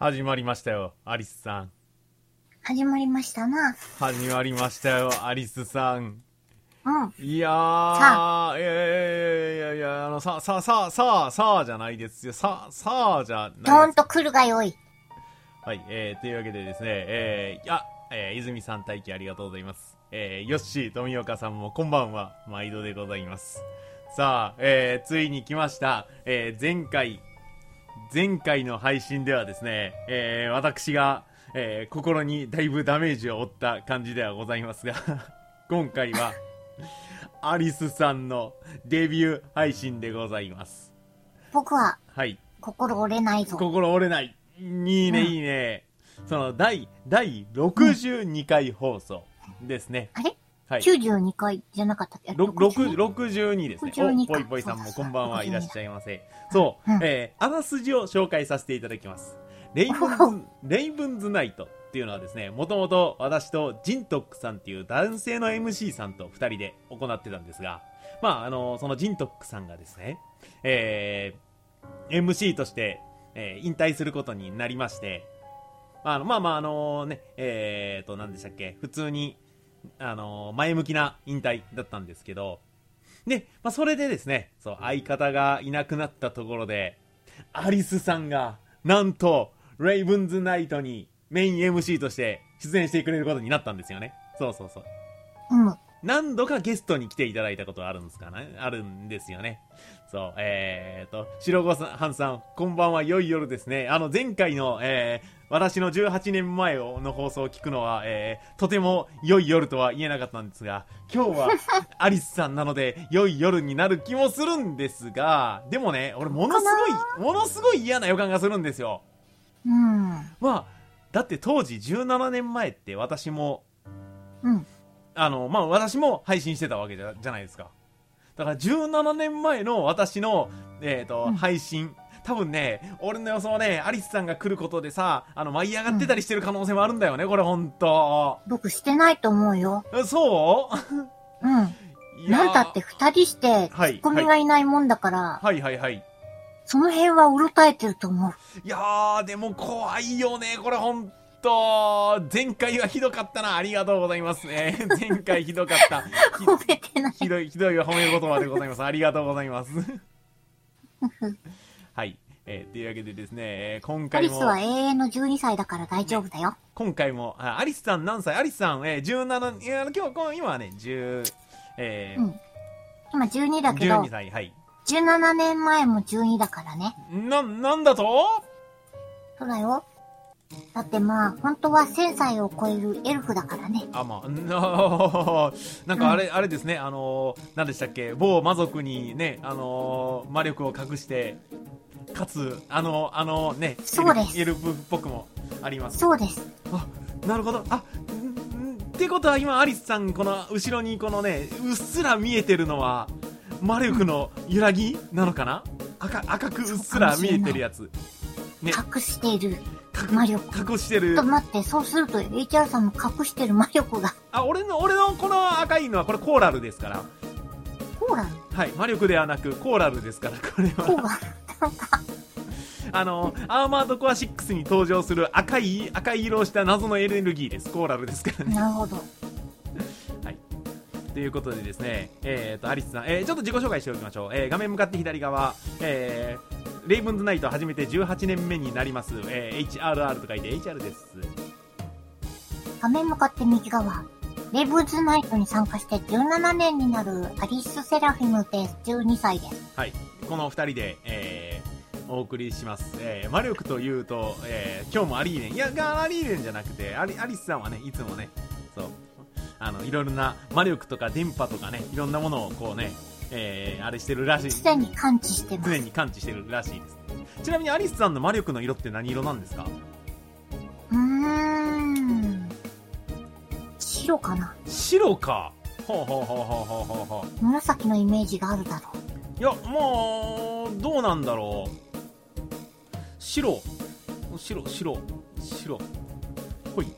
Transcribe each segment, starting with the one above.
始まりましたよ、アリスさん。 始まりましたな。 始まりましたよ、アリスさん。 うん。 いやー、さあじゃないですよ。さあじゃないです。 どんと来るがよい。 はい、というわけでですね、泉さん待機ありがとうございます。ヨッシー、富岡さんもこんばんは、毎度でございます。さあ、ついに来ました。前回の配信ではですね、私が、心にだいぶダメージを負った感じではございますが、今回は、アリスさんのデビュー配信でございます。 僕は、 はい。 心折れないぞ。 心折れない。いいね、いいね。その、第62回放送ですね。 あれはい。 92回じゃなかったっけ 62ですね。 62 ぽいぽいさんもこんばんはいらっしゃいませ。そう、あらすじを紹介させていただきます。レイブンズナイトっていうのはですね、もともと私とジントックさんっていう男性の MC さんと2人で行ってたんですが、そのジントックさんがですね、MC として、引退することになりまして、何でしたっけ、普通に前向きな引退だったんですけど、で、それでですね、そう、相方がいなくなったところで、アリスさんが、なんと、レイブンズナイトにメイン MC として出演してくれることになったんですよね。そう。 うん。 何度かゲストに来ていただいたことはあるんですよね。そう、白ごはんさん、こんばんは、良い夜ですね。前回の、私の18年前の放送を聞くのは、とても良い夜とは言えなかったんですが、今日はアリスさんなので良い夜になる気もするんですが、でもね、俺ものすごい嫌な予感がするんですよ。 うん。 だって当時17年前って私も、 うん。 私も配信してたわけじゃないですか。だから17年前の私の、配信、多分ね、俺の予想ね、アリスさんが来ることでさ、舞い上がってたりしてる可能性もあるんだよね、これほんと。 僕してないと思うよ。 そううん。なんだって二人してツッコミがいないもんだから、 はい。 その辺はうろたえてると思う。 いやー、でも怖いよね、これほんと。前回はひどかったな。ありがとうございますね。前回ひどかった。 褒めてない。 ひどいは褒める言葉でございます。ありがとうございます。はい。というわけでですね、今回も。 アリスは永遠の12歳だから大丈夫だよ。 今回も、アリスさん何歳？アリスさん、17、今はね、 今12だけど、 12歳、はい。 17年前も12だからね。 なんだと？ そうだよ。だって本当は1000歳を超えるエルフだからね。 なんかあれですね、何でしたっけ、某魔族にね、魔力を隠して、かつ、ね、 そうです。 エルフっぽくもあります。 そうです。 なるほど。ってことは今、アリスさん、この後ろにこのね、うっすら見えてるのは、魔力の揺らぎなのかな？赤くうっすら見えてるやつ。 ね、隠している。魔力。 隠してる。 ちょっと待って、そうすると HR さんの隠してる魔力が。 俺のこの赤いのはこれコーラルですから。 コーラル？ はい、魔力ではなくコーラルですから、これは。 コーラルなんか。 アーマードコア6に登場する赤い色をした謎のエネルギーです。コーラルですからね。 なるほど。 はい。ということでですね、アリスさん、ちょっと自己紹介しておきましょう。画面向かって左側、レイブンズナイト始めて18年目になります、HRR と書いて HR です。 画面向かって右側、レイブンズナイトに参加して17年になるアリス・セラフィムです。12歳です。 はい。この2人で、お送りします。魔力というと、今日もアリーレン。いや、アリーレンじゃなくて、アリスさんはね、いつもね、そう、いろいろな魔力とか電波とかね、いろんなものをこうね、あれしてるらしい。 常に感知してます。 常に感知してるらしいです。ちなみにアリスさんの魔力の色って何色なんですか？ 白かな。 白か。ほう。 紫のイメージがあるだろう。いや、どうなんだろう。白。ほい。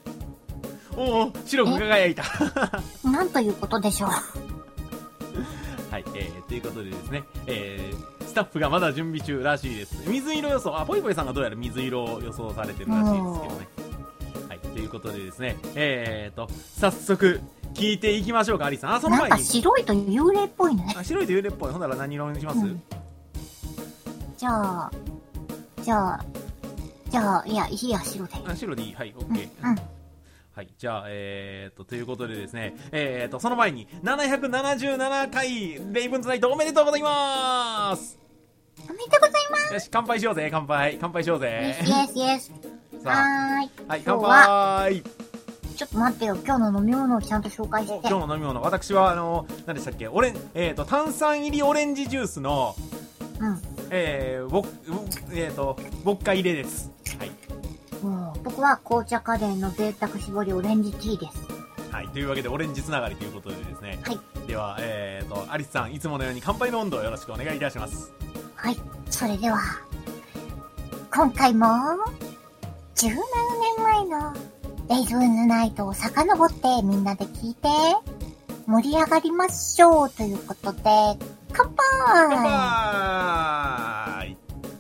白く輝いた。 なんということでしょう。 はい、ということでですね、 スタッフがまだ準備中らしいです。水色予想、ぽいぽいさんがどうやら水色を予想されてるらしいですけどね。はい、ということでですね、早速、聞いていきましょうか、アリスさん。その前に。 なんか白いと幽霊っぽいね。 白いと幽霊っぽい。ほんなら何色にします？ じゃあ、いや、白で。 白でいい。はい、オッケー。 うん。 はい、じゃあ、ということでですね、その前に、777回、レイブンズナイトおめでとうございます。 おめでとうございます。 よし、乾杯しようぜ、乾杯しようぜ。 イエス。 さあ、 はい、 乾杯。 ちょっと待ってよ、今日の飲み物をちゃんと紹介して。 今日の飲み物、私は、何でしたっけ、炭酸入りオレンジジュースの、ウォッカ入れです。はい。 僕は紅茶カレーの贅沢搾りオレンジティーです。 はい、というわけでオレンジつながりということでですね。 はい。 では、アリスさん、いつものように乾杯の温度をよろしくお願いいたします。 はい。それでは、今回も、17年前のレイズンズナイトを遡ってみんなで聞いて、盛り上がりましょうということで、乾杯！ 乾杯！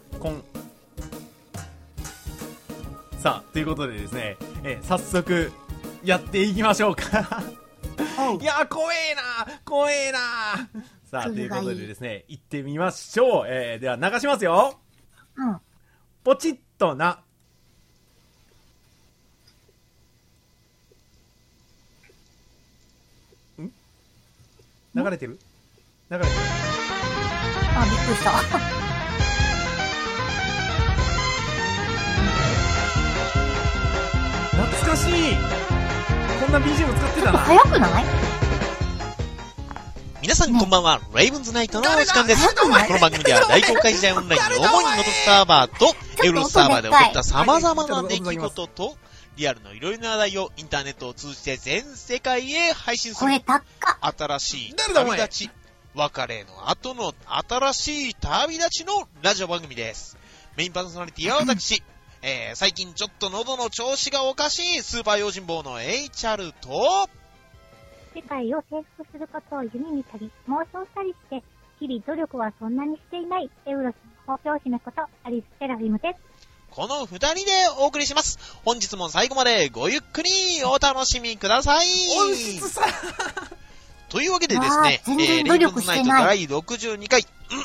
さあ、ということでですね、早速、やっていきましょうか。いやー、怖えなさあ、ということでですね、行ってみましょう。では、流しますよ。ポチッとな。流れてる？ びっくりした。 懐かしい。こんな BGM 使ってたな。 早くない？ 皆さんこんばんは、レイブンズナイトのお時間です。この番組では大公開時代オンラインの主にノドスサーバーとエウロスサーバーで起こった様々な出来事とリアルのいろいろな話題をインターネットを通じて全世界へ配信する新しい旅立ち、別れの後の新しい旅立ちのラジオ番組です。メインパーソナリティは私、最近ちょっと喉の調子がおかしいスーパー用心棒の HR と世界を征服することを夢見たり、妄想したりして、日々努力はそんなにしていないエウロスの包丁姫ことアリス・セラフィムです。 この二人でお送りします。本日も最後までごゆっくりお楽しみください。 音質さというわけでですね、レイブンズナイト第62回、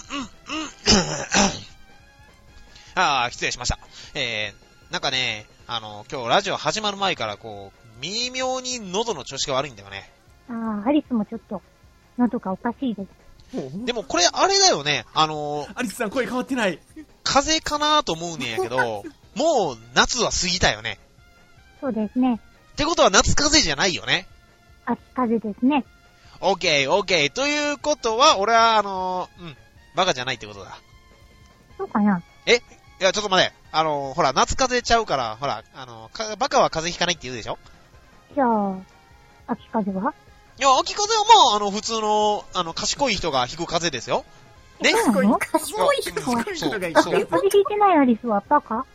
失礼しました。なんかね、今日ラジオ始まる前から微妙に喉の調子が悪いんだよね。 アリスもちょっと、喉がおかしいです。 でもこれあれだよね、 アリスさん声変わってない。 風邪かなと思うねんやけど、もう夏は過ぎたよね。 そうですね。 ってことは夏風邪じゃないよね。 秋風邪ですね。 オッケー。ということは、俺はバカじゃないってことだ。 そうかな？ いや、ちょっと待って。ほら、夏風邪ちゃうから、ほら、バカは風邪ひかないって言うでしょ？ じゃあ、秋風邪は？ いや、秋風邪はまあ、普通の、賢い人が引く風邪ですよ。 ね？賢い人が引く。風邪ひいてないアリスはバカ？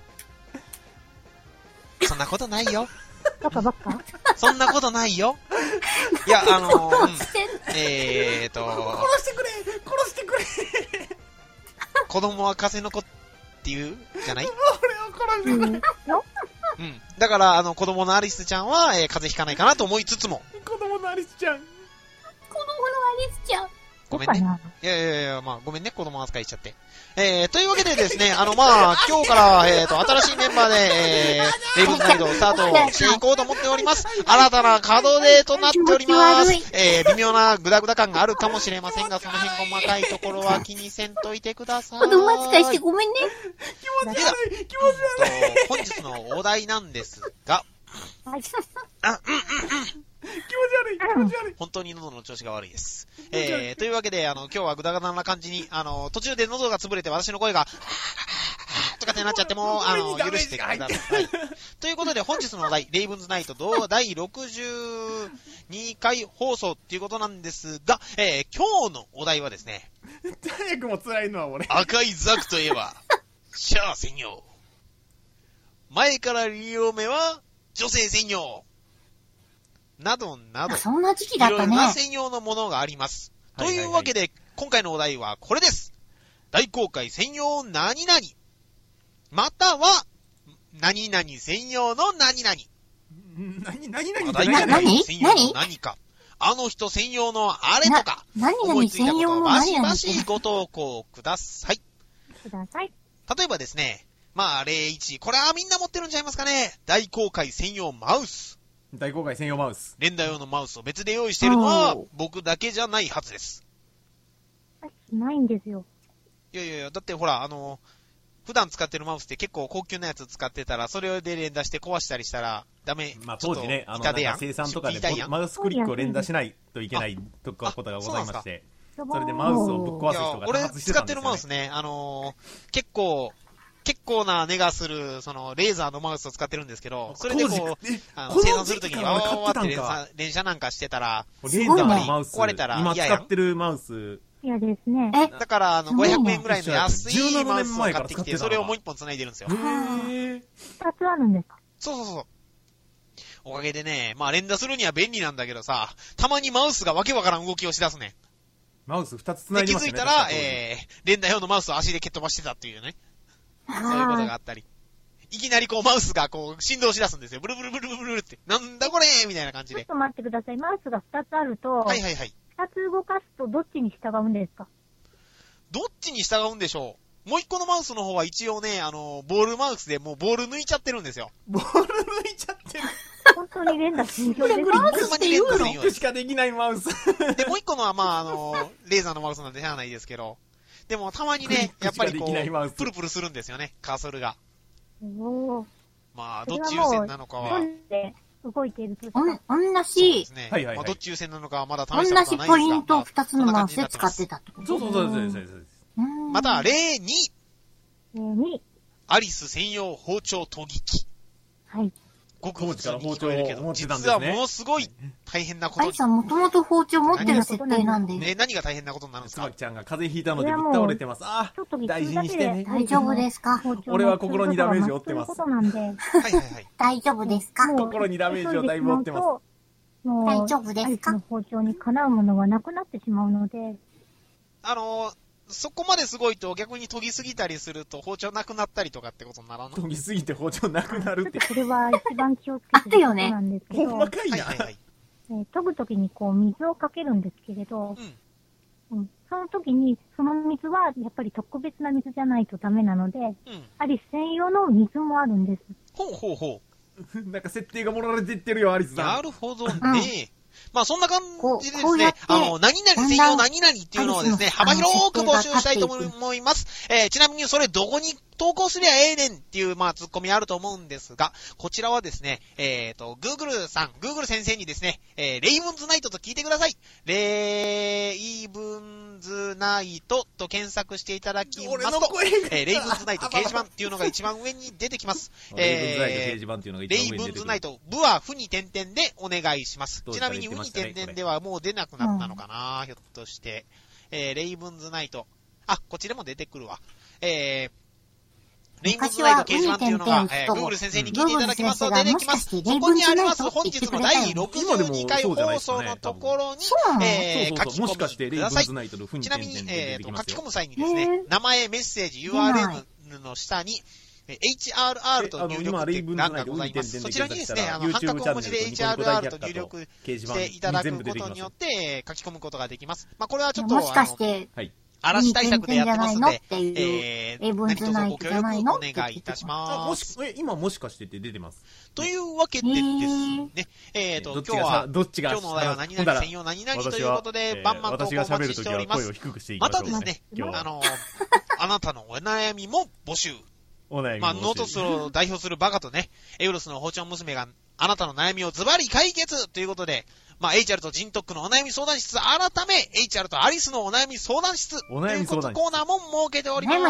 そんなことないよ。 バカそんなことないよ。いや、 殺してくれ子供は風の子っていうじゃない？ 俺は殺してくれ。 だから、子供のアリスちゃんは、風邪ひかないかなと思いつつも。 子供のアリスちゃん。 ごめんね。いや、まあ、ごめんね、子供扱いしちゃって。というわけでですね、まあ、今日から、新しいメンバーで、レイブンズナイトをスタートしていこうと思っております。新たな稼働デーとなっております。微妙なグダグダ感があるかもしれませんが、その辺細かいところは気にせんといてください。 子供扱いしてごめんね。 気持ち悪い。 本日のお題なんですが、 気持ち悪い。 本当に喉の調子が悪いです。というわけで、今日はグダグダな感じに、途中で喉が潰れて私の声が、とかってなっちゃっても、許してください。ということで、本日のお題、レイブンズナイト第62回放送っていうことなんですが、今日のお題はですね、 早くも辛いのは俺。 赤いザクといえば、シャア専用。前から利用目は、女性専用。などなど、 そんな時期だったね。 いろいろな専用のものがあります。というわけで、今回のお題はこれです。 大公開専用何々、または、何々専用の何々。 何大公開専用の何か。あの人専用のあれとか。思いついたことをバシバシご投稿ください。 ください。 例えばですね、まあ、01。これはみんな持ってるんちゃいますかね。大公開専用マウス。 大公開専用マウス。 連打用のマウスを別で用意しているのは僕だけじゃないはずです。 ないんですよ。 いや、だってほら、普段使ってるマウスって結構高級なやつ使ってたら、それで連打して壊したりしたらダメ。 まあ当時ね、 なんか生産とかでマウスクリックを連打しないといけないことがございまして、それでマウスをぶっ壊す人が多発してたんですよね。俺使ってるマウスね、結構な値がする、レーザーのマウスを使ってるんですけど、それでこう、生産するときにわーって連射なんかしてたら、 レーザーのマウス、 壊れたら今使ってるマウス、 嫌ですね。 だから、500円ぐらいの安いマウスを買ってきて、それをもう一本繋いでるんですよ。 2つあるんですか？ そう。おかげでね、まあ連打するには便利なんだけどさ、たまにマウスがわけわからん動きをしだすね。 マウス2つ繋いでますね。 気づいたら、連打用のマウスを足で蹴っ飛ばしてたっていうね。そういうことがあったり。いきなりこうマウスがこう振動しだすんですよ。ブルブルブルブルって。なんだこれみたいな感じで。 ちょっと待ってください。マウスが2つあると、 はい。 2つ動かすとどっちに従うんですか？ どっちに従うんでしょう？もう一個のマウスの方は一応ね、ボールマウスでもうボール抜いちゃってるんですよ。 ボール抜いちゃってる。 本当に連打専用です。 マウスっていうのしかできないマウス。 で、もう一個のはまあレーザーのマウスなんでしゃあないですけど。でもたまにね、やっぱりこう、プルプルするんですよね、カーソルが。まあ、どっち優先なのかは。 動いていると同じ、 はい。まあ、どっち優先なのかはまだ試したことはないですが。 同じポイントを2つのマウスで使ってたってこと？ そう。 また、02。アリス専用包丁研ぎ器。 はい。 ごく普通に聞包丁こえるけど、実はものすごい大変なことに。 アリさんもともと包丁持ってる設定なんで。 ね、何が大変なことになるんですか？ つばきちゃんが風邪ひいたのでぶっ倒れてます。あ、大事にしてね。 大丈夫ですか？ 俺は心にダメージを負ってます。 はい。 大丈夫ですか？ 心にダメージをだいぶ負ってます。 大丈夫ですか？ アリスの包丁にかなうものがなくなってしまうので。 そこまですごいと逆に研ぎすぎたりすると包丁なくなったりとかってことにならんの？ 研ぎすぎて包丁なくなるって。 それは一番気をつけてることなんですけど。 ほんまかいな。 研ぐときにこう水をかけるんですけれど、その時にその水はやっぱり特別な水じゃないとダメなので、アリス専用の水もあるんです。 ほう。なんか設定が盛られていってるよ、アリスさん。 なるほどね。まあそんな感じでですね、何々専用何々っていうのをですね、幅広く募集したいと思います。ちなみにそれどこに投稿すりゃええねんっていう、まあツッコミあると思うんですが、こちらはですね、Google 先生にですね、レイブンズナイトと聞いてください。レイブンズナイトと検索していただきますと、レイブンズナイト掲示板っていうのが一番上に出てきます。 レイブンズナイト掲示板っていうのが一番上に出てきます。 レイブンズナイト、部はフに点々でお願いします。ちなみにフに点々ではもう出なくなったのかな、ひょっとして。レイブンズナイト。こっちでも出てくるわ。レイブンズナイト掲示板っていうのが、Google 先生に聞いていただきますと出てきます。そこにあります本日の第62回放送のところに、書き込みください。ちなみに、書き込む際にですね、名前、メッセージ、URL の下に、HRR と入力って欄がございます。そちらにですね、半角大文字で HRR と入力していただくことによって書き込むことができます。まあ、これはちょっと、 もしかして、 嵐対策でやってますので、 何卒ご協力お願いいたします。 今もしかしてって出てます。 というわけでですね、今日のお題は何々専用何々ということで、バンバン投稿お待ちしております。またですね、あなたのお悩みも募集。まあ、ノートスを代表するバカとね、エウロスの包丁娘があなたの悩みをズバリ解決ということで、まあ、HR とジントックのお悩み相談室、改め、HR とアリスのお悩み相談室、というコーナーも設けております。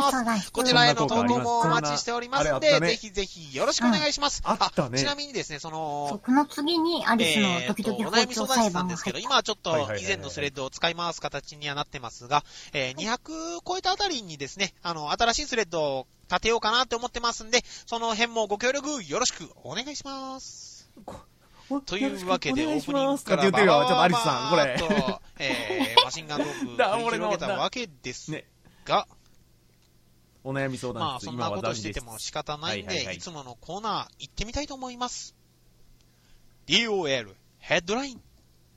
こちらへの投稿もお待ちしておりますので、ぜひぜひよろしくお願いします。ちなみにですね、 その次にアリスの時々包丁裁判なんですけど、今はちょっと以前のスレッドを使い回す形にはなってますが、200超えたあたりにですね、新しいスレッドを立てようかなって思ってますんで、その辺もご協力よろしくお願いします。というわけで、オープニングからバーバーと、マシンガントークを繰り広げたわけですが、 お悩み相談室、 そんなことしてても仕方ないんで、いつものコーナー行ってみたいと思います。DOL ヘッドライン。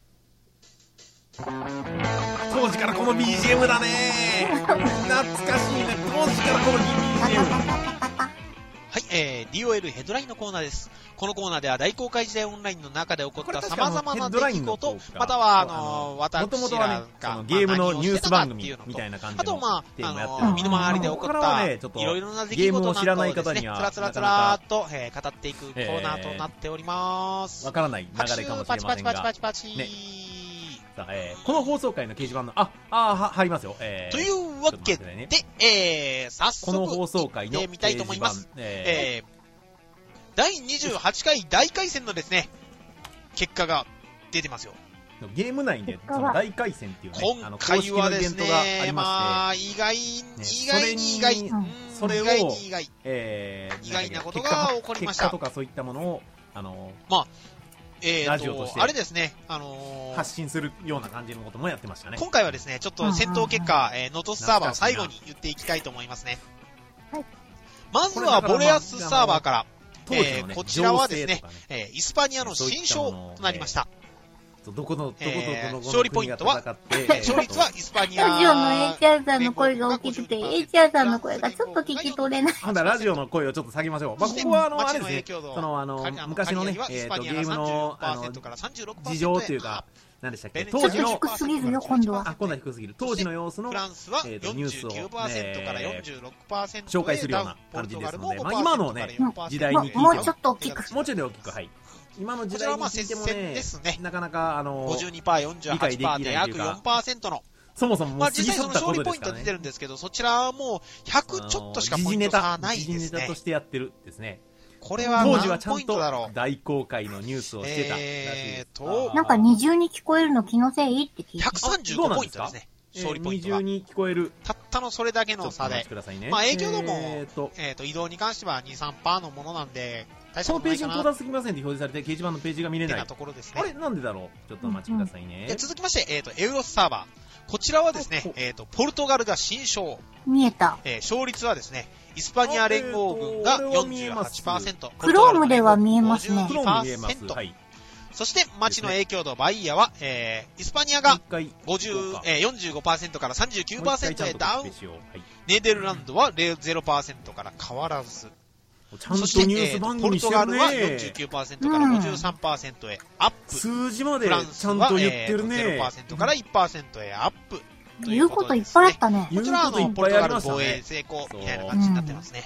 当時からこの BGM だね懐かしいね。当時からこの BGM。 はい、DOL ヘッドラインのコーナーです。このコーナーでは大公開時代オンラインの中で起こった様々な出来事、または私らがゲームのニュース番組みたいな感じの、 あと身の回りで起こったいろいろな出来事なんかをですね、つらつらっと語っていくコーナーとなっております。 わからない流れかもしれませんが、 パチパチパチパチパチ。 さあこの放送回の掲示板の貼りますよ。 というわけで、早速この放送回の見たいと思います。第28回大回戦のですね、結果が出てますよ。 ゲーム内でその大回戦っていうね、 今回はですね、意外にそれを意外なことが起こりました。 結果とかそういったものをラジオとしてあれですね、 発信するような感じのこともやってましたね。 今回はですね、ちょっと戦闘結果、ノートスサーバーを最後に言っていきたいと思いますね。 はい。 まずはボレアスサーバーから、 ねこちらはですね、イスパニアの新章となりました。 どこの勝利ポイントは、勝率はイスパニア。 ラジオの HR さんの声が大きくて、HR さんの声がちょっと聞き取れない。 まだラジオの声をちょっと下げましょう。ここはあれですね、昔のね、ゲームの事情というか、何でしたっけ、当時の、 低すぎるよ、今度は。 今度は低すぎる。当時の様子の、 フランスはニュースを、から46% 紹介するような感じですので、今のね、時代に聞いてもうちょっと大きく。 もうちょっと大きく、はい。今の時代に聞いてもね、なかなか、 52%、48%で約 4% の。 そもそも実際その勝利ポイント出てるんですけど、そちらはもう100ちょっとしかポイント差ないですね。 時事ネタとしてやってるですね。 これは当時はちゃんと大公開のニュースをしてたらしいです。 なんか二重に聞こえるの気のせいって聞いて。 135ポイントですね。勝利ポイントは。 二重に聞こえる。 たったのそれだけの差で。影響度も、移動に関しては2、3% のものなんで、 このページに到達すぎませんって表示されて、掲示板のページが見れない。 ところですね。 あれなんでだろう、ちょっとお待ちくださいね。 続きまして、エウロスサーバー。こちらはですね、ポルトガルが新勝。 見えた。 勝率はですね、イスパニア連合軍が 48%。 クロームでは見えますね。 52%。そして、街の影響度、バイヤは、イスパニアが45% から 39% へダウン。ネーデルランドは 0% から変わらず。 ちゃんとニュース番組してるね。 ポルトガルは 49% から 53% へアップ。 数字までちゃんと言ってるね。 0% から 1% へアップ。 言うこといっぱいあったね。 こちらポルトガル防衛成功みたいな感じになってますね。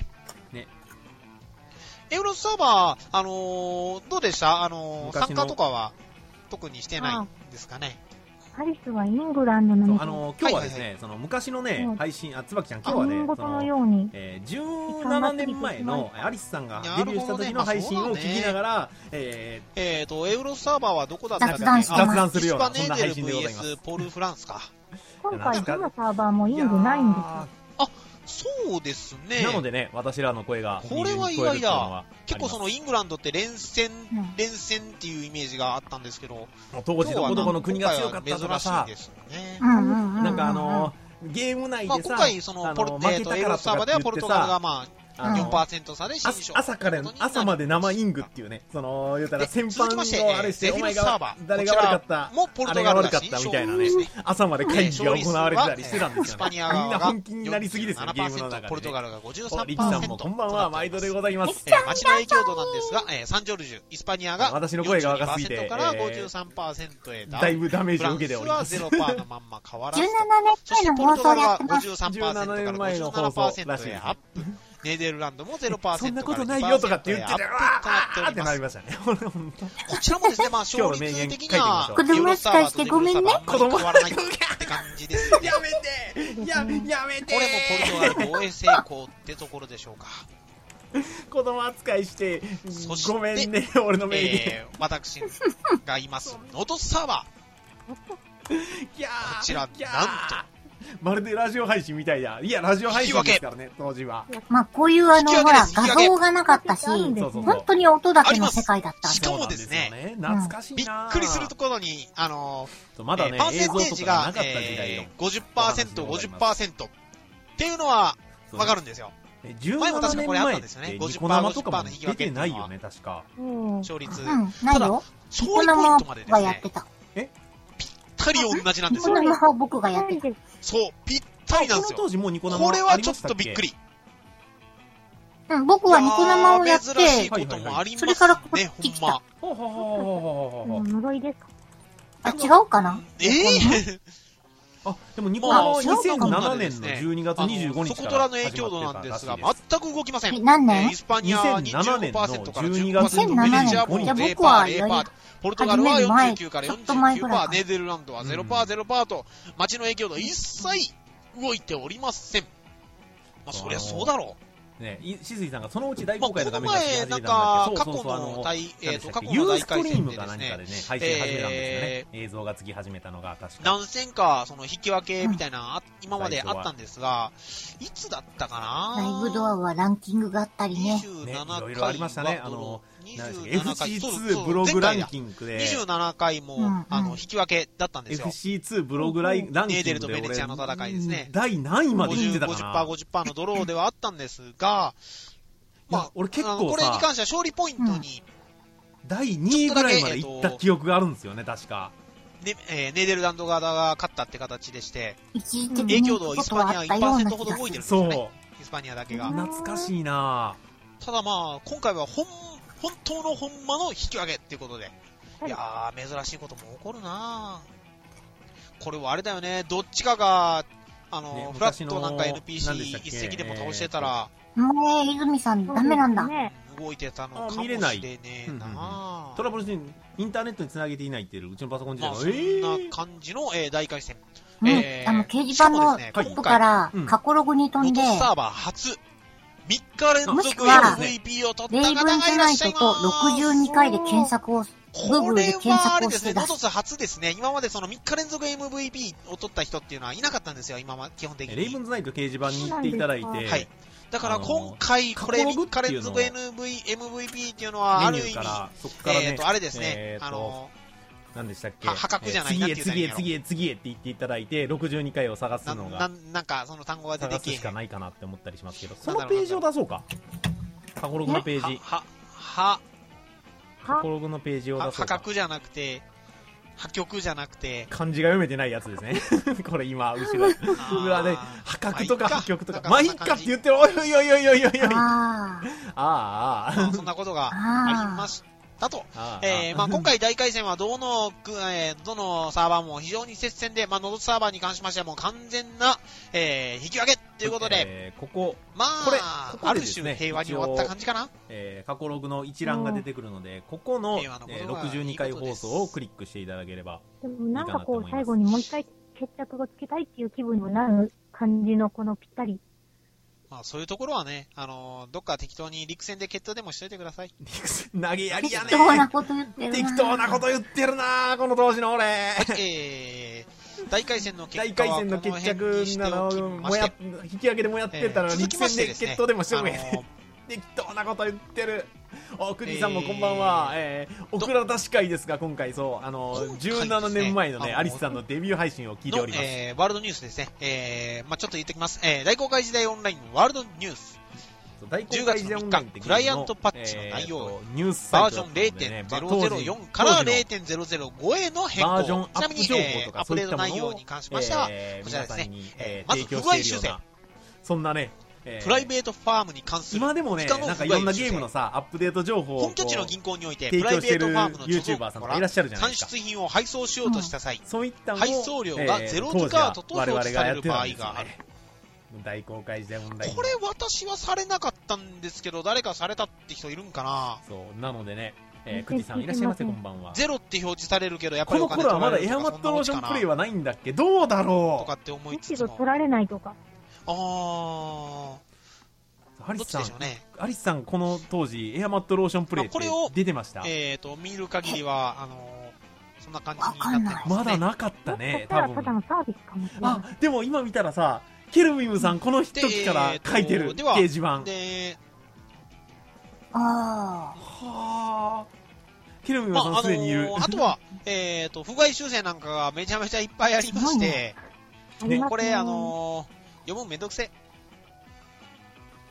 エウロスサーバー、どうでした？参加とかは特にしてないんですかね。 アリスはイングランドの今日はですね、その昔のね、配信、椿ちゃん今日はね、17年前のアリスさんがデビューした時の配信を聞きながら、 エウロスサーバーはどこだったか雑談するような、そんな配信でございます。 ポール・フランスか。 今回どのサーバーもイングないんですよ。 そうですね。 なのでね、私らの声が。 これは意外だ。結構そのイングランドって連戦っていうイメージがあったんですけど。 当時どこどこの国が強かったとかさ。 珍しいですよね。 なんかゲーム内でさ、 今回そのエウロスサーバーではポルトガルが4% 差で新勝。 朝まで生イングっていうね、言うたら先般のあれして、お前が誰が悪かった、あれが悪かったみたいなね、朝まで会議が行われてたりしてたんですよね。みんな本気になりすぎですよ、ゲームの中で。 ポルトガルが 53%。 リキさんもこんばんは、毎度でございます。 街の影響度なんですが、サンジョルジュ、イスパニアが私の声が若すぎて、 から 53% へだいぶダメージを受けております。 フランスは 0% のまんま変わらず。 17年前の放送やってます。 17年前の放送らしい。アップ。ネーデルランドも 0% そんなことないよとかって言ってて、わーってなりましたね。こちらもですね、勝率的には、 子供扱いしてごめんね。 子供変わらないって感じです。 やめてやめてこれもポルトガル防衛成功ってところでしょうか。 子供扱いして、ごめんね、俺の名言。 私がいます、ノートサーバー。こちら、なんと、 まるでラジオ配信みたいだ。いや、ラジオ配信ですからね、当時は。 まあ、こういうほら、画像がなかったし、本当に音だけの世界だったんで。 しかもですね、 懐かしいな。 びっくりするところに、 まだね、 パーセンテージが、50%、50%っていうのは、 わかるんですよ。 前も確かこれあったんですよね。50%、50%の引き分け出てないよね、確か。 勝率。 ないよ。 勝利ポイントまでですね。 ぴったり同じなんですよ。 ニコ生を僕がやってた。 そう、ぴったりなんですよ。 この当時もうニコ生これはちょっとびっくり。 僕はニコ生をやって、 珍しいこともありますね、 それからこっち来た。 呪いですか？ あ、違うかな？ あ、でもニコ生は2007年の12月25日そこトラの影響度なんですが、全く動きません。 何年？ イスパニアは 25% から10%、 ベネルジアも 0%、ポルトガルは49から 49%、ネーデルランドは 0%、と、街の影響度一切動いておりません。まあ、そりゃそうだろう。 ね、しずいさんがそのうち大公開の画面が出始めたんだけど、過去の大会戦でですね、配信始めたんですよね。映像がつき始めたのが確か。 何戦か、その引き分けみたいな、今まであったんですが、いつだったかな？ ライブドアはランキングがあったりね。 いろいろありましたね。FC2 ブログランキングで。 27回も、引き分けだったんですよ。 FC2 ブログランキングで。 ネーデルとベネチアの戦いですね。 第何位まで行ってたかな？ 50% のドローではあったんですが、まあ、 俺結構さ、 これに関しては勝利ポイントに、 第2位ぐらいまで行った記憶があるんですよね、確か。 ネーデルランド側が勝ったって形でして、影響度イスパニア 1% ほど動いてるんですよね。イスパニアだけが。 懐かしいなぁ。 ただまあ、今回は本当の本間の引き分けっていうことで。いやー、珍しいことも起こるなぁ。これはあれだよね、どっちかが、フラットなんか NPC 一石でも倒してたら、 もう泉さんダメなんだ。 動いてたのかもしれねえな。 トラブルにインターネットにつなげていないっていう、うちのパソコン自体のそんな感じの大回戦。 掲示板のトップから過去ログに飛んで、 ノートサーバー初、3日連続 MVP を取った方がいらっしゃいます。 レイブンズナイトと62回で検索を、Google で検索をして出す。 ノート初ですね。今までその3日連続 MVP を取った人っていうのはいなかったんですよ、今は基本的に。 レイブンズナイト掲示板に行っていただいて、 はい。だから今回、これ3日連続 MVP っていうのは、ある意味、あれですね、 何でしたっけ、 破格じゃないなっていう次へって言っていただいて、62回を探すのが、 なんかその単語が出てきて。 探すしかないかなって思ったりしますけど、そのページを出そうか。過去ログのページ。過去ログのページを出そうか。 破格じゃなくて、破局じゃなくて。 漢字が読めてないやつですね。これ今、後ろ。裏で、破格とか破局とか。まあ、いっかって言ってる。おいおいおいおいおいおい。 そんなことがありましたと。まあ今回大回戦はどのサーバーも非常に接戦で、まあノドサーバーに関しましてはもう完全な、引き分けということで、まあ、ある種平和に終わった感じかな。 過去ログの一覧が出てくるので、ここの62回放送をクリックしていただければいいかなと思います。 でもなんかこう最後にもう一回決着がつけたいっていう気分になる感じのこのぴったり。 まあそういうところはね、どっか適当に陸戦で決闘でもしといてください。 陸戦投げやりやね。 適当なこと言ってるな。 適当なこと言ってるな、この当時の俺。 大回戦の決着なの、引き分けでもやってたら、陸戦で決闘でもしとくれ。適当なこと言ってる。くじさんもこんばんは。オクラ出し会ですが、今回そう、17年前のね、アリスさんのデビュー配信を聞いております。 ワールドニュースですね。まあちょっと言っておきます。大公開時代オンラインワールドニュース。10月3日、クライアントパッチの内容、バージョン 0.004 から 0.005 への変更。ちなみに、アップデート内容に関しましては、こちらですね。まず、不具合修正。 そんなね、 プライベートファームに関する今でもね、なんかいろんなゲームのさ、アップデート情報を本拠地の銀行において、プライベートファームの YouTuber さんがいらっしゃるじゃないですか。 算出品を配送しようとした際、 そういった配送料がゼロズカートと表示される場合がある。 大公開時代オンライン。 これ私はされなかったんですけど、誰かされたって人いるんかな。 そう、なのでね、くじさんいらっしゃいませ、こんばんは。 ゼロって表示されるけど、やっぱりお金取られる。この頃はまだエアマットローションプレイはないんだっけ、どうだろうとかって思いつつも。 取られないとか。 アリスさん、この当時、エアマットローションプレイって出てました？ 見る限りは、そんな感じになってますね。 まだなかったね、多分。 ただのサービスかもしれない。 でも今見たらさ、ケルビムさん、この時から書いてる、掲示板。ケルビムさんすでにいる。 あとは、不具合修正なんかがめちゃめちゃいっぱいありまして、これ、読むめんどくせ。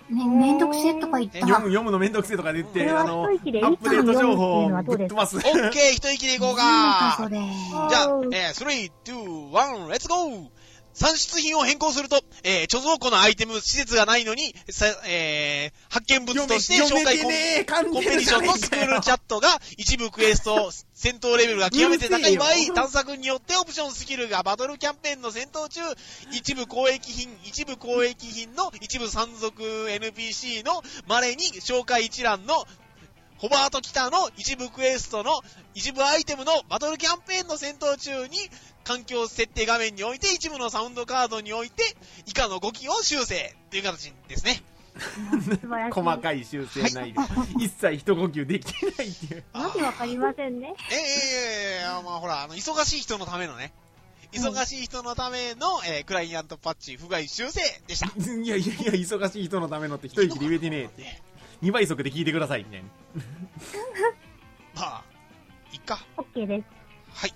めんどくせえとか言った。 読むのめんどくせえとか言って、アップデート情報をぶっ飛ばす。 オッケー、一息でいこうか。じゃあ、3、2、1、レッツゴー。産出品を変更すると、貯蔵庫のアイテム、施設がないのに、発見物として紹介コンペティションのスクールチャットが、一部クエスト、戦闘レベルが極めて高い場合、探索によってオプションスキルがバトルキャンペーンの戦闘中、一部攻撃品の一部山賊 NPC の稀に紹介一覧のホバート北の一部クエストの一部アイテムのバトルキャンペーンの戦闘中に環境設定画面において一部のサウンドカードにおいて以下の5機を修正という形ですね。 細かい修正ないで、一切一呼吸できてないっていう。 わけわかりませんね。 まあほら、忙しい人のためのね。忙しい人のための、クライアントパッチ不具合修正でした。 いや、忙しい人のためのって一息で言えてねえって。2倍速で聞いてくださいみたいな。 まあ、いっか。 OK です。 はい。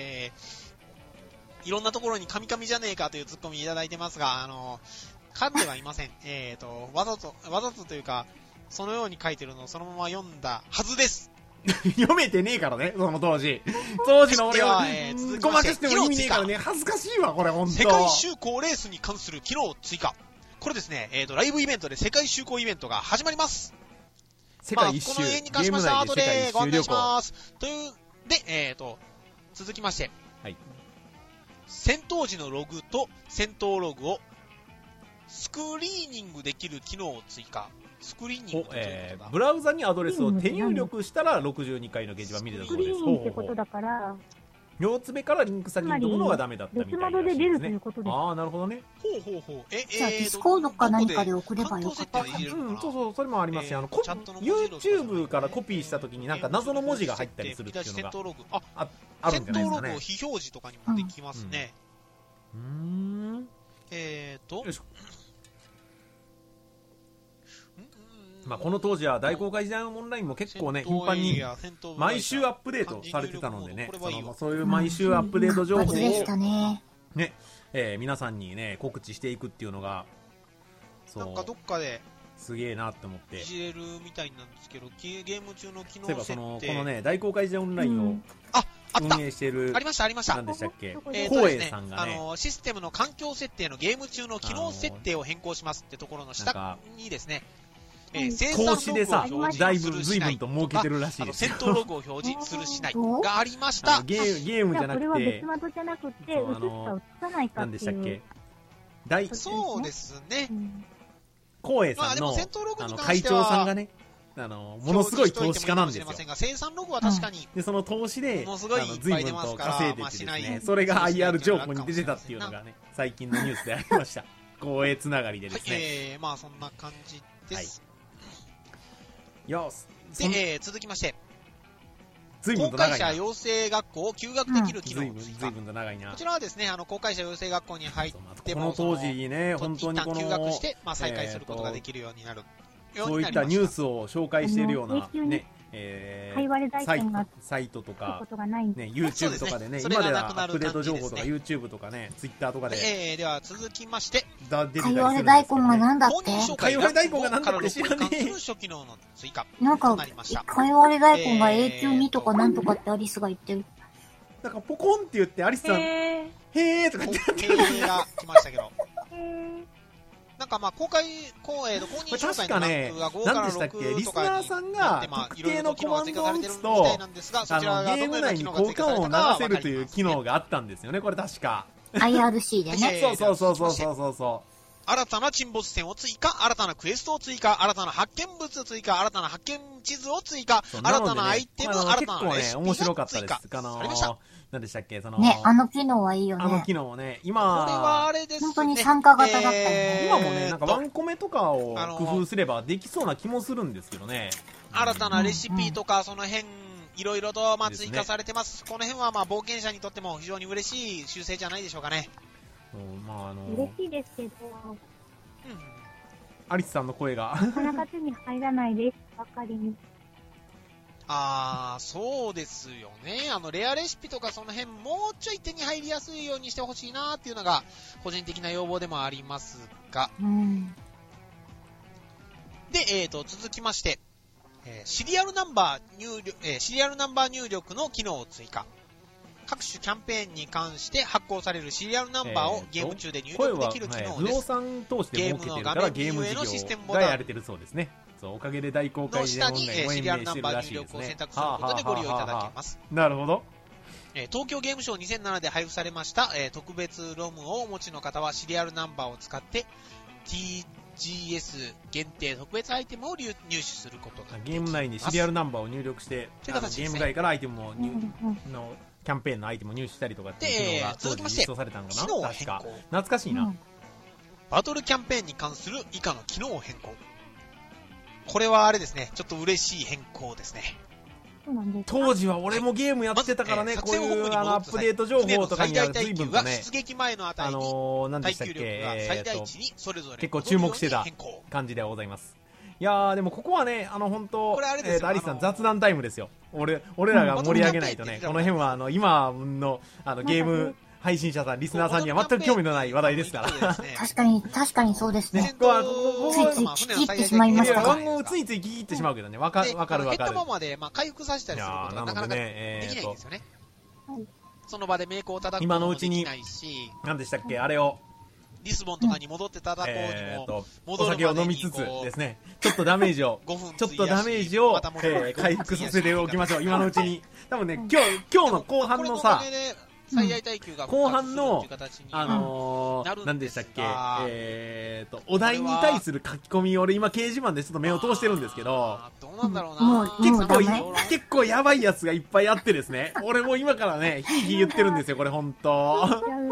いろんなところにカミカミじゃねえかというツッコミいただいてますが、噛んではいません。わざとというか、そのように書いてるのをそのまま読んだはずです。 読めてねえからね、その当時の俺は、ごまかしても意味ねえからね、恥ずかしいわ、これほんと。 世界就航レースに関する機能追加。これですね、ライブイベントで世界就航イベントが始まります。 世界一周、 この辺に関しましては後でご案内します。という、で、続きまして、 はい。 戦闘時のログと戦闘ログをスクリーニングできる機能を追加。スクリーニングということだ。 ブラウザにアドレスを手入力したら62回の掲示板見れたそうです。 スクリーニングってことだから、 両つべからリンク先に飛ぶのがダメだったみたいな、 別窓で出るということです。 ああ、なるほどね。 じゃあディスコードか何かで送ればよかったかな。 そう、それもありますし、YouTube からコピーしたときになんか謎の文字が入ったりするっていうのがあるんじゃないですかね。 戦闘ログを非表示とかにもできますね。よいしょ。 まあこの当時は大公開時代オンラインも結構ね、頻繁に毎週アップデートされてたのでね、そういう毎週アップデート情報をね、皆さんにね告知していくっていうのが、 なんかどっかですげえなって思って。 いじれるみたいなんですけど、ゲーム中の機能設定。 そういえばこのね大公開時代オンラインを運営している、 ありました。 何でしたっけ、光栄さんがね、 システムの環境設定のゲーム中の機能設定を変更しますってところの下にですね、 投資でさ、だいぶ随分と儲けてるらしいですよ。戦闘ログを表示するしないがありました。 ゲームじゃなくて、 これは別窓じゃなくて、映すか映さないかっていう。 何でしたっけ、 そうですね。 光栄さんの会長さんがね、ものすごい投資家なんですよ。 生産ログは確かに、 でその投資で随分と稼いでてですね、それが IR 情報に出てたっていうのがね、最近のニュースでありました。光栄つながりでですね。 まあそんな感じです。 で、 続きまして、 公開者養成学校を休学できる機能。 随分と長いな。 こちらはですね、公開者養成学校に入っても、この当時ね、本当にこの休学して、再開することができるようになる。 そういったニュースを紹介しているようなね、サイトとか、ね、YouTube とかでね、今ではアップデート情報とか YouTube とかね、Twitter とかで。 では続きまして、 かいわれ大根がなんだって？ かいわれ大根がなんだって知らねえ。 なんか、かいわれ大根が永久にとかなんとかってアリスが言ってる。 なんかポコンって言ってアリスさん、へーとか言ってへーが来ましたけど。なんかまあ公認紹介のランクが5から6とかになって特定のコマンドを打つとゲーム内に効果音を流せるという機能があったんですよね、これ確か IRC でね。 そう新たな沈没船を追加、新たなクエストを追加、新たな発見物を追加、新たな発見地図を追加、新たなアイテム、新たなレシピを追加。ありました。 何でしたっけ、 ね、あの機能はいいよね。 あの機能もね、今、 これはあれですね。 本当に参加型だったよね。 今もね、なんかワンコメとかを工夫すればできそうな気もするんですけどね。 新たなレシピとか、その辺、いろいろと追加されてます。この辺は冒険者にとっても非常に嬉しい修正じゃないでしょうかね。 嬉しいですけど、 アリスさんの声がなかなか手に入らないですばかりに。 そうですよね。レアレシピとかその辺もうちょい手に入りやすいようにしてほしいなっていうのが個人的な要望でもありますが、 で、続きまして、シリアルナンバー入力の機能を追加。各種キャンペーンに関して発行されるシリアルナンバーをゲーム中で入力できる機能です。 不動産投資で儲けてるからゲーム事業がやれてるそうですね。そう、おかげで大公開でオンラインを延命してるらしいですね。シリアルナンバー入力を選択することでご利用いただけます。 なるほど。 東京ゲームショウ2007で配布されました、特別ロムをお持ちの方はシリアルナンバーを使って TGS 限定特別アイテムを入手することができます。 ゲーム内にシリアルナンバーを入力して、ゲーム外からアイテムをのキャンペーンのアイテムを入手したりとかっていうのが当時実装されたのかな。確か懐かしいな、 バトルキャンペーンに関する以下の機能を変更。これはあれですね、ちょっと嬉しい変更ですね。 当時は俺もゲームやってたからね、こういうアップデート情報とかには随分とね、 出撃前の値に何でしたっけ、 最大値にそれぞれ結構注目してた感じではございます。いやーでもここはね、本当アリスさん雑談タイムですよ。俺らが盛り上げないとね、この辺は今のゲーム配信者さん、リスナーさんには全く興味のない話題ですから。 確かにそうですね。ついつい聞き入ってしまいましたか。 ついつい聞き入ってしまうけどね、わかる。 減ったままで回復させたりすることがなかなかできないんですよね。その場でメイクを叩くこともできないし、 何でしたっけ、あれをリスボンとかに戻って叩こうにも、 お酒を飲みつつですね、ちょっとダメージを回復させておきましょう、今のうちに。多分ね、今日の後半のさ、後半の何でしたっけ、お題に対する書き込み、俺今掲示板でちょっと目を通してるんですけど、結構やばいやつがいっぱいあってですね、俺も今からねヒーヒー言ってるんですよ、これ本当。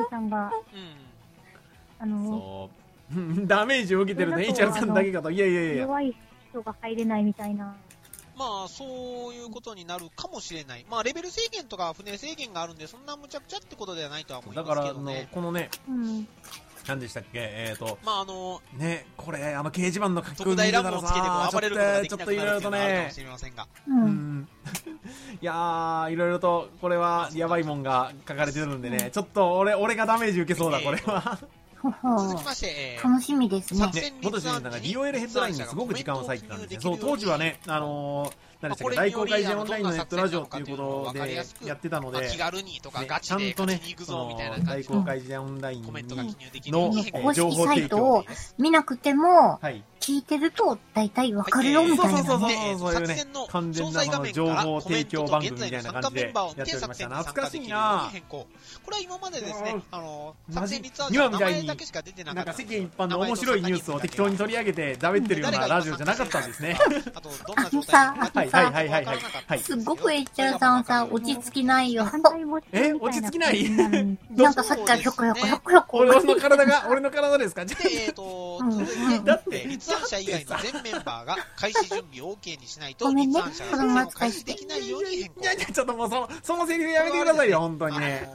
そうダメージを受けてるの HR さんだけかと。いや弱い人が入れないみたいな。 まあそういうことになるかもしれない。まあレベル制限とか船制限があるんで、そんなむちゃくちゃってことではないとは思いますけどね。 だからこのね、何でしたっけ、 まあね、これ掲示板の書き込み特大ラムをつけて暴れることができなくなるっていうのがあるかもしれませんが。 いやー、いろいろとこれはやばいもんが書かれてるんでね、ちょっと俺がダメージ受けそうだ、これは。 続きまして、 楽しみですね。 元新なんか DOL ヘッドラインにすごく時間を割いてたんですよ。そう、当時はね、何でしたっけ、大公開でオンラインのネットラジオっていうことでやってたので、 気軽にとかガチでちゃんとね、大公開でオンラインの情報提供を見なくても、聞いてると大体わかるよみたいな。 そういうね、完全な情報提供番組みたいな感じでやっておりました。懐かしいな。 これは今までですね、作戦立案今みたいにだけしか出てなかった。 なんか世間一般の面白いニュースを適当に取り上げて喋ってるようなラジオじゃなかったんですね。 あとどんな状態はい。すっごく HR さんさ、落ち着きないよ。 落ち着きない？ なんかさっきからひょこひょこひょこひょこ。 俺の体ですか？ 続いて、立案者以外の全メンバーが開始準備を OK にしないと、立案者が開始できないように変更。 いや、ちょっともうそのセリフやめてくださいよ、本当にね。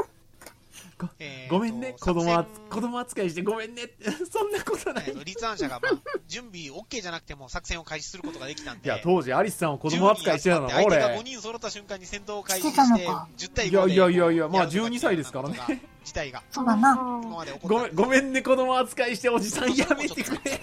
ごめんね、子供扱いしてごめんねって、そんなことない。 立案者が準備 OK じゃなくても作戦を開始することができたんで。 いや、当時アリスさんを子供扱いしてたのは俺。 相手が5人揃った瞬間に戦闘を開始して、10対5で。 いや、まあ12歳ですからね。 事態が。 そうだな。 ごめんね、子供扱いしておじさんやめてくれ。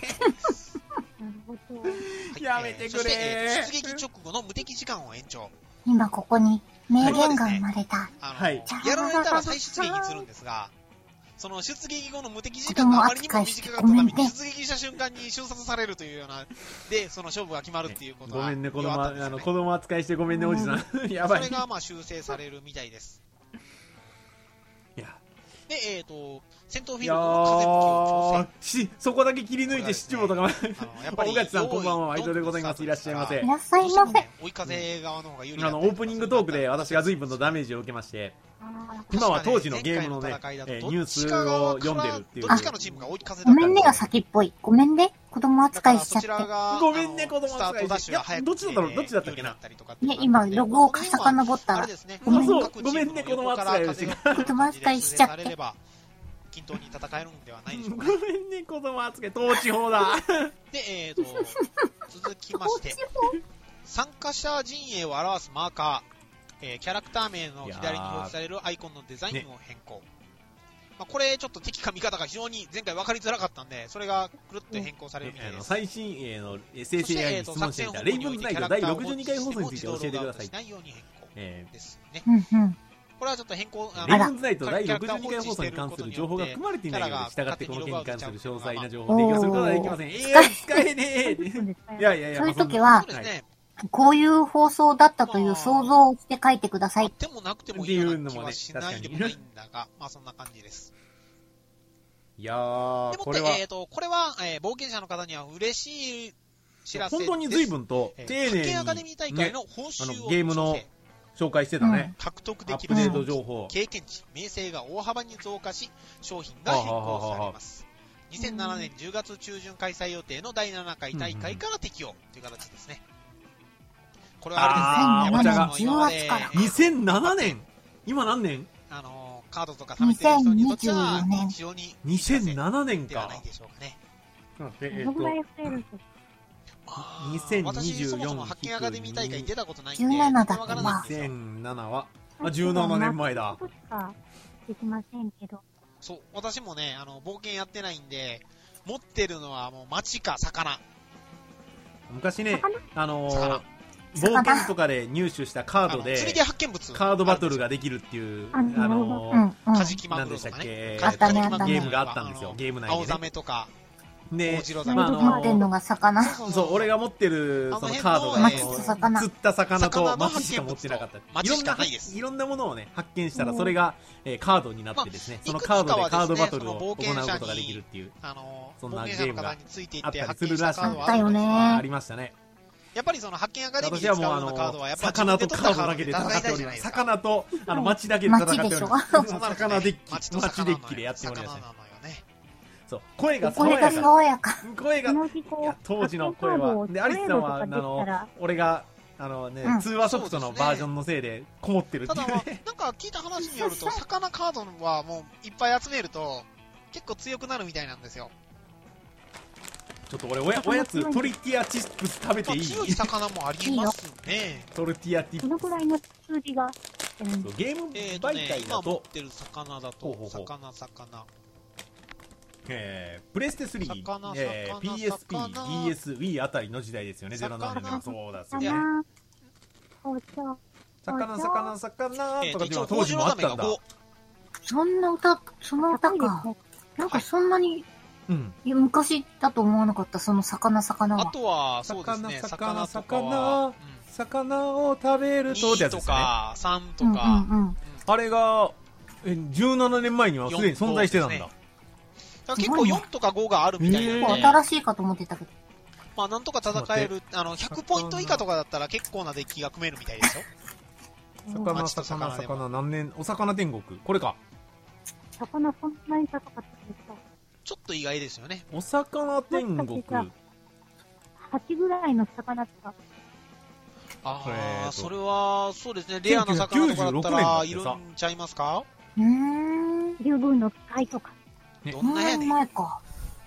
やめてくれ。 出撃直後の無敵時間を延長。 今ここに名言が生まれた。 やられたら再出撃するんですが、その出撃後の無敵時間があまりにも短かったために、出撃した瞬間に瞬殺されるというような、で、その勝負が決まるっていうことは。 ごめんね、子供扱いしてごめんね、おじさん。やばい。 それが修正されるみたいです。 いや。 で、戦闘フィールドの風向きを調整。 そこだけ切り抜いて市長とか、大勝さんこんばんは、毎度でございます。いらっしゃいませ。 いらっしゃいませ。 追い風側の方が有利オープニングトークで私が随分とダメージを受けまして、今は当時のゲームのね、ニュースを読んでるっていう。 ごめんねが先っぽい。ごめんね、子供扱いしちゃって。 ごめんね、子供扱いしちゃって。どっちだったっけな。 ね、今、ロゴを遡ったら。 ごめんね、子供扱いしちゃって。 子供扱いしちゃって。 均等に戦えるんではないでしょうか。 ごめんね、子供扱い、統治法だ。 で、続きまして、参加者陣営を表すマーカー、キャラクター名の左に表示されるアイコンのデザインを変更。 まあ、これちょっと敵か味方が非常に前回分かりづらかったんで、それがくるっと変更されるみたいです。 最新鋭の生成 AI に質問していたレイブンズナイト第62回放送について教えてください。 ですね。これはちょっと変更、 レイブンズナイト第62回放送に関する情報が含まれていないので、従ってこの件に関する詳細な情報を提供することはできません。AI 使えねえ。いやいやいや。 そういう時は、こういう放送だったという想像をして書いてください。 でもなくてもいいような気はしないでもないんだが、まあそんな感じです。 いやー、 でもって、これは、冒険者の方には嬉しい知らせです。 本当に随分と丁寧に、 ハッケンアカデミー大会の報酬をゲームの紹介してたね。 獲得できる情報、経験値、名声が大幅に増加し、商品が変更されます。2007年10月中旬開催予定の第7回大会から適用という形ですね。これはあれですね。 10月から 2007年今何年？ カードとか試してる人にとっては非常に 2007年か。 ではないでしょうかね。私そもそもハッケンアカデミー大会に出たことないんで、 17だったわ。 2007は、17年前だ。 できませんけど。 そう、私もね、冒険やってないんで、持ってるのはもう町か魚。 昔ね、冒険とかで入手したカードで、カードバトルができるっていう、 カジキマグロとかね、 ゲームがあったんですよ、ゲーム内で、ね。 青ザメとか。 で、 持ってんのが魚。 そう、俺が持ってるそのカードが、釣った魚とマチしか持ってなかった。いろんなものをね、発見したら、それがカードになってですね、そのカードでカードバトルを行うことができるっていう、そんなゲームがあったりするらしい。ありましたね。 やっぱりその発見アカデミーで使うようなカードはやっぱり魚とカードだけで戦っております。魚と町だけで戦っております。魚デッキ、町デッキでやっております。そう、声が爽やか。声が、当時の声は。で、アリスさんは、俺が、通話ソフトのバージョンのせいでこもってるっていうね。 ただ、なんか聞いた話によると、魚カードはもういっぱい集めると、結構強くなるみたいなんですよ。 ちょっと俺、おやつ、トリティアチップス食べていい？ 強い魚もありますね。 トルティアチップス。 どのくらいの数字がゲーム媒体だと、 今持ってる魚だと、魚。 プレステ3、PSP、DS、Wii あたりの時代ですよね、07年の。そうだ、そうだ。魚とかでも当時もあったんだ。 その歌か。なんかそんなに、昔だと思わなかった、その魚は。 あとは、そうですね、 魚を食べるとってやつですね。2とか3とか。 あれが、17年前にはすでに存在してたんだ。 結構4とか5があるみたいな結構新しいかと思ってたけど。 まあなんとか戦える、100ポイント以下とかだったら結構なデッキが組めるみたいですよ。 魚、何年、お魚天国。これか。 魚そんなに高かったですか？ ちょっと意外ですよね。 お魚天国。 8ぐらいの魚とか。 それは、そうですね、レアな魚とかだったらいるんちゃいますか？ 竜分の機械とか。 どんなやねん。 前か。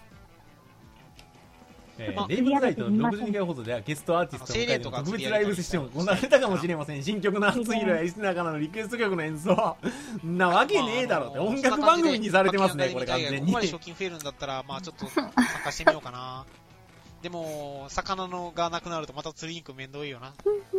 レイブンナイトの62回放送ではゲストアーティストの会で特別ライブシステムが行われたかもしれません。新曲の熱い色やリスナーからのリクエスト曲の演奏なわけねえだろって音楽番組にされてますね、これ完全に。 ここまで賞金増えるんだったら、まあちょっと参加してみようかな。でも、魚のがなくなるとまた釣りに行く面倒いよな。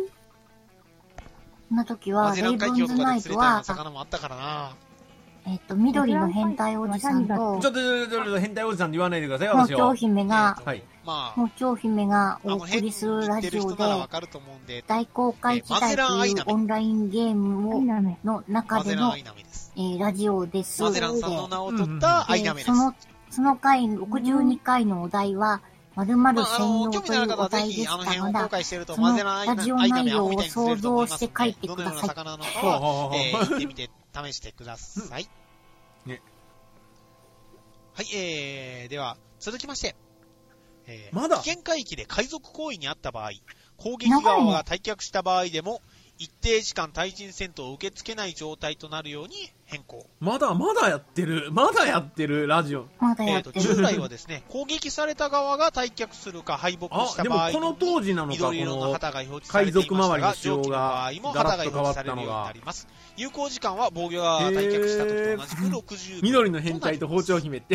その時は、レイブンズナイトは、 魚もあったからな。 緑の変態おじさんと、 ちょっと変態おじさんって言わないでください、 私は。包丁姫がお送りするラジオで、大公開時代というオンラインゲームの中でのラジオです。 マゼランさんの名を取ったアイナメです。 その回、62回のお題は、〇〇専用というお題でしたので、そのラジオ内容を想像して書いてください。 行ってみて試してください。 ね。 はい、では、続きまして。 まだ危険海域で海賊行為にあった場合、攻撃側が退却した場合でも、 一定時間対人戦闘を受け付けない状態となるように変更。 まだやってる、ラジオ。 まだやってる。 従来はですね、攻撃された側が退却するか敗北した場合に、 でもこの当時なのか、 緑色の旗が表示されていましたが、上記の場合も旗が表示されるようになります。有効時間は防御側が退却した時と同じく60秒。 緑の変態と包丁姫って。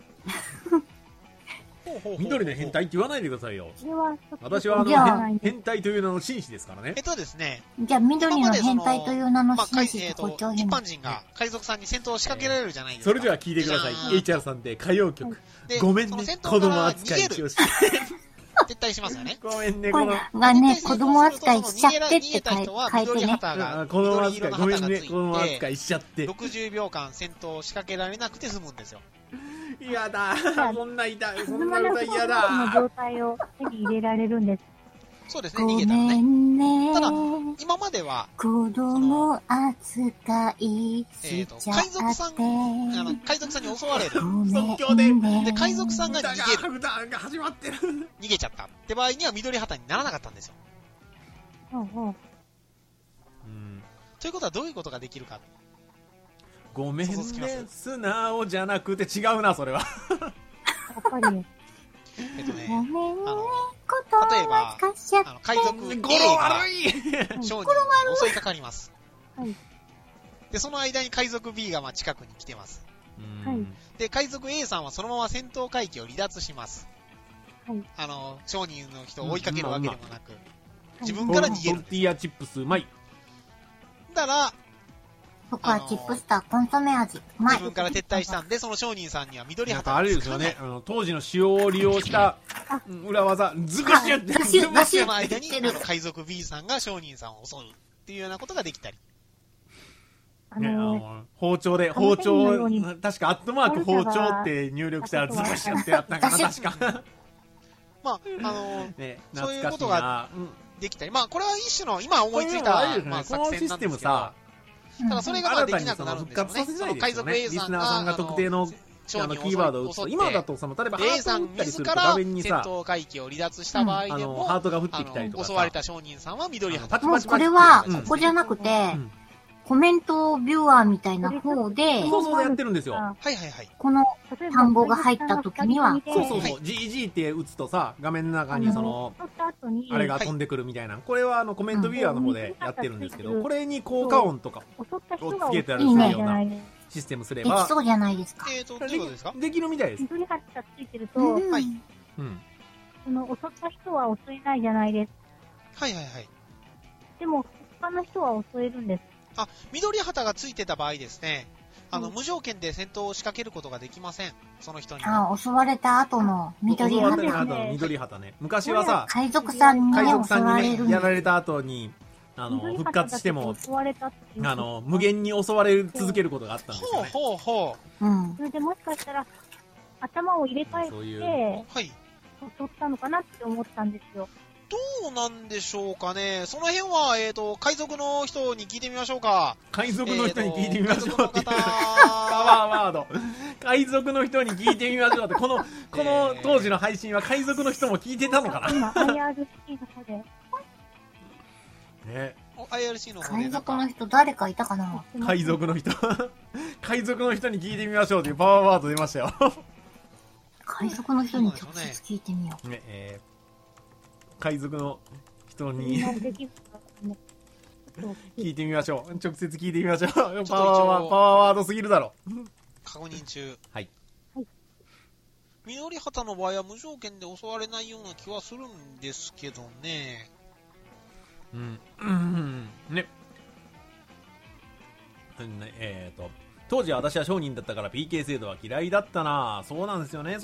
緑の変態って言わないでくださいよ。私は変態という名の紳士ですからね。 ですね。 じゃあ緑の変態という名の紳士と包丁姫。 一般人が海賊さんに戦闘を仕掛けられるじゃないですか。 それでは聞いてください。HR さんで歌謡曲。ごめんね、子供扱いしようして。 撤退しますよね。 ごめんね、 子供扱いしちゃってって書いてね。 子供扱い、ごめんね、子供扱いしちゃって。 60秒間戦闘を仕掛けられなくて済むんですよ。 嫌だ、そんな歌嫌だ。 その状態を手に入れられるんです。 そうですね、逃げたらね。ただ、今までは、 子供扱いしちゃって、 海賊さんに襲われる。 即興で、 海賊さんが逃げる。 歌が始まってる。 逃げちゃったって場合には緑旗にならなかったんですよ。ということはどういうことができるか。 ごめんね、素直じゃなくて違うな、それは。 やっぱり。 例えば、海賊 A が商人に襲いかかります。で、その間に海賊 B が近くに来てます。で、海賊 A さんはそのまま戦闘海域を離脱します。商人の人を追いかけるわけでもなく、自分から逃げる。 トルティーヤチップスうまい。 だから、 僕はチップスターコンソメ味。 自分から撤退したんで、その商人さんには緑旗あれですよね、当時の仕様を利用した裏技、ズバシュって、 その間に海賊 B さんが商人さんを襲うっていうようなことができたり。 包丁、確かアットマーク包丁って入力したらズバシュってやったんかな、確か。 そういうことができたり。これは一種の、今思いついた作戦なんですけど、ただそれができなくなるんですよね。その海賊 A さんが特定のキーワードを打つと、今だと例えばハ A ーさんトを打ったりすると自ら画面にさ、 戦闘海域を離脱した場合でも、 ハートが降ってきたりとか襲われた商人さんは緑旗。 もうこれは、ここじゃなくて、コメントビュアーみたいな方で、 そうやってるんですよ。 この単語が入った時には、 GG って打つとさ、画面の中にあれが飛んでくるみたいな。これはコメントビュアーの方でやってるんですけど、これに効果音とかをつけたりするようなシステムすれば。 できそうじゃないですか。 できるみたいです。 緑旗がついてると、その襲った人は襲えないじゃないです。でも、他の人は襲えるんです。 緑旗がついてた場合ですね、無条件で戦闘を仕掛けることができません。その人に。 襲われた後の緑旗ね。昔はさ、 海賊さんにやられた後に、復活しても、無限に襲われ続けることがあったんですよね。 それでもしかしたら、頭を入れ替えて、襲ったのかなって思ったんですよ。 どうなんでしょうかね。その辺は、海賊の人に聞いてみましょうか。 海賊の人に聞いてみましょうっていう。パワーワード。海賊の人に聞いてみましょうって。この当時の配信は海賊の人も聞いてたのかな。 今、IRC の方で。 IRC の方で。 海賊の人誰かいたかな。 海賊の人。海賊の人に聞いてみましょうっていうパワーワード出ましたよ。 海賊の人に直接聞いてみよう。 海賊の人に聞いてみましょう。直接聞いてみましょう。パワーワードすぎるだろ。 確認中。 はい。 緑旗の場合は無条件で襲われないような気はするんですけどね。 ね。当時は私は商人だったから PK 制度は嫌いだったな。そうなんですよね。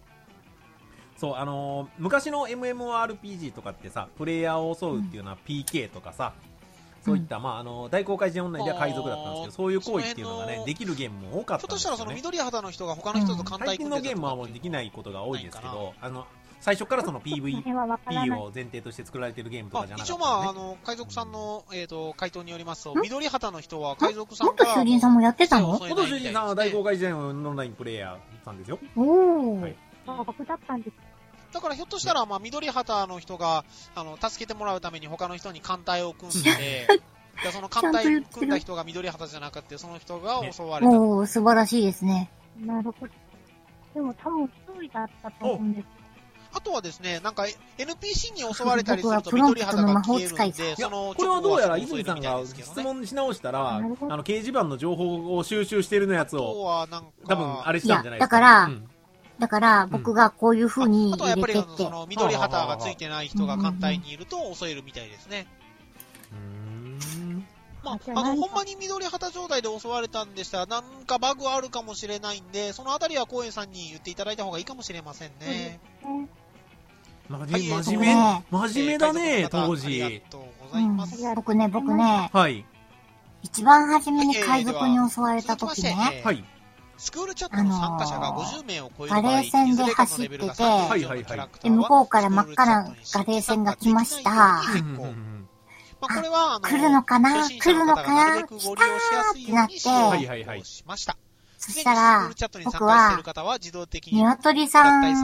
昔の MMORPG とかってさ、プレイヤーを襲うっていうのは PK とかさ、そういった、大公開時オンラインでは海賊だったんですけど、そういう行為っていうのがね、できるゲームも多かったんですよね。 ひょっとしたらその緑旗の人が他の人と艦隊組んでたとか、 最近のゲームはもうできないことが多いですけど、最初からその PVP を前提として作られているゲームとかじゃなかった、 一応海賊さんの、回答によりますと、緑旗の人は海賊さん元囚人さんもやってたの？ 元囚人さんは大公開時代のオンラインプレイヤーさんですよ。 おー。 僕だったんです。 だからひょっとしたら、まあ、緑旗の人が、助けてもらうために他の人に艦隊を組んで、でその艦隊組んだ人が緑旗じゃなくて、その人が襲われた。 おー、素晴らしいですね。 なるほど。でも多分一人だったと思うんです。 あとはですね、なんか NPC に襲われたりすると緑旗が消えるんで、 これはどうやら泉さんが質問し直したら、掲示板の情報を収集してるのやつを、多分あれしたんじゃないですか。 だから、僕がこういう風に入れてって。あとはやっぱりその緑旗がついてない人が艦隊にいると襲えるみたいですね。まあ、ほんまに緑旗状態で襲われたんでしたら、なんかバグあるかもしれないんで、そのあたりは公園さんに言っていただいた方がいいかもしれませんね。 真面目だね、当時。 ありがとうございます。 僕ね、 はい。 一番初めに海賊に襲われた時ね、 はい。スクールチャットの参加者が50名を超える場合、 ガレー線で走ってて、で、向こうから真っ赤なガレー線が来ました。 まあ、これは、 来るのかな来たーってなって、そしたら、僕は、鶏さん、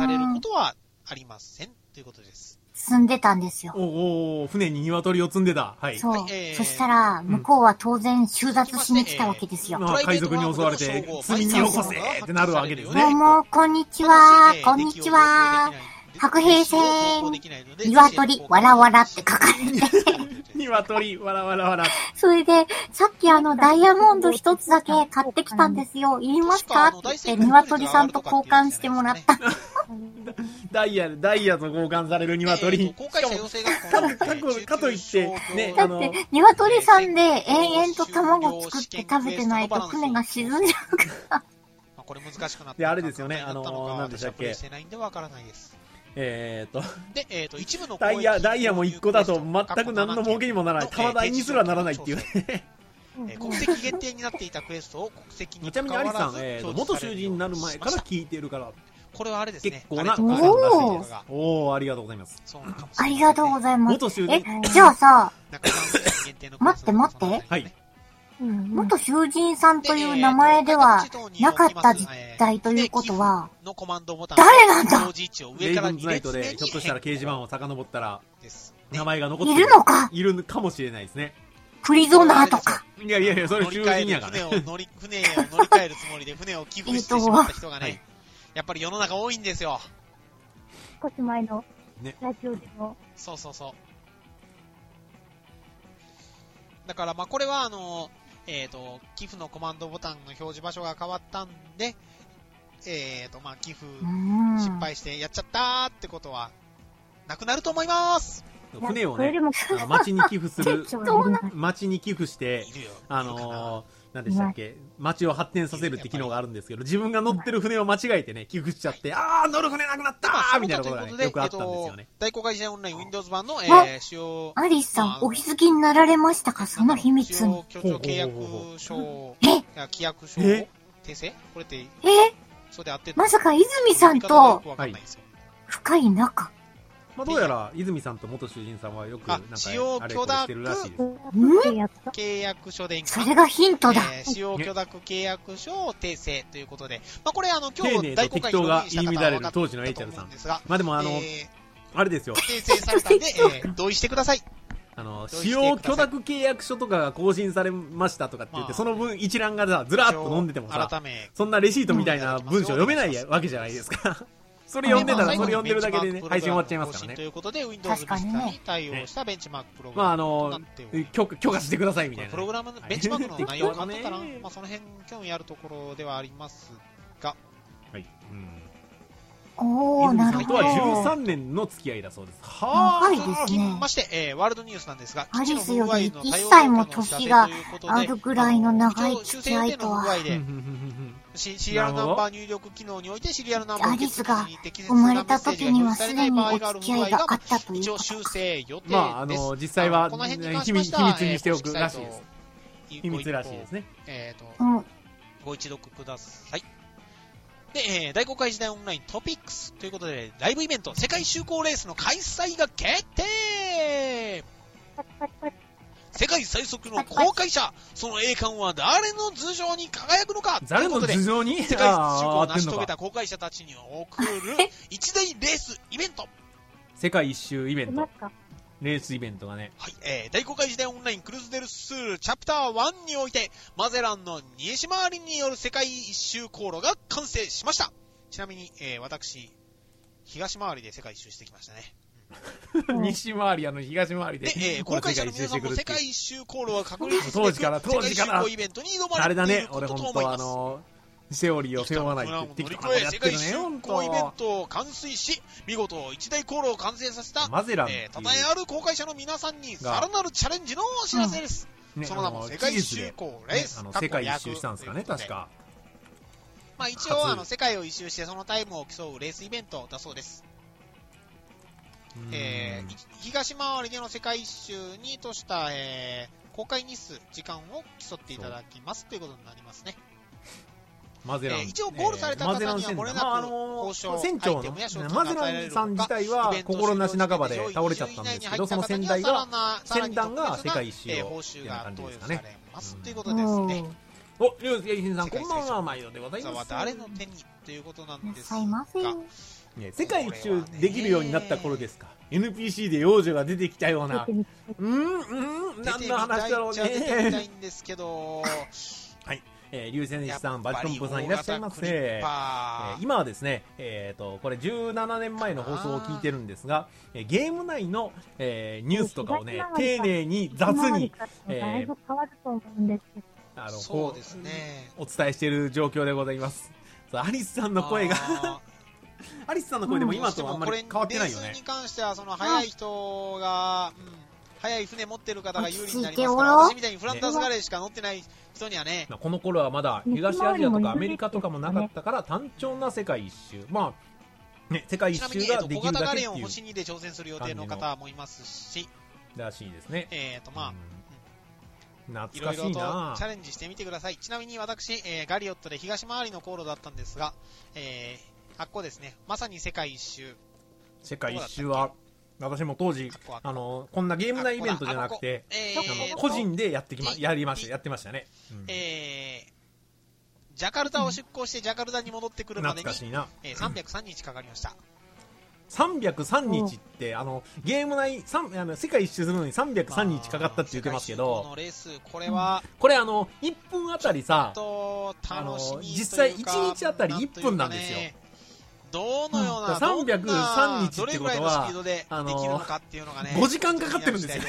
積んでたんですよ。 船に鶏を積んでた。はい。 そう。そしたら、向こうは当然収奪しに来たわけですよ。 海賊に襲われて、積みによこせってなるわけですね。 どうも、こんにちは、こんにちは。白兵戦、鶏、わらわらって書かれて。 鶏、わらわらわら。 それで、さっきダイヤモンド一つだけ買ってきたんですよ。いりますかって言って、鶏さんと交換してもらった。 ダイヤと交換される鶏。かといって、ね、 だって、鶏さんで延々と卵作って食べてないと船が沈んじゃうから。 これ難しくなって。 で、あれですよね、なんでしたっけ。 で、一部のダイヤも1個だと全く何の儲けにもならない。玉代にすらならないっていうね。 国籍限定になっていたクエストを国籍にちなみにアリさん、元囚人になる前から聞いてるから。 これはあれですね。 結構な、おー、ありがとうございます。 ありがとうございます。 元囚人。 じゃあさ、待って。 はい。 元囚人さんという名前ではなかった時代ということは、誰なんだ？ レイブンズナイトでひょっとしたら掲示板を遡ったら、名前が残っているのか？ いるかもしれないですね。 プリゾナーとか。 いや、それ囚人やから。 船を乗り換えるつもりで船を寄付してしまった人がね、やっぱり世の中多いんですよ。 少し前のラジオでも。 そう。だからまあこれは寄付のコマンドボタンの表示場所が変わったんで、まあ、寄付失敗してやっちゃったってことは、なくなると思います。 船をね、町に寄付する、町に寄付して、何でしたっけ、町を発展させるって機能があるんですけど、自分が乗ってる船を間違えてね、寄付しちゃって、乗る船なくなったーみたいなことがね、よくあったんですよね。 大公開時代オンライン Windows 版の、使用。 アリスさん、お気づきになられましたか、その秘密に。 協調契約書、規約書、訂正これって、そうであってまさか泉さんと、深い仲。 まあ、どうやら泉さんと元囚人さんはよくなんか使用許諾契約書でそれがヒントだ。 使用許諾契約書を訂正ということで、まあこれ今日大公開にログインした方は分かったと思うんですが、 まあでもあれですよ。 訂正されたんで、同意してください。 使用許諾契約書とかが更新されましたとかって言って、その分一覧がさ、ずらっと飲んでてもさ、そんなレシートみたいな文章読めないわけじゃないですか。それ読んでたら、それ読んでるだけでね、配信終わっちゃいますからね。 ということで、Windows Vista に対応したベンチマークプログラムとなっております。 許可してくださいみたいな。 プログラム、ベンチマークの内容が変わったかなまあその辺、興味あるところではありますが。 はい。 なるほど。 は13年の付き合いだそうです。 長いですね。 まして、ワールドニュースなんですが、 アリスより1歳も年があるぐらいの長い付き合いとは。 シリアルナンバー入力機能においてシリアルナンバーアリスが生まれた時にはすでにお付き合いがあったということ修正予定です。 まあ、実際は秘密にしておくらしいです。秘密らしいですね。 ご一読ください。で、大公開時代オンライントピックスということで、ライブイベント、世界就航レースの開催が決定！世界界最速の航海者、その栄冠は誰の頭上に輝くのか。 誰の頭上に世界一周を成し遂げた航海者たちに送る一大レースイベント。 世界一周イベント。レースイベントがね。 はい、大航海時代オンラインクルーズデルスールチャプター1において、マゼランの西回りによる世界一周航路が完成しました。ちなみに、私、東回りで世界一周してきましたね。 西回り東回りで。 で、航海者の皆さんも世界一周航路は確立して当時から世界一周イベントに挑まれていることと思います。 セオリーを背負わないって乗り越え世界一周航イベントを完遂し、見事一大航路を完成させたマゼランたたえある航海者の皆さんにさらなるチャレンジのお知らせです。その名も世界一周航レース。 世界一周したんですかね、確か。 まあ一応世界を一周してそのタイムを競うレースイベントだそうです。東回りでの世界一周にとした、航海日数、時間を競っていただきますということになりますね。 マゼラン、 一応ゴールされた方には漏れなく報奨、 船長のマゼランさん自体は心なし半ばで倒れちゃったんですけど、その船団が世界一周を報酬が投与されますということですね。 お、リュウスケイシンさん、こんばんは、毎度でございます。 は誰の手にということなんですが、 世界一周できるようになった頃ですか。NPC で幼女が出てきたような。何の話だろうね。 出てみたいんですけど。 はい。リュウセンシさん、バチコンプさんいらっしゃいませ。今はですね、これ17年前の放送を聞いてるんですが、ゲーム内の、ニュースとかをね、丁寧に雑に、 そうですね、 お伝えしている状況でございます。アリスさんの声がアリスさんの声でも今とあんまり変わってないよね。 レースに関してはその速い人が、速い船持ってる方が有利になりますから、私みたいにフランダースガレーしか乗ってない人にはね。 この頃はまだ東アジアとかアメリカとかもなかったから単調な世界一周。まあね、世界一周ができるだけっていう。 小型ガレーンを星2で挑戦する予定の方もいますし、 らしいですね。 まあ。 懐かしいな。 いろいろとチャレンジしてみてください。ちなみに私、ガリオットで東回りの航路だったんですが、あっこですね、まさに世界一周。 世界一周は、私も当時、こんなゲーム内イベントじゃなくて、個人でやってましたね。 ジャカルタを出港してジャカルタに戻ってくるまでに、 303 日かかりました。 303日って、ゲーム内、世界一周するのに303日かかったって言ってますけど、これ1分あたりさ、実際1日あたり1分なんですよ。 どのような、 303日ってことは、5時間かかってるんですよ。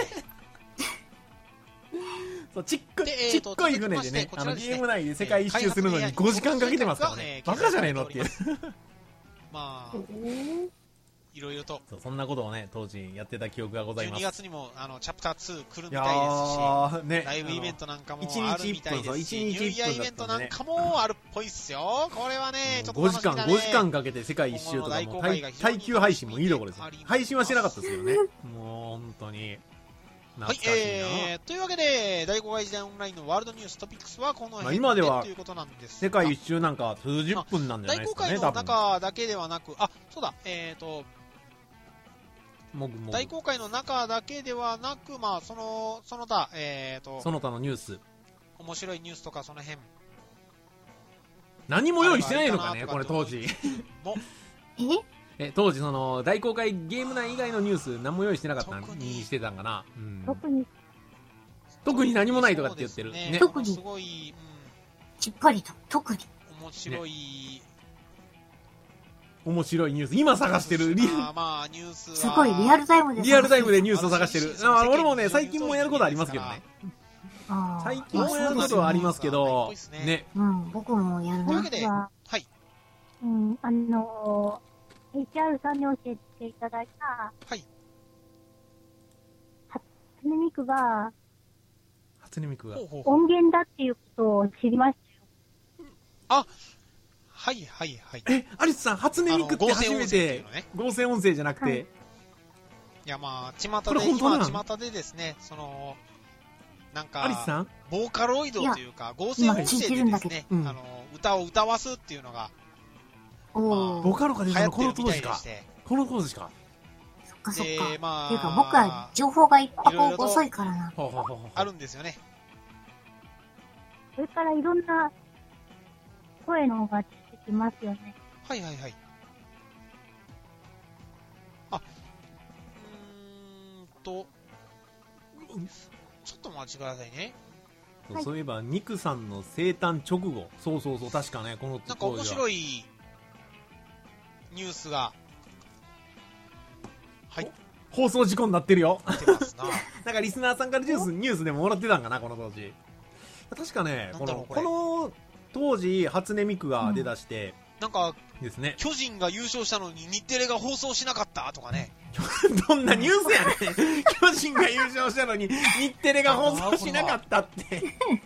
ちっこい船でね、ゲーム内で世界一周するのに5時間かけてますからね。バカじゃねえのっていう。 まあ、いろいろと。 そんなことをね、当時やってた記憶がございます。 12月にも、チャプター2来るみたいですし、ね、ライブイベントなんかもあるみたいですし、ニューイヤーイベントなんかもあるっぽいっすよ。これはね、ちょっと楽しみだね。 5時間かけて世界一周とかも耐久配信もいいところですよ。配信はしてなかったですけどね。もう本当に。 はい、というわけで、大航海時代オンラインのワールドニューストピックスはこの辺でということなんです世界一周なんか数十分なんじゃないですかね。 大航海の中だけではなく、そうだ、大航海の中だけではなく、まあ、その他、 その他のニュース。 面白いニュースとかその辺。 何も用意してないのかね、これ当時。当時大公開ゲーム内以外のニュース何も用意してなかったにしてたんかな。特に何もないとかって言ってる。ね、 特に。 すごい、 しっかりと、特に。 面白い。 面白いニュース。今探してる。 まあ、ニュースは。 すごい、リアルタイムで。 リアルタイムでニュースを探してる。俺もね、最近もやることありますけどね。最近もやることはありますけど、ね。 僕もやるというわけで、はい。 HR さんに教えていただいた、 はい。 初音ミクが、 音源だっていうことを知りましたよ。 はいはいはい。 アリスさん、初音ミクって初めて、合成音声じゃなくて。 いや、まあ、巷でですね、なんか、 アリスさんボーカロイドというか、合成音声でですね、歌を歌わすっていうのが、 ボカロかでこの当時か。この当時か。 かそっか。 まあ、 っていうか僕は情報が一泊遅いからな。 あるんですよね。 それからいろんな声のが出てきますよね。 はいはいはい。あ、ちょっとお待ちくださいね。 そういえば、ニクさんの生誕直後。そうそうそう、確かね、このなんか面白いニュースが、はい。 放送事故になってるよ。 出ますな。 なんかリスナーさんからニュースでももらってたんかな、この当時。確かね、この当時、初音ミクが出だして、 なんか、 ですね。 巨人が優勝したのに日テレが放送しなかったとかね。 どんなニュースやねん。巨人が優勝したのに日テレが放送しなかったって。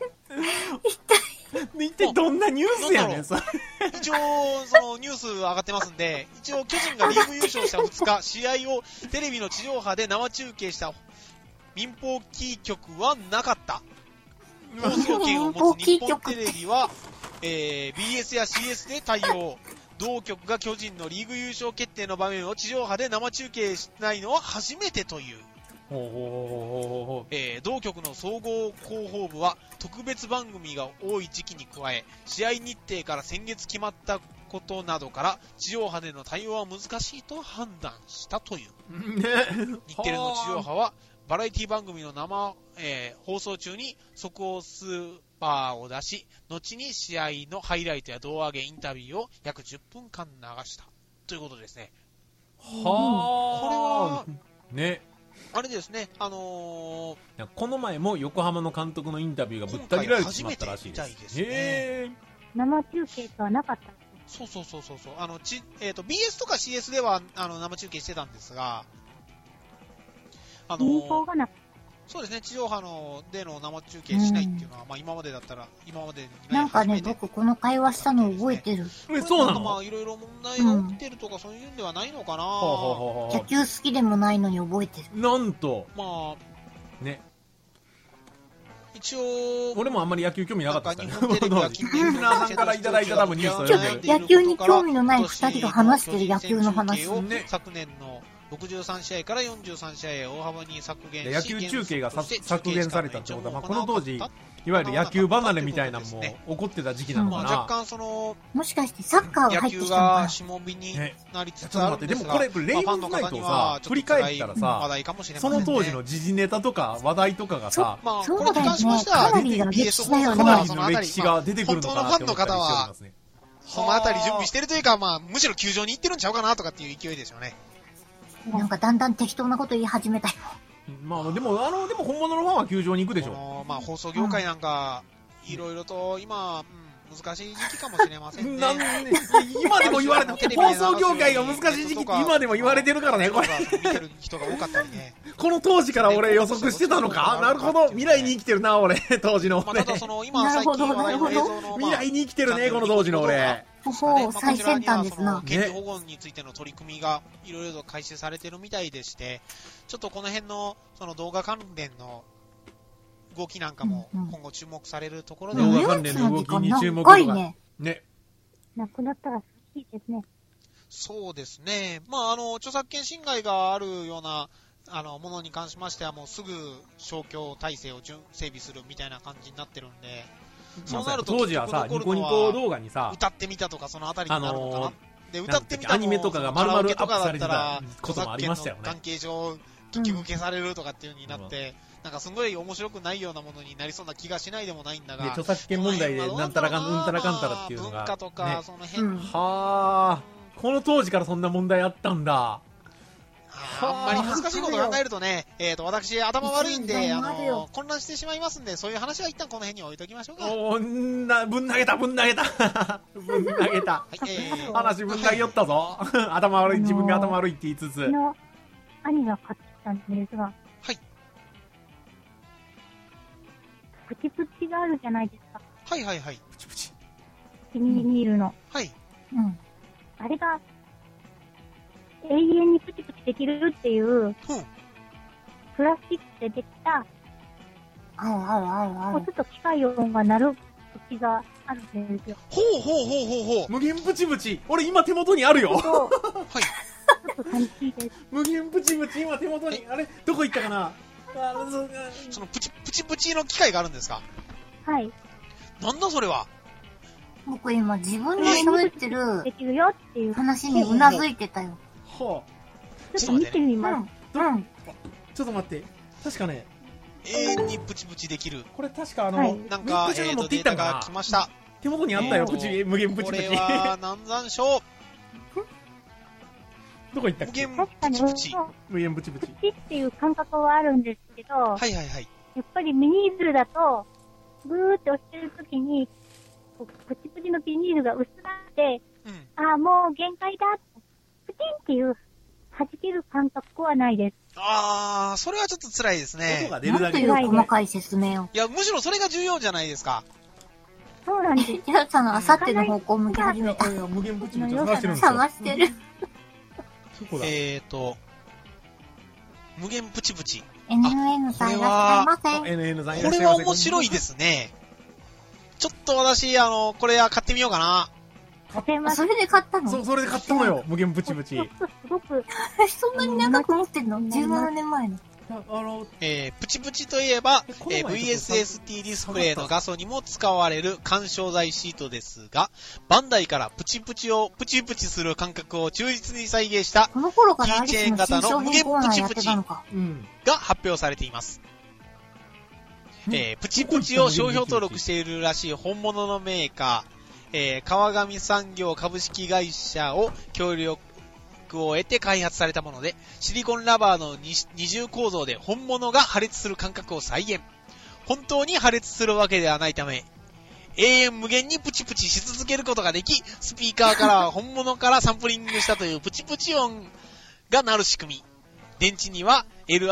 一体どんなニュースやねん、それ。 一応、そのニュース上がってますんで、一応巨人がリーグ優勝した2日、試合をテレビの地上波で生中継した民放キー局はなかった。放送権を持つ日本テレビは、BS や CS で対応。同局が巨人のリーグ優勝決定の場面を地上波で生中継しないのは初めてという。同局の総合広報部は特別番組が多い時期に加え、試合日程から先月決まったことなどから地上波での対応は難しいと判断したという。日テレの地上波はバラエティ番組の生、放送中に速報スーパーを出し、後に試合のハイライトや胴上げインタビューを約10分間流したということですね。 はあ。 これはね。 あれですね、 この前も横浜の監督のインタビューがぶった切られてしまったらしいです。 生中継とはなかった。 そう。BS とか CS では生中継してたんですが、 民放がなかった。 そうですね、地上波での生中継しないっていうのは、まあ今までだったら、今までになんかね、僕この会話したの覚えてる。 そうなの？ まあいろいろ問題が起きてるとかそういうんではないのかな。 野球好きでもないのに覚えてる。 なんと。 まあ、 ね。 一応、 俺もあんまり野球興味なかったですからね。 リスナーさんからいただいた多分ニュースを読んでる。野球に興味のない二人が話してる野球の話を昨年の63試合から43試合へ大幅に削減し、 野球中継が削減されたってことは、まあ、この当時いわゆる野球離れみたいなのも起こってた時期なのかな。 若干そのもしかしてサッカーが入ってきたのかな。 野球がしもびになりつつあるんですが、 でもこれレイブンズナイトをさ振り返ったらさ、その当時の時事ネタとか話題とかがさ、 そうだよね、かなりの歴史だよね。 かなりの歴史が出てくるのかなって思ったりしてますね。 そのあたり準備してるというか、まあむしろ球場に行ってるんちゃうかなとかっていう勢いでしょうね。 なんかだんだん適当なこと言い始めたよ。 まあでも本物のファンは球場に行くでしょ。 まあ放送業界なんかいろいろと今、難しい時期かもしれませんね。 今でも言われてる。放送業界が難しい時期って今でも言われてるからね、これ。 見てる人が多かったりね。 この当時から俺予測してたのか。なるほど。未来に生きてるな、俺。当時の俺。 ただその今最近話題の映像の未来に生きてるね、この当時の俺。 最先端ですな。 権利保護についての取り組みがいろいろと開始されてるみたいでして、ちょっとこの辺のその動画関連の動きなんかも今後注目されるところで、 動画関連の動きに注目がね。 なくなったらいいですね。 そうですね。まあ著作権侵害があるようなものに関しましてはもうすぐ消去体制を整備するみたいな感じになってるんで。そうなると当時はさ、ニコニコ動画にさ、 歌ってみたとかそのあたりになるのかな。で、歌ってみたアニメとかが丸々アップされてたこともありましたよね。 関係上、結局消されるとかっていう風になって、なんかすごい面白くないようなものになりそうな気がしないでもないんだが。 著作権問題でなんたらかんたらかんたらっていうのが。 文化とか、その辺。 はぁ、この当時からそんな問題あったんだ。 あんまり難しいこと考えるとね、私、頭悪いんで、混乱してしまいますんで、そういう話は一旦この辺に置いときましょうか。 ぶん投げた。ぶん投げた。話ぶん投げよったぞ。頭悪い、自分が頭悪いって言いつつ。 兄が買ってきたんですが、 はい。 プチプチがあるじゃないですか。 はい。 プチプチ。 ビニールの。 はい。 あれが、永遠にプチプチできるっていう、プラスチックでできた、ちょっと機械音が鳴る時があるんですよ。 ほう。 無限プチプチ。俺今手元にあるよ。 ちょっすごく楽しいです。 無限プチプチ、今手元に、あれどこ行ったかな。 そのプチプチの機械があるんですか？ はい。 なんだそれは。 僕今自分で喋ってるできるよっていう話にうなずいてたよ。 はあ。ちょっと見てみます。 うん。 ちょっと待って。確かね。 永遠にプチプチできる。 これ確かなんか、データが来ました。 手元にあったよ、無限プチプチ。 これは、南山椒。 どこ行ったっけ？ 無限プチプチ。 無限プチプチ。 プチっていう感覚はあるんですけど、 はいはいはい。 やっぱりビニールだと、ブーって押してるときに、プチプチのビニールが薄くなって、ああ、もう限界だ。プチンっていう弾ける感覚はないです。 ああ、それはちょっと辛いですね。 音が出るだけで。なんという細かい説明を。 いや、むしろそれが重要じゃないですか。 そうなんです。 ジャルさんのあさっての方向向き始めた。 無限プチプチ探してるんですよ。 探してる。 無限プチプチ。 NN さんいらっしゃいませ。 NN さんいこれは面白いですね。ちょっと私、これは買ってみようかな。 それで買ったの？ そう、それで買ったのよ、無限プチプチ。 すごく、 そんなに長く持ってんの？ 17 年前の。 プチプチといえば、VSST ディスプレイの画素にも使われる干渉材シートですが、バンダイからプチプチをプチプチする感覚を忠実に再現したキーチェーン型の無限プチプチが発表されています。プチプチを商標登録しているらしい本物のメーカー、川上産業株式会社を協力を得て開発されたもので、シリコンラバーの二重構造で本物が破裂する感覚を再現。本当に破裂するわけではないため、永遠無限にプチプチし続けることができ、スピーカーからは本物からサンプリングしたというプチプチ音が鳴る仕組み。電池には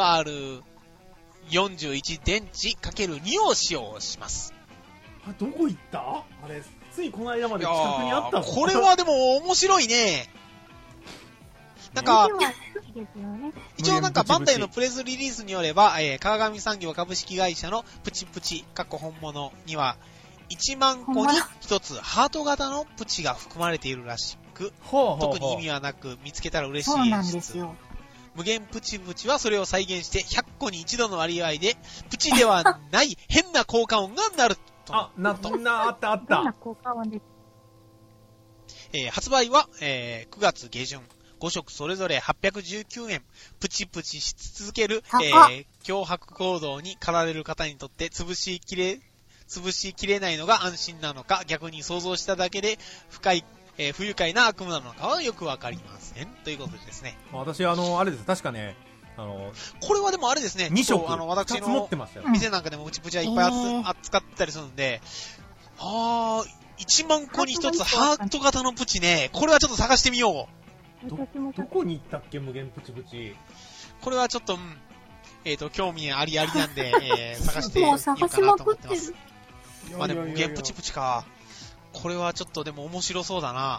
LR41 電池 ×2 を使用します。 どこ行った？あれ、ついこの間まで近くにあったの？ これはでも面白いね。なんか、一応なんかバンダイのプレスリリースによれば、川上産業株式会社のプチプチ、本物には、1万個に1つハート型のプチが含まれているらしく、特に意味はなく見つけたら嬉しいそうなんですよ。 無限プチプチはそれを再現して100個に1度の割合で、プチではない変な効果音が鳴ると。 あったあった。 変な効果音です。 発売は、9月下旬。5色それぞれ819円。プチプチし続ける、脅迫行動に駆られる方にとって潰しきれないのが安心なのか、逆に想像しただけで不愉快な悪夢なのかはよくわかりません。ということでですね。 私、あれです。確かね、 これはでもあれですね。 2色。 私の店なんかでもプチプチはいっぱい扱ってたりするんで、1万個に1つハート型のプチね。これはちょっと探してみよう。 どこに行ったっけ、無限プチプチ。 これはちょっと、興味ありありなんで、探してみようかなと思ってます。まあでも無限プチプチか。これはちょっとでも面白そうだな。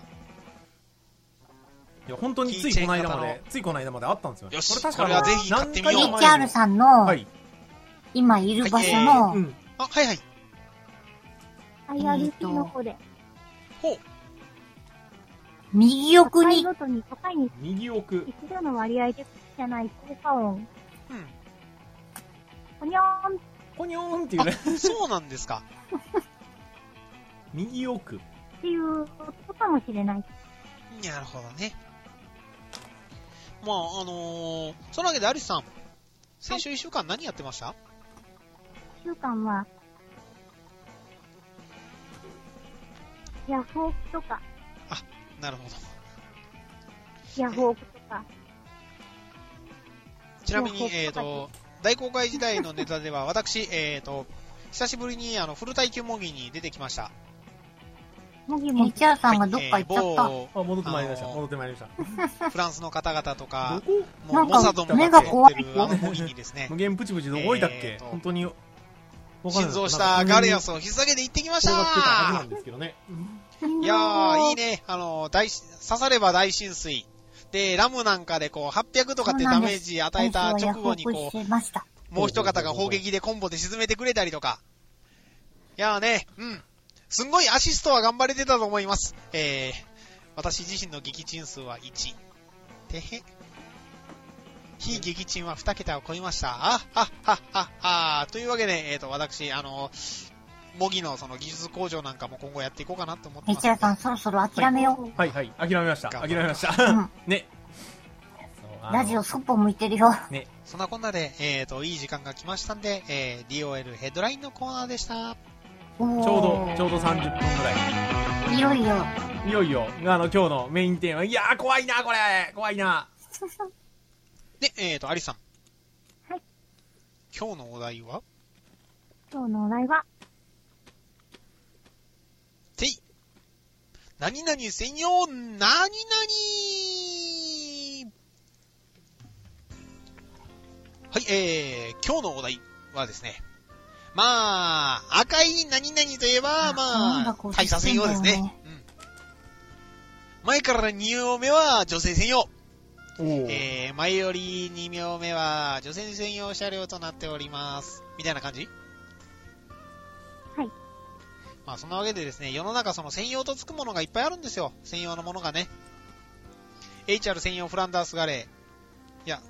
いや、本当についこの間まであったんですよ。 よし、これはぜひ買ってみよう。 HR さんの、今いる場所の、 はいはい。 IRC の方で。 ほう。 右奥に。 右奥。 一度の割合でじゃない効果音。ポニョーン。 ポニョーンっていうね。 そうなんですか。 右奥。 っていうことかもしれない。 なるほどね。まあ、そのわけでアリスさん、先週1週間何やってました？ 1週間は、ヤフオクとか。 なるほど。 ヤフオクとか。 ちなみに、大公開時代のネタでは、私、久しぶりに、フル耐久模擬に出てきました。 模擬も、HR さんがどっか行っちゃった。 戻ってまいりました。 フランスの方々とか、 もう、 モサドも目が怖い。 模擬にですね。 無限プチプチどこ置いたっけ？本当に。 心臓したガレアスを引っ提げて行ってきましたー。いやー、いいね。刺されば大浸水。で、ラムなんかでこう、800とかってダメージ与えた直後にこう、もう一方が砲撃でコンボで沈めてくれたりとか。いやーね、すんごいアシストは頑張れてたと思います。私自身の撃沈数は1。 てへ。非撃沈は2桁を超えました。というわけで、私、模擬のその技術向上なんかも今後やっていこうかなと思ってます。 一夜さん、そろそろ諦めよう。 はい、はい、諦めました。諦めました。ね。 ラジオそっぽ向いてるよ。 ね。そんなこんなで、いい時間が来ましたんで、DOL ヘッドラインのコーナーでした。 ちょうど30分ぐらい。いよいよ。 いよいよ、今日のメインテーマ。いやー、怖いな、これ。怖いな。 で、アリさん。 はい。 今日のお題は？ 今日のお題は、 何々専用何々。はい、今日のお題はですね、まあ、赤い何々といえば、まあ、大佐専用ですね。前から2行目は女性専用。前より2行目は女性専用車両となっております。みたいな感じ？ はい。 まあそんなわけでですね、世の中その専用とつくものがいっぱいあるんですよ。専用のものがね。HR 専用フランダースガレー。いや、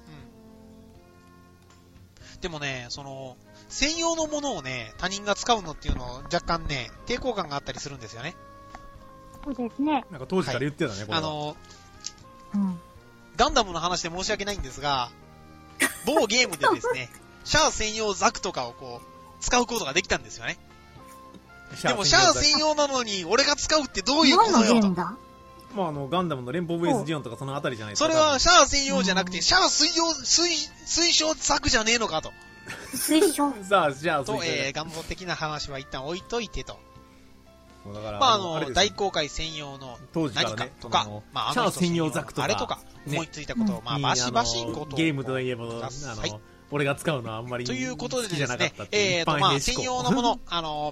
でもね、その、専用のものをね、他人が使うのっていうのを若干ね、抵抗感があったりするんですよね。 そうですね。 なんか当時から言ってたね、これは。 ガンダムの話で申し訳ないんですが、某ゲームでですね、シャア専用ザクとかをこう、使うことができたんですよね。でもシャア専用なのに、俺が使うってどういうことよと。 まあガンダムの連邦 VS ジオンとかそのあたりじゃないですか。 それはシャア専用じゃなくて、シャア推奨ザクじゃねえのかと。 推奨さあ、じゃあ、と、願望的な話は一旦置いといてと。だからまあ大公開専用の何かとか、まあシャア専用ザクとか、 あれとか、思いついたことを、まあ、バシバシことを。 ゲームといえば、俺が使うのはあんまり好きじゃなかったっていう。 まあ、専用のもの、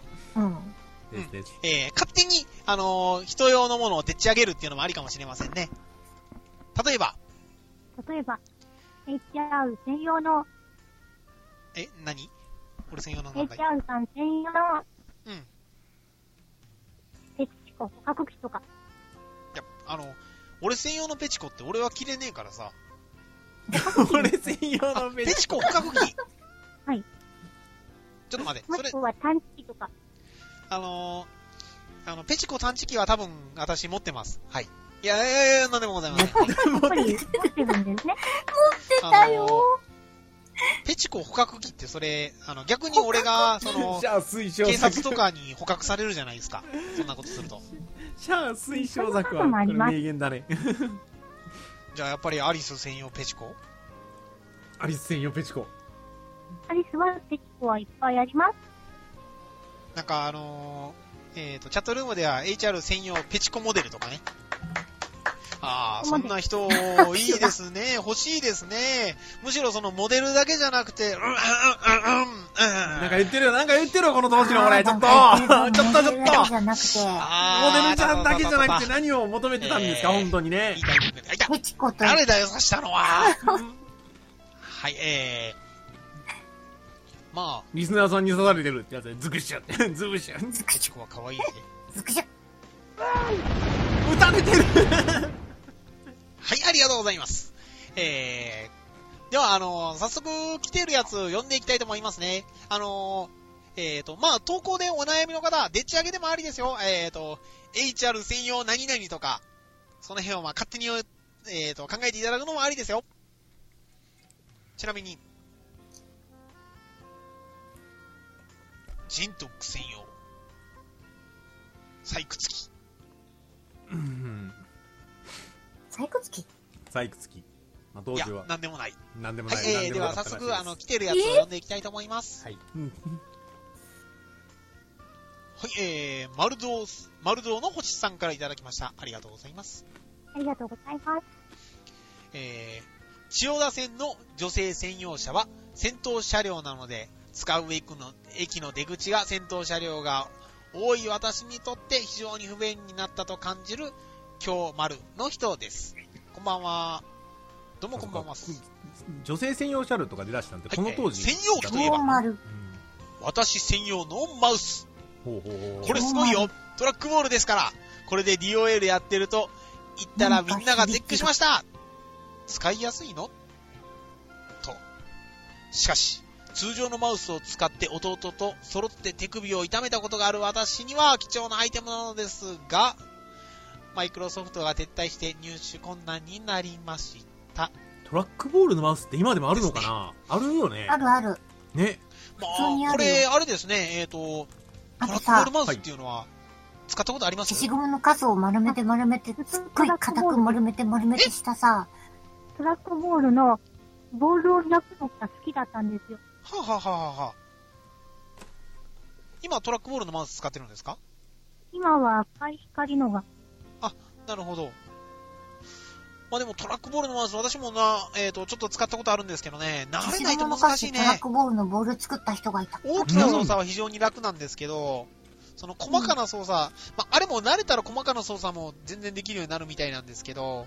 勝手に、人用のものをでっち上げるっていうのもありかもしれませんね。例えば、 HR 専用の、 何？俺専用の何だ？ HR さん専用の、ペチコ、捕獲機とか。 いや、俺専用のペチコって俺は切れねえからさ。 俺専用のペチコ捕獲機。 はい。 ちょっと待って、 それ。もしくは探知機とか。 ペチコ探知機は多分私持ってます。はい。いや、なんでもございません。 やっぱり持ってるんですね。 持ってたよペチコ捕獲機ってそれ、逆に俺が、その、警察とかに捕獲されるじゃないですか。そんなことすると。 シャア推奨ザクは、これ名言だね。 じゃあやっぱりアリス専用ペチコ？ アリス専用ペチコ。 アリスはペチコはいっぱいあります。 なんかチャットルームでは HR 専用ペチコモデルとかね。ああ、そんな人、いいですね。欲しいですね。むしろそのモデルだけじゃなくて、なんか言ってるよ、この当時の俺。ちょっとモデルちゃんだけじゃなくて何を求めてたんですか、本当にね。 誰だよ、刺したのは。はい、まあ。 リスナーさんに刺されてるってやつで、ズクシュって、ズクシュ。 ペチコは可愛いね。 ズクシュ。 撃たれてるはい、ありがとうございます。では、早速来てるやつ読んでいきたいと思いますね。まあ、投稿でお悩みの方、でっち上げでもありですよ。HR 専用何々とか、その辺をまあ勝手に、考えていただくのもありですよ。ちなみに、ジントック専用、採掘機。 採掘機。 まあ、当時は。 いや、なんでもない。 なんでもない。 はい、では早速、来てるやつを読んでいきたいと思います。 はい。 はい、マルドーの星さんからいただきました。ありがとうございます。 ありがとうございます。 千代田線の女性専用車は先頭車両なので、使う駅の出口が先頭車両が多い私にとって非常に不便になったと感じる京丸の人です。こんばんは。どうもこんばんは。 女性専用車両とか出だしたんで、この当時。 専用機といえば、私専用のマウス。これすごいよ。トラックボールですから。これで DOL やってると言ったらみんなが絶句しました。 使いやすいのと。しかし、通常のマウスを使って弟と揃って手首を痛めたことがある私には貴重なアイテムなのですが、マイクロソフトが撤退して入手困難になりました。 トラックボールのマウスって今でもあるのかな、あるよね。 あるある。 ね。 まあ、これ、あれですね、トラックボールマウスっていうのは、使ったことあります？ 消しゴムの数を丸めて、すっごい硬く丸めてしたさ。 トラックボールの、ボールを焼くのが好きだったんですよ。 はぁはぁはぁはぁ。今、トラックボールのマウス使ってるんですか？ 今は赤い光のが。 あ、なるほど。まあでもトラックボールのマウス、私もな、ちょっと使ったことあるんだけどね、慣れないと難しいね。 トラックボールのボール作った人がいた。 大きな操作は非常に楽なんですけど、その細かな操作、まああれも慣れたら細かな操作も全然できるようになるみたいなんですけど、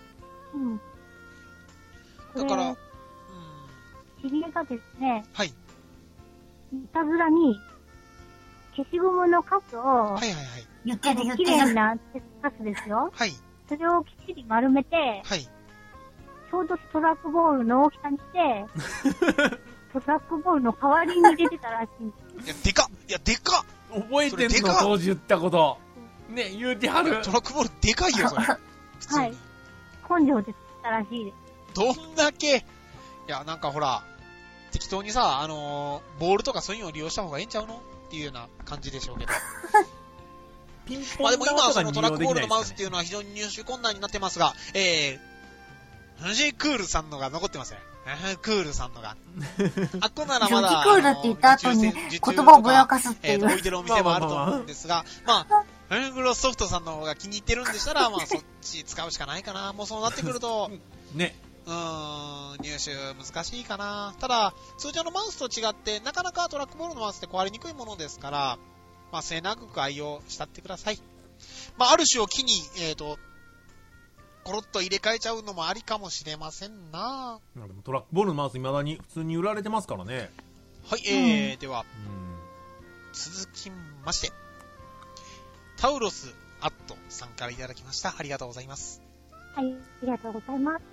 だから、 知り合いがですね、 はい。 いたずらに、消しゴムのカスを、 はいはいはい。 言ってる。 綺麗なカスですよ。 はい。 それをきっちり丸めて、 はい。 ちょうどトラックボールの大きさにして、トラックボールの代わりに入れてたらしいんです。 でかっ覚えてんの当時言ったこと。ね、言うてはる。 トラックボールでかいよ、それ。普通に。 はい。根性で作ったらしいです。 どんだけ、いや、なんかほら、適当にさ、ボールとかそういうのを利用した方がいいんちゃうのっていうような感じでしょうけど。 ピンポンまあでも今はそのにトラックボールのマウスねっていうのは非常に入手困難になってますが、藤井クールさんのが残ってますね。クールさんのが。あっこならまだ、 藤井クールって言った後に言葉をぼやかすっていう。 置いてるお店もあると思うんですが、まあ、マイクロソフトさんの方が気に入ってるんでしたら、まあそっち使うしかないかな。もうそうなってくると、 ね。 入手難しいかな。ただ、通常のマウスと違って、なかなかトラックボールのマウスって壊れにくいものですから、まあ、末永く愛用したってください。まあ、ある種を機に、コロッと入れ替えちゃうのもありかもしれませんな。 でもトラックボールのマウス未だに普通に売られてますからね。 はい、では、続きまして、タウロスアットさんからいただきました。ありがとうございます。 はい、ありがとうございます。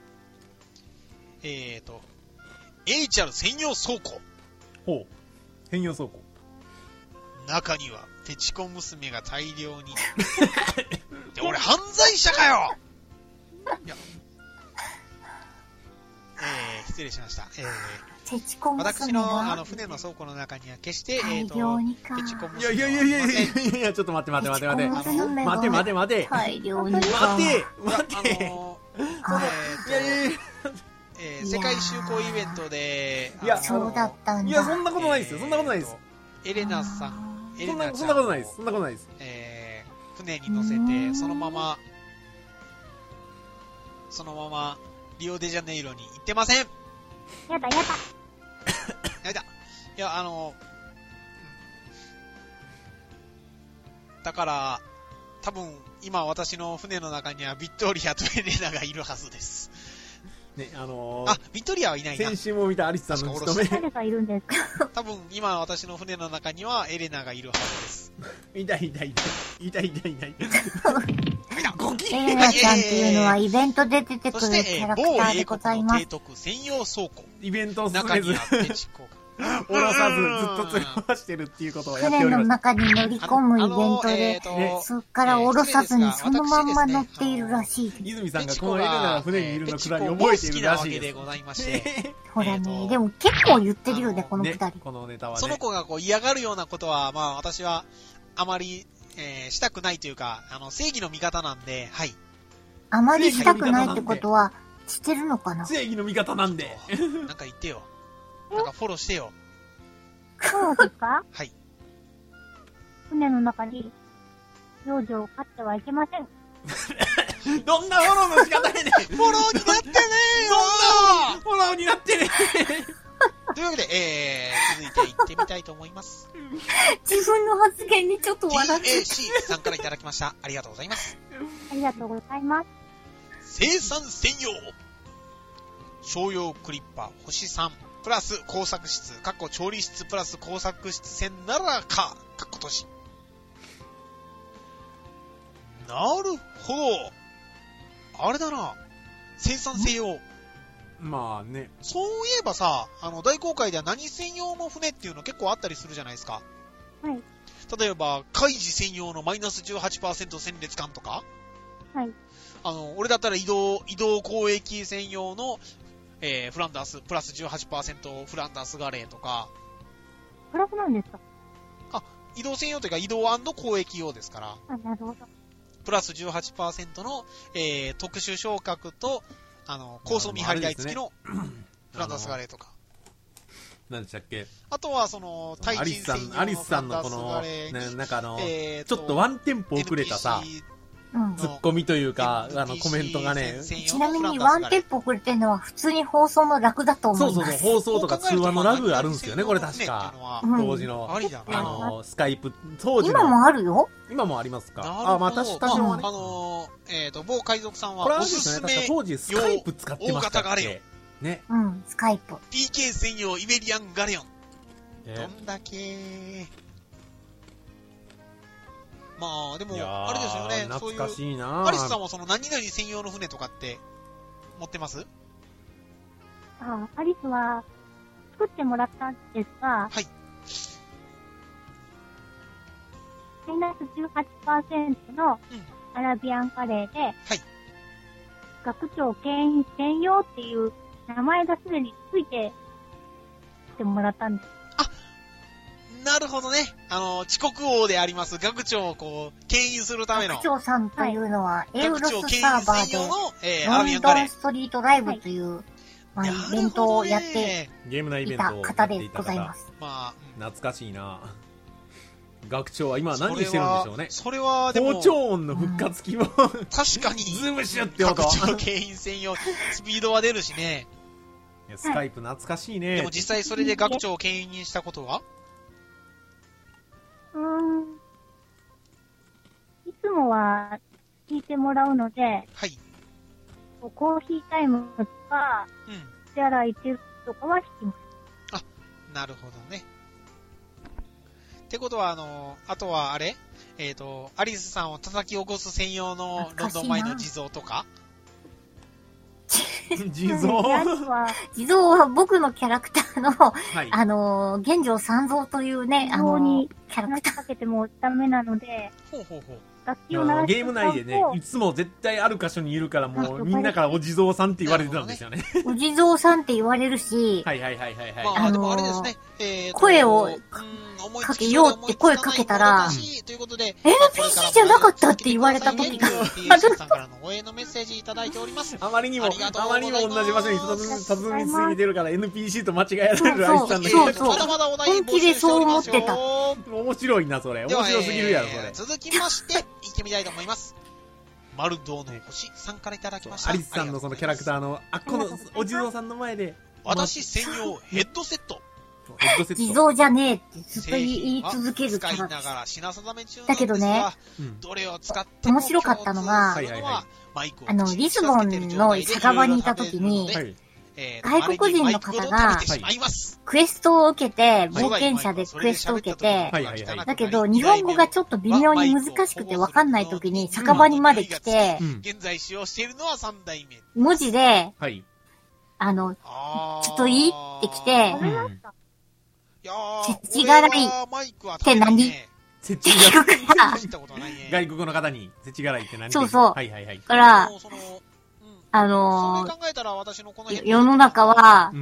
HR 専用倉庫。 ほう。専用倉庫。 中には、テチコ娘が大量に。俺、犯罪者かよ。いや。失礼しました。 テチコ娘が私の、船の倉庫の中には決して、テチコ娘は。 いや、ちょっと待って。待て。 大量に待て。 世界就航イベントで、 いや、そうだったんだ。 いや、そんなことないですよ。 エレナさん。 そんなことないです。 船に乗せて、そのまま、リオデジャネイロに行ってません。 やだ。 いや、だから、多分、今私の船の中にはビットリアとエレナがいるはずです。 ね、 ビットリアはいないな。 先週も見たアリスさんの務め。 誰がいるんですか？ 多分、今私の船の中にはエレナがいるはずです。 痛い。 ゴキエレナちゃんっていうのはイベントで出てくるキャラクターでございます。 提督専用倉庫。 イベントを進めず、 中にあって下ろさず、ずっと連れ回してるっていうことをやってお船のります。 中に乗り込むイベントで、そっから下ろさずにそのまんま乗っているらしいです。 泉さんがこのエレナが船にいるのくらい覚えているらしいです。 ほらね、でも結構言ってるよね、このくだり。 このネタはね。 その子がこう嫌がるようなことは、まあ私はあまり、したくないというか、正義の味方なんで、はい。 あまりしたくないってことは、してるのかな？ 正義の味方なんで。 なんか言ってよ。なんかフォローしてよ。 そうですか？ はい。 船の中に、幼女を飼ってはいけません。 どんなフォローの仕方やねん。 フォローになってねえよどんなフォローになってねというわけで、続いて行ってみたいと思います。 自分の発言にちょっと笑って。 TAC さんからいただきました。ありがとうございます。 ありがとうございます。 生産専用商用クリッパー星3プラス工作室調理室プラス工作室線ならか閉じ。なるほど。あれだな。生産性用まあね。 そういえばさ、大航海では何専用の船っていうの結構あったりするじゃないですか。 はい。 例えば、海事専用のマイナス 18% 戦列艦とか。 はい。 俺だったら移動交易専用の、フランダース、プラス 18% フランダースガレーとか。 プラスなんですか？ 移動専用というか移動&交易用ですから。 あ、なるほど。 プラス 18% の、特殊昇格と、高層見張り台付きのフランダースガレーとか。 何でしたっけ？ あとは、対人専用のアリスさんのこの、ね、なんかちょっとワンテンポ遅れたさ、ツッコミというか、コメントがね。 ちなみにワンテンポ遅れてるのは普通に放送のラグだと思います。 そう、放送とか通話のラグがあるんですよね、これ確か。当時の、スカイプ、当時の。 今もあるよ。 今もありますか？あ、まあ確かにね。 某海賊さんは、 これおすすめ、当時スカイプ使ってましたっけ？ね。 うん、スカイプ。 PK 専用イベリアンガレオン。どんだけまあ、でも、あれですよね。 懐かしいな。 アリスさんは何々専用の船とかって持ってます？ アリスは作ってもらったんですが、 はい。 マイナス 18% のアラビアンカレーで、はい。学長牽引専用っていう名前がすでについてきてもらったんです。 なるほどね。遅刻王であります学長を牽引するための。 学長さんというのは、エウロスサーバーで、 ロンドンストリートライブという、イベントをやってゲーム内イベいントた方でございます。 まあ、 懐かしいな。学長は今何してるんでしょうね。 それはでも、 包丁音の復活機も、 確かに、 ズームシュって音。 学長牽引専用、スピードは出るしね。 スカイプ懐かしいね。 でも実際それで学長を牽引したことはいつもは聞いてもらうので、 はい。 コーヒータイムとか、手洗い中とかは聞きます。 あ、なるほどね。ってことは、あとはあれアリスさんを叩き起こす専用のロンドン前の地蔵とか地蔵地蔵は僕のキャラクターの、はい、玄城三蔵というね、キャラクター。 かけてもダメなので、 楽器を鳴らしてゲーム内でね、いつも絶対ある箇所にいるから、もうみんなからお地蔵さんって言われてたんですよね。 お地蔵さんって言われるし、 はいはいはいはい。まあ、でもあれですね。 声をかけようって声かけたら、NPC じゃなかったって言われた時がある。 さんからの応援のメッセージいただいております。 あまりにも同じ場所に佇みすぎてるから NPC と間違えられるアイスさんだけど。 まだまだお題本気でそう思ってた。 面白いな、それ。面白すぎるやろ、それ。 続きまして、行ってみたいと思います。マルドーの星さんからいただきました。 アリスさんのそのキャラクターの、このお地蔵さんの前で。 私専用ヘッドセット。 地蔵じゃねえってずっと言い続けるキャラだけどね、面白かったのが、リスボンの酒場にいた時に、外国人の方が、クエストを受けて、冒険者でクエストを受けて、だけど、日本語がちょっと微妙に難しくて分かんない時に、酒場にまで来て、文字で、ちょっといいって来て、せちがらいって何せちがらい。外国の方に、せちがらいって何？ そうそう。はいはいはい。から、世の中は、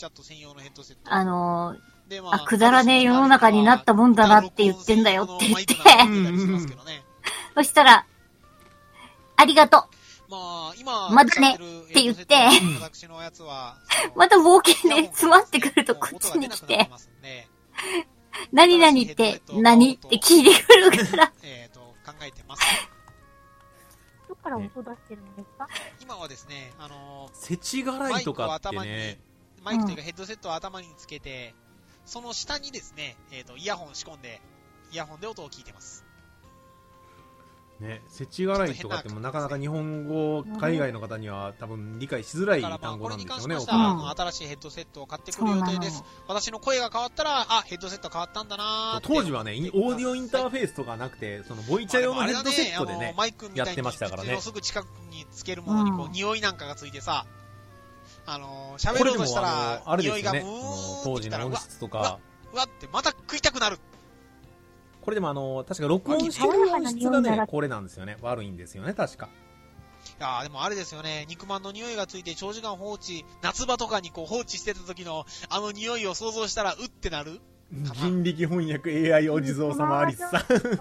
くだらねえ世の中になったもんだなって言ってんだよって言って、そしたら、ありがとう。まだねって言って、また冒険で詰まってくるとこっちに来て、何々って何って聞いてくるから。 考えてます。 どっから音出してるんですか？ 今はですね、 せちがらいとかってね、 マイクというかヘッドセットを頭につけて、その下にですね、イヤホン仕込んで、イヤホンで音を聞いてます。 ね、せちがらいとかってもなかなか日本語、海外の方には多分理解しづらい単語なんですよね。 新しいヘッドセットを買ってくる予定です。私の声が変わったら、ヘッドセット変わったんだなーって。 当時はね、オーディオインターフェースとかなくて、そのボイチャ用のヘッドセットでね、やってましたからね。 すぐ近くにつけるものにこう、匂いなんかがついてさ、 喋ろうとしたら、 あれです匂いがよね。当時の音質とか。 うわってまた食いたくなる。 これでも確か録音してる音質がね、これなんですよね。悪いんですよね、確か。 いやでもあれですよね、肉まんの匂いがついて長時間放置、夏場とかにこう放置してた時の匂いを想像したらうってなる。 人力翻訳 AI お地蔵様アリスさん。 違う。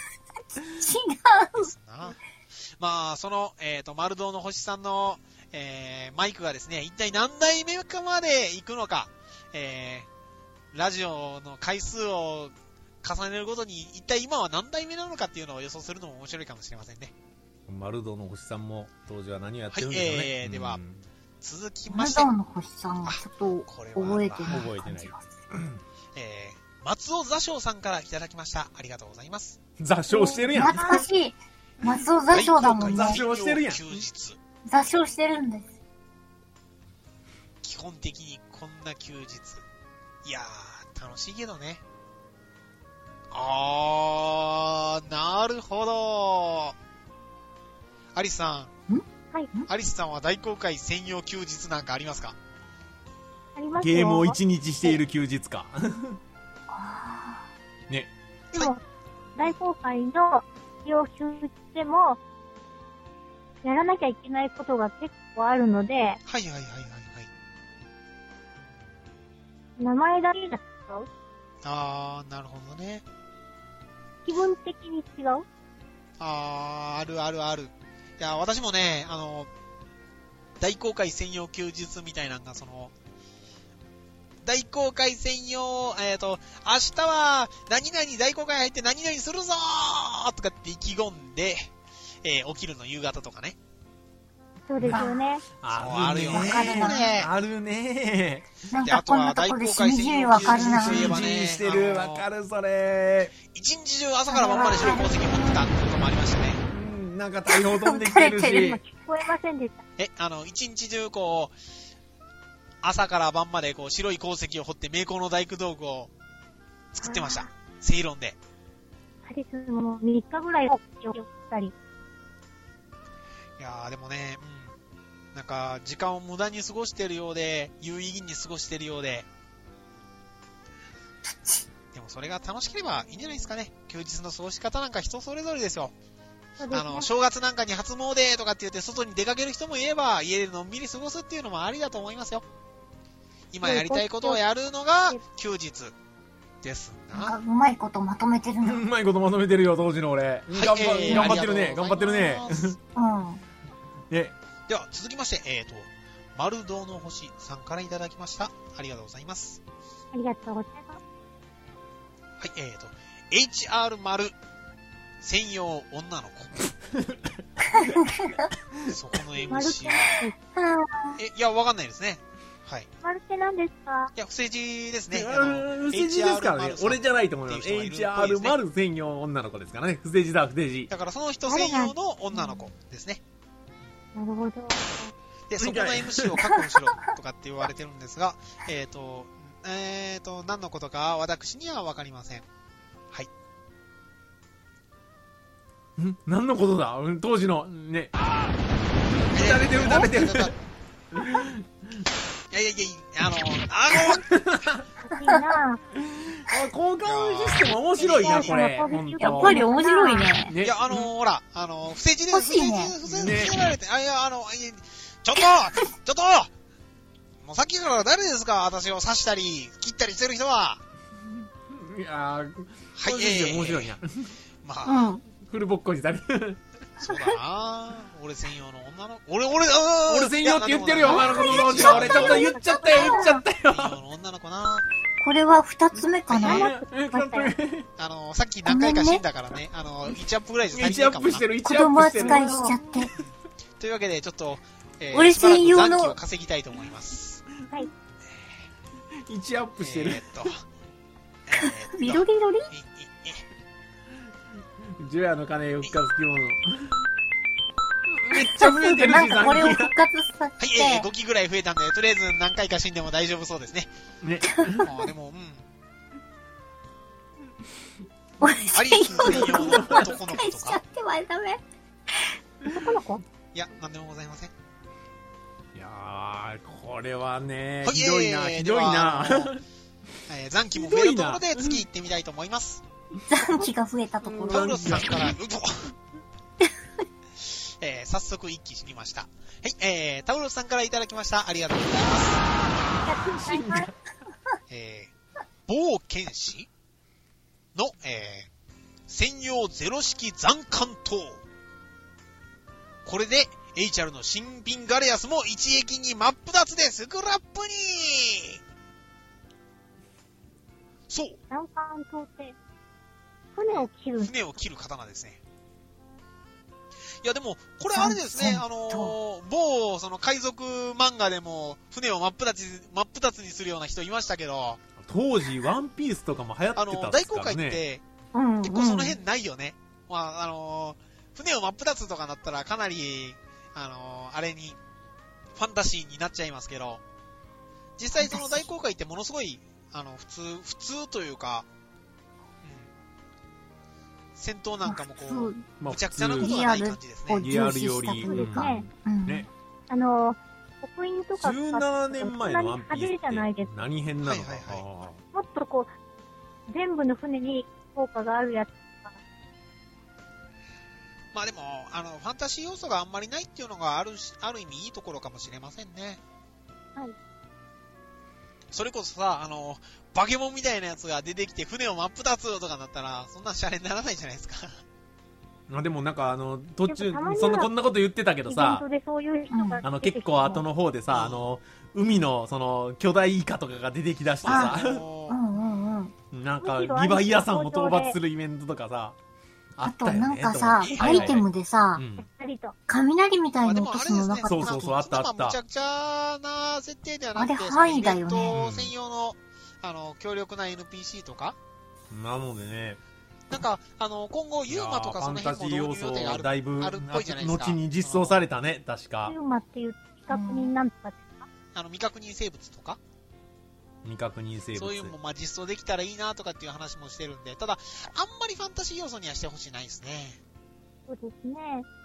まあ、丸堂の星さんの、マイクがですね、一体何代目かまで行くのか、ラジオの回数を重ねるごとに、一体今は何代目なのかっていうのを予想するのも面白いかもしれませんね。 丸堂の星さんも当時は何をやってるんでしょうね。 では、続きまして。 丸堂の星さんはちょっと覚えてない。 松尾座章さんからいただきました。ありがとうございます。 座章してるやん。 懐かしい。松尾座章だもんね。 座章してるやん。 座章してるんです。 基本的にこんな休日。いやー、楽しいけどね。なるほど。アリスさん。 はい。 アリスさんは大公開専用休日なんかありますか？ ありますよ。 ゲームを1日している休日か。ね。 でも、大公開の用休日でも、やらなきゃいけないことが結構あるので、 はい。 名前だけが違う。 なるほどね。 気分的に違う。 ある。いや、私もね、大公開専用休日みたいなのが、大公開専用、明日は、何々大公開入って何々するぞーとかって意気込んで、起きるの夕方とかね。 そうですよね。 あるよね。 あるね。 なんかこんなとこでしみじみわかるな。 しみじみしてる、わかる、それ。 一日中朝から晩まで白い鉱石持ってたってこともありましたね。 なんか大砲飛んできてるし。 聞こえませんでした。 一日中こう、朝から晩までこう白い鉱石を掘って名工の大工道具を作ってました。セイロンで。 あれですもう3日ぐらい起きたり。 いやーでもね、なんか時間を無駄に過ごしてるようで、有意義に過ごしてるようで。でもそれが楽しければいいんじゃないですかね。休日の過ごし方なんか人それぞれですよ。正月なんかに初詣とかって言って外に出かける人もいれば、家でのんびり過ごすっていうのもありだと思いますよ。今やりたいことをやるのが休日ですな。 うまいことまとめてるな。 うまいことまとめてるよ、当時の俺。頑張ってるね。頑張ってるね。 では続きまして、丸堂の星さんからいただきました。ありがとうございます。 ありがとうございます。 はい、HR 丸専用女の子。そこの MC は。いや、わかんないですね。はい。 丸って何ですか？ いや、不正字ですね。 不正字ですからね。俺じゃないと思います。HR 丸専用女の子ですからね。不正字だ、不正字。 だからその人専用の女の子ですね。 なるほど。 で、そこの MC を確保しろとかって言われてるんですが、何のことか私にはわかりません。はい。 何のことだ？当時の、ね。撃たれてる。いや、 いいな交換システム面白いな、これ。 やっぱり面白いね。 いや、ほら、不正字で、不正字られて、ちょっともうさっきから誰ですか？私を刺したり、切ったりしてる人は。 いやー、 はい、 面白いな。 まあ、 フルボッコにされる。 そうだなぁ。俺専用の女の子。俺専用って言ってるよ、女の子の同士が。俺ちょっと言っちゃったよ。 専用の女の子なこれは2つ目かな？ さっき何回か死んだからね、1アップぐらいじゃ足りないかもな。 子供扱いしちゃって。 というわけで、ちょっと、 俺専用の残機を稼ぎたいと思います。 はい。 1アップしてる。 緑色にジュヤの鐘復活着物。めっちゃ増えてるし、 なんかこれを復活させて。 はい、5機ぐらい増えたんで、とりあえず何回か死んでも大丈夫そうですね。 ね。 でも、 俺アリス専用の男の子とか。 男の子？ いや、なんでもございません。 いいやー、これはね、 はいひどいな、ひどいな。 残機も増えるところで次行ってみたいと思います。 残機が増えたところ。 タウロスさんから、早速一気知りました。はい、タウロスさんからいただきました。ありがとうございます。某剣士の、専用ゼロ式残艦塔。これで、HR の新品ガレアスも一撃に真っ二つでスクラップに。そう。 残艦塔って、船を切る刀ですね。いやでも、これあれですね、某、その海賊漫画でも、船を真っ二つにするような人いましたけど、 当時、ワンピースとかも流行ってたっすからね。 大航海って、結構その辺ないよね。まあ、船を真っ二つとかなったらかなり、あれに、ファンタジーになっちゃいますけど、実際その大航海ってものすごい、普通というか、戦闘なんかもこう、むちゃくちゃなことはない感じですね。 リアルより。 ね。刻印とか 17年前のワンピースって何編なのか。 もっとこう、全部の船に効果があるやつとか。 まあでも、ファンタジー要素があんまりないっていうのがある意味いいところかもしれませんね。 はい。 それこそさ、バケモンみたいなやつが出てきて船を真っ二つとかなったら、そんなシャレにならないじゃないですか。 でもなんか途中、こんなこと言ってたけどさ、結構後の方でさ、海のその巨大イカとかが出てきだしてさ、なんかリヴァイアさんを討伐するイベントとかさ、 あとなんかさ、アイテムでさ、雷みたいな落とすのなかったっけ？ そう、あった。 むちゃくちゃな設定ではなくて、 あれ範囲だよね。 専用の、強力な NPC とかなのでね、 なんか、今後、ユーマとかその辺も導入予定があるっぽいじゃないですか。 後に実装されたね、確か。 ユーマっていう未確認なんとかですか？ 未確認生物とか未確認生物。 そういうのもまあ実装できたらいいなとかっていう話もしてるんで、ただ、あんまりファンタジー要素にはしてほしいないですね。 そうですね。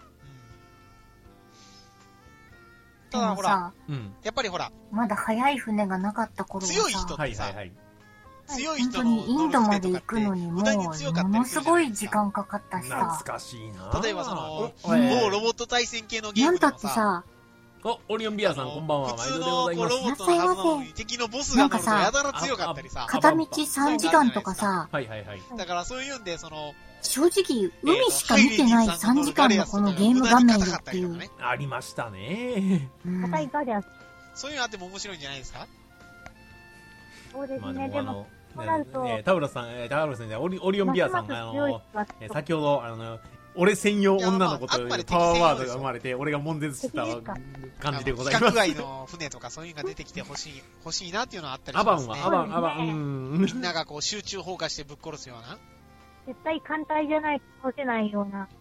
ただほら、やっぱりほら、 まだ速い船がなかった頃はさ、 強い人ってさ、強い人の本当にインドまで行くのにものすごい時間かかったしさ。 懐かしいな。 例えばその、某ロボット対戦系のゲームでもさ、 オリオンビアさんこんばんは。 普通のロボットのはずなのに敵のボスが乗るとやたら強かったりさ。 片道3時間とかさ。 だからそういうんで、 正直、海しか見てない3時間のこのゲーム画面よっていう。 ありましたね。 硬いガレアス。 そういうのあっても面白いんじゃないですか？ そうですね、でも、 タウロスさん、オリオンビアさんが、先ほど、俺専用女の子というパワーワードが生まれて、俺が悶絶した感じでございます。 規格外の船とかそういうのが出てきて欲しいなっていうのはあったりしますね。 アバン。 みんながこう集中放火してぶっ殺すような。 絶対艦隊じゃないと倒せないような。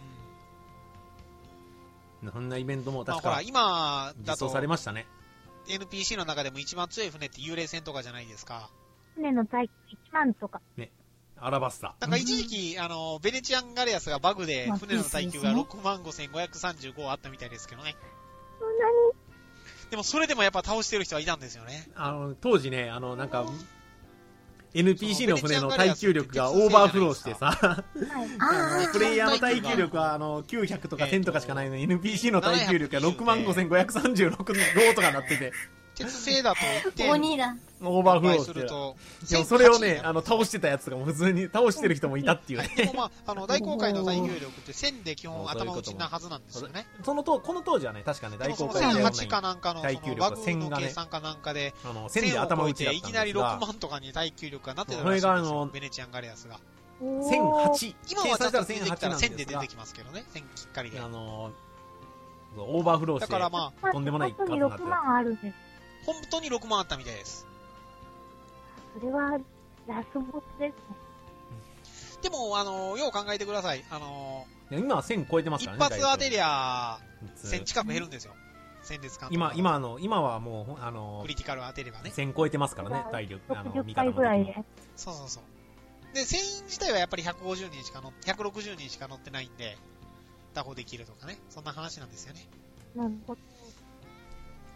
そんなイベントも確か、 ほら、今だと、 実装されましたね。 NPC の中でも一番強い船って幽霊船とかじゃないですか。 船の耐久1万とか。 ね。アラバスタ。 なんか一時期、ベネチアンガレアスがバグで船の耐久が65,535あったみたいですけどね。 そんなに？ でもそれでもやっぱ倒してる人はいたんですよね。 当時ね、なんか、NPC の船の耐久力がオーバーフローしてさ、プレイヤーの耐久力は900とか1000とかしかないのに NPC の耐久力が65,536号とかなってて、 鉄製だと言ってオーバーフローしてると、でもそれをね、倒してたやつとかも普通に倒してる人もいたっていうね。 でもまあ、大航海の耐久力って1000で基本頭打ちなはずなんですよね。 この当時はね、確かね、大航海の1008かなんかのバグの計算かなんかで、 1000で頭打ちだったんですが、 いきなり6万とかに耐久力がなってたらしいんですよ、ベネチアンガレアスが。 1008。 今はちゃんと出てきたら1000で出てきますけどね、1000きっかりで。 オーバーフローして、 だからまあ、 とんでもない数になってる。本当に6万あるんです。 本当に6万あったみたいです。 それは、ラスボスですね。 でも、よう考えてください。 今は1000超えてますからね。 一発当てりゃ、1000近く減るんですよ。戦列艦。 今はもう、 クリティカル当てればね。 1000超えてますからね、体力。 60回ぐらいで。 そう。で、1000自体はやっぱり160人しか乗ってないんで、打砲できるとかね。そんな話なんですよね。 なるほど。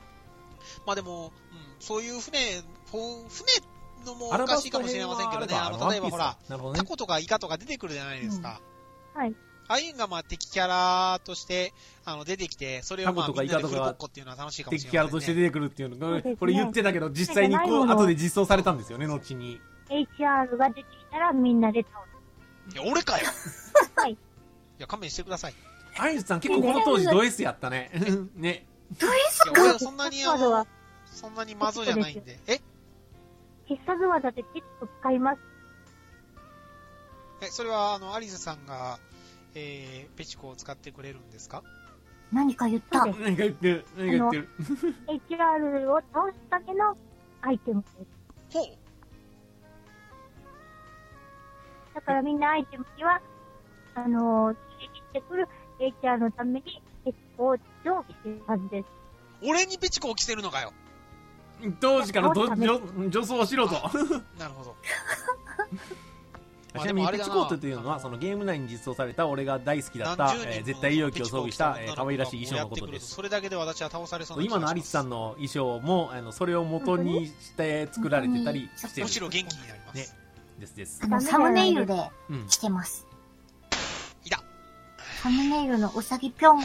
まあでも、そういう船のもおかしいかもしれませんけどね。例えばほら、タコとかイカとか出てくるじゃないですか。 はい。 ああいうのがまあ敵キャラとして出てきて、それをまあみんなでフルボッコっていうのは楽しいかもしれない、ね。 敵キャラとして出てくるっていうのこれ言ってたけど、実際にこう後で実装されたんですよね、後に。 HR が出てきたらみんなで倒す。いや、俺かよはい。いや、勘弁してください。 アイズさん結構この当時ド S やったね。ね。 ド S か。 いや、俺はそんなにマゾじゃないんで。 必殺技で結構使います。 それはアリスさんが、ペチコを使ってくれるんですか？ 何か言った。 何か言ってる。 HR を倒すだけのアイテムです。 ほう。 だからみんなアイテムには、連れてきてくる HR のためにペチコを常備しているはずです。 俺にペチコを着せるのかよ。 当時から女装しろと。 なるほど。 ちなみにペチコートというのはそのゲーム内に実装された俺が大好きだった絶対勇気を装備した可愛らしい衣装のことです。 それだけで私は倒されそうな。 今のアリスさんの衣装もそれを元にして作られてたりしてる。 むしろ元気になります。 ね。ですサムネイルで着てます。 いた。 サムネイルのうさぎぴょん。 はい、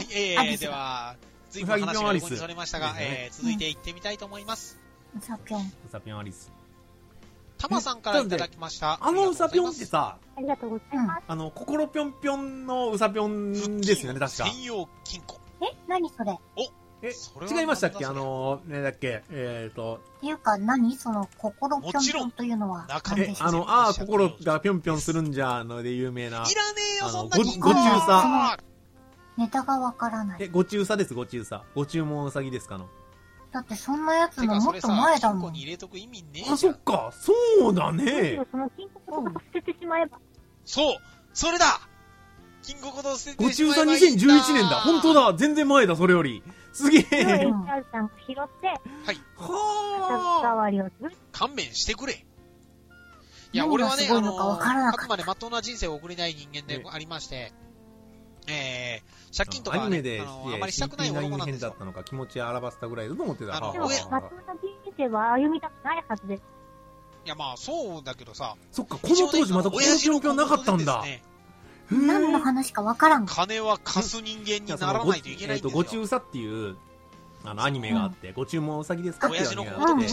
では随分話が横にそれましたが、続いていってみたいと思います。 うさぴょん。 うさぴょんアリス。 タマさんからいただきました。 うさぴょんってさ、 ありがとうございます。 心ぴょんぴょんのうさぴょんですよね、確か。 専用金庫。 何それ？ 違いましたっけ？ねだっけっていうかその心ぴょんぴょんというのは心がぴょんぴょんするんじゃので有名な。 いらねえよ、そんな金庫。 ご中さ。 ネタがわからない。 ご中さです、ご中さ。ご注文うさぎですかの。 だってそんなやつのもっと前だもん。 金庫に入れとく意味ねえ。 あ、そっか。そうだね。 その金庫ごと捨ててしまえば。 そうそれだ金庫ごと捨ててご中さしまえばいいんだ。 2011年だ。本当だ。全然前だ、それより。すげえ。 HR さんが拾って、 はい。 は代わりをする。 勘弁してくれ。いや、俺はね、あくまでまっとうな人生を送れない人間でありまして、借金とかはね、あまりしたくない男なんですよ。 だったのか気持ち表したぐらいだと思ってた。 でも、まっとうな人生は歩みたくないはずです。 いや、まあ、そうだけどさ。 そっか、この当時またこの状況なかったんだ。 何の話かわからん。 金は貸す人間にならないといけないんですよ。 ご中さっていう、アニメがあって、ご注文うさぎですかっていうアニメがあって、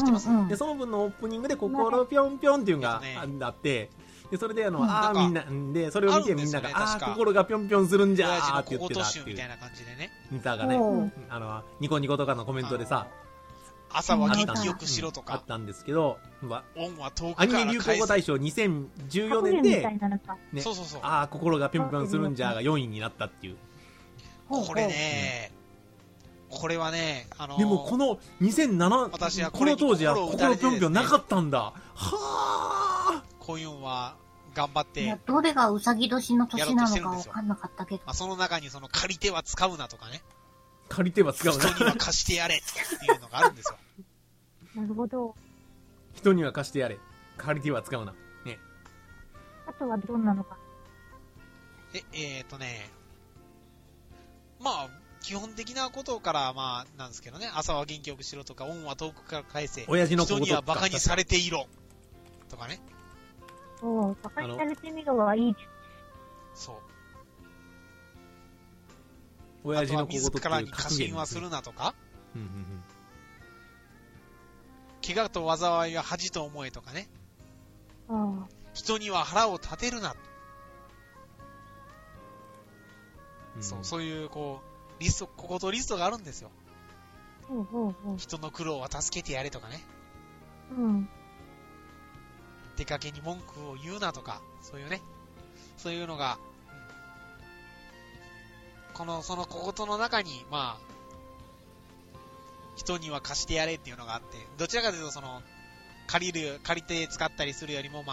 で、その分のオープニングで、心ぴょんぴょんっていうのがあって、で、それでみんな、で、それを見てみんなが、心がぴょんぴょんするんじゃーって言ってたっていう。 みたいな感じでね。 ネタがね、ニコニコとかのコメントでさ、 朝は元気よくしろとか。 あったんですけど、 恩は遠くアニメ流行語大賞2014年で、 ね、そうそうそう。 心がぴょんぴょんするんじゃーが4位になったっていう。 これね、これはね、 でもこの2007、この当時は心ぴょんぴょんなかったんだ。はぁこういうのは、頑張って。 どれがうさぎ年の年なのかわかんなかったけど。 その中に借り手は使うなとかね。 借り手は使うな。 人には貸してやれっていうのがあるんですよ。 なるほど。 人には貸してやれ。借り手は使うな。ね。 あとはどんなのか。 まあ、基本的なことから、なんですけどね。朝は元気よくしろとか、恩は遠くから返せ。 親父の人には馬鹿にされていろ。とかね。 そう、馬鹿にされてみろはいいです。 そう。 親父の自らに過信はするなとか。怪我と災いは恥と思えとかね。人には腹を立てるな。そういう、リスト、小言リストがあるんですよ。人の苦労は助けてやれとかね。出かけに文句を言うなとか、そういうね。そういうのが、その小言の中に、人には貸してやれっていうのがあって、どちらかというと借りて使ったりするよりも、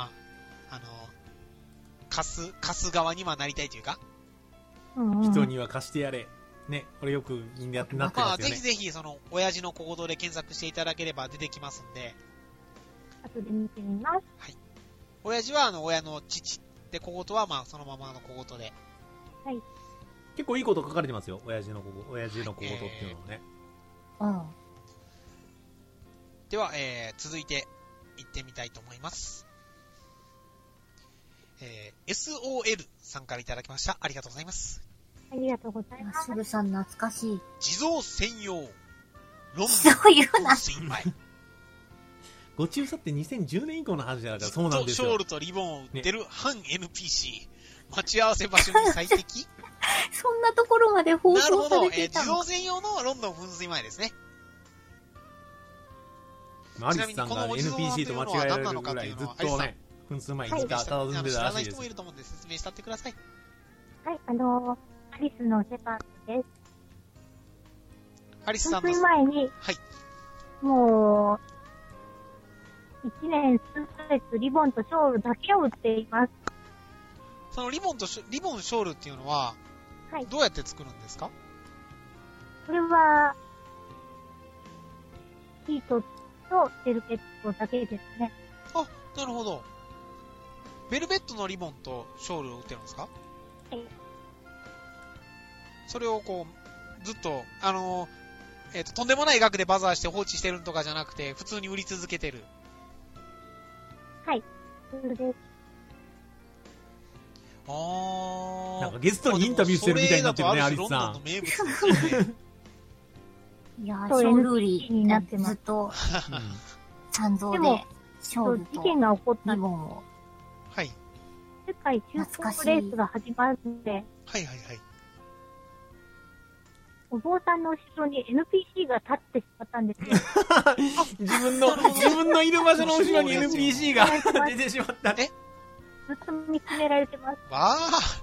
貸す側にはなりたいというか。 人には貸してやれ。ね、これよくなってますよね。 ぜひぜひ、親父の小言で検索していただければ出てきますんで。 後で見てみます。 はい。親父は親の父。で、小言はそのままの小言で。 はい。 結構いいこと書かれてますよ。親父の小言っていうのもね。 では、続いて行ってみたいと思います。SOL さんからいただきました。ありがとうございます。 ありがとうございます。 シュルさん懐かしい。 地蔵専用。ロンそういうな。 水前。 ご中佐って2010年以降の話だからそうなんですよ。 ショールとリボンを売ってる反 NPC。待ち合わせ場所に最適そんなところまで放送されていたの。 自動専用のロンドン噴水前ですね。 アリスさんが NPC と間違えられるぐらいずっとね、噴水前に来た、佇んでたらしいです。 知らない人もいると思うんで説明してってください。 はい、アリスのセカンドです。 アリスさんの。 噴水前に、 はい。 もう、1年数ヶ月リボンとショールだけを売っています。 そのリボンショールっていうのは、はい、どうやって作るんですか？ これは、ヒートとセルケットだけですね。 あ、なるほど。ベルベットのリボンとショールを売ってるんですか？ はい。 それをこう、ずっと、とんでもない額でバザーして放置してるとかじゃなくて、普通に売り続けてる。 はい。それです。 なんかゲストにインタビューしてるみたいになってるね、アリスさん。 いやー、ショールーリーになってずっと、参道で、ショールと事件が起こったリボンを。 はい。 世界中古レースが始まるんで、 はいはいはい。 お坊さんの後ろに NPC が立ってしまったんですよ。 自分のいる場所の後ろに NPC が出てしまった。 ずっと見つめられてます。 わ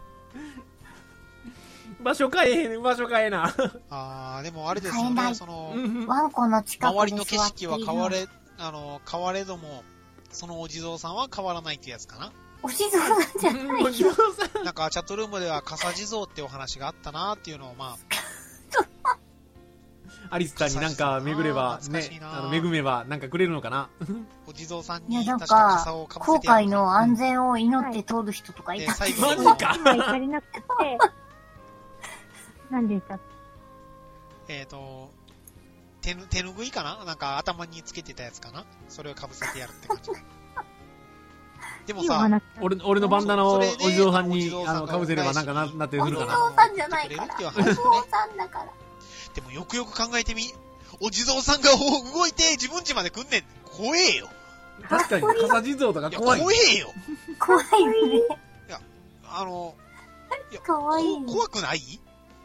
場所変えな。 でもあれですよね、 ワンコの近くで周りの景色は変われども、そのお地蔵さんは変わらないってやつかな。 お地蔵さんじゃないよ。 なんかチャットルームでは傘地蔵ってお話があったなっていうのをアリスさんになんか巡れば、ね、恵めばなんかくれるのかな。 お地蔵さんに確か傘をかぶせて航海の安全を祈って通る人とかいたけど、 マジか。 今足りなくて、何でしたっけ？手ぬぐいかな？なんか頭につけてたやつかな？それをかぶせてやるって感じ。でもさ、 俺のバンダナをお地蔵さんにかぶせればなんかなってるかな。 お地蔵さんじゃないから。お地蔵さんだから。 でもよくよく考えてみ。お地蔵さんが動いて自分家まで来んねん。怖えよ。 確かに、傘地蔵とか怖い。 怖えよ。 怖いね。 いや、 怖い。 怖くない？い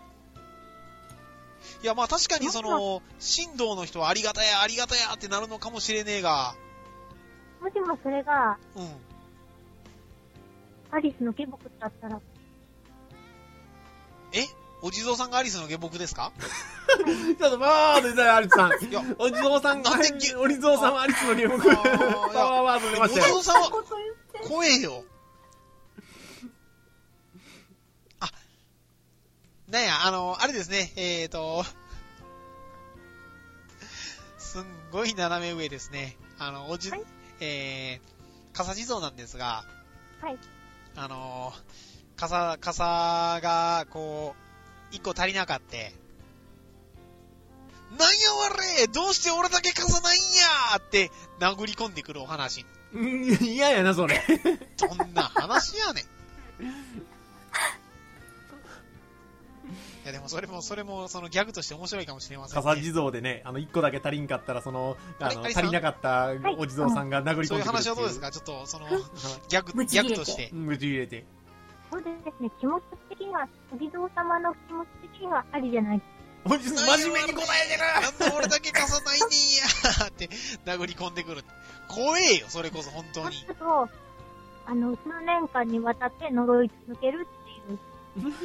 や、まあ確かに神道の人はありがたやってなるのかもしれねえが。 もしもそれが、アリスの下僕だったら。 お地蔵さんがアリスの下僕ですか？ ちょっと待ってアリスさん。お地蔵さんはアリスの下僕。 お地蔵さんは、怖えよ。なんや、あれですね、すんごい斜め上ですね。傘地蔵なんですが、 はい。 傘が、こう、一個足りなかって、なんやわれ！どうして俺だけ傘ないんや！って殴り込んでくるお話。 嫌やな、それ。 どんな話やねん。いやでもそれもそのギャグとして面白いかもしれませんね。 傘地蔵でね、一個だけ足りんかったら、足りなかったお地蔵さんが殴り込んでくる。 そういう話はどうですか？ちょっと、ギャグとして。 ぶち入れて。 そうですね、気持ち的には、お地蔵様の気持ち的にはありじゃないですか。真面目に答えてる！ なんで俺だけ傘ないねんやって殴り込んでくる。怖えよ、それこそ本当に。 数年間にわたって呪い続けるっていう。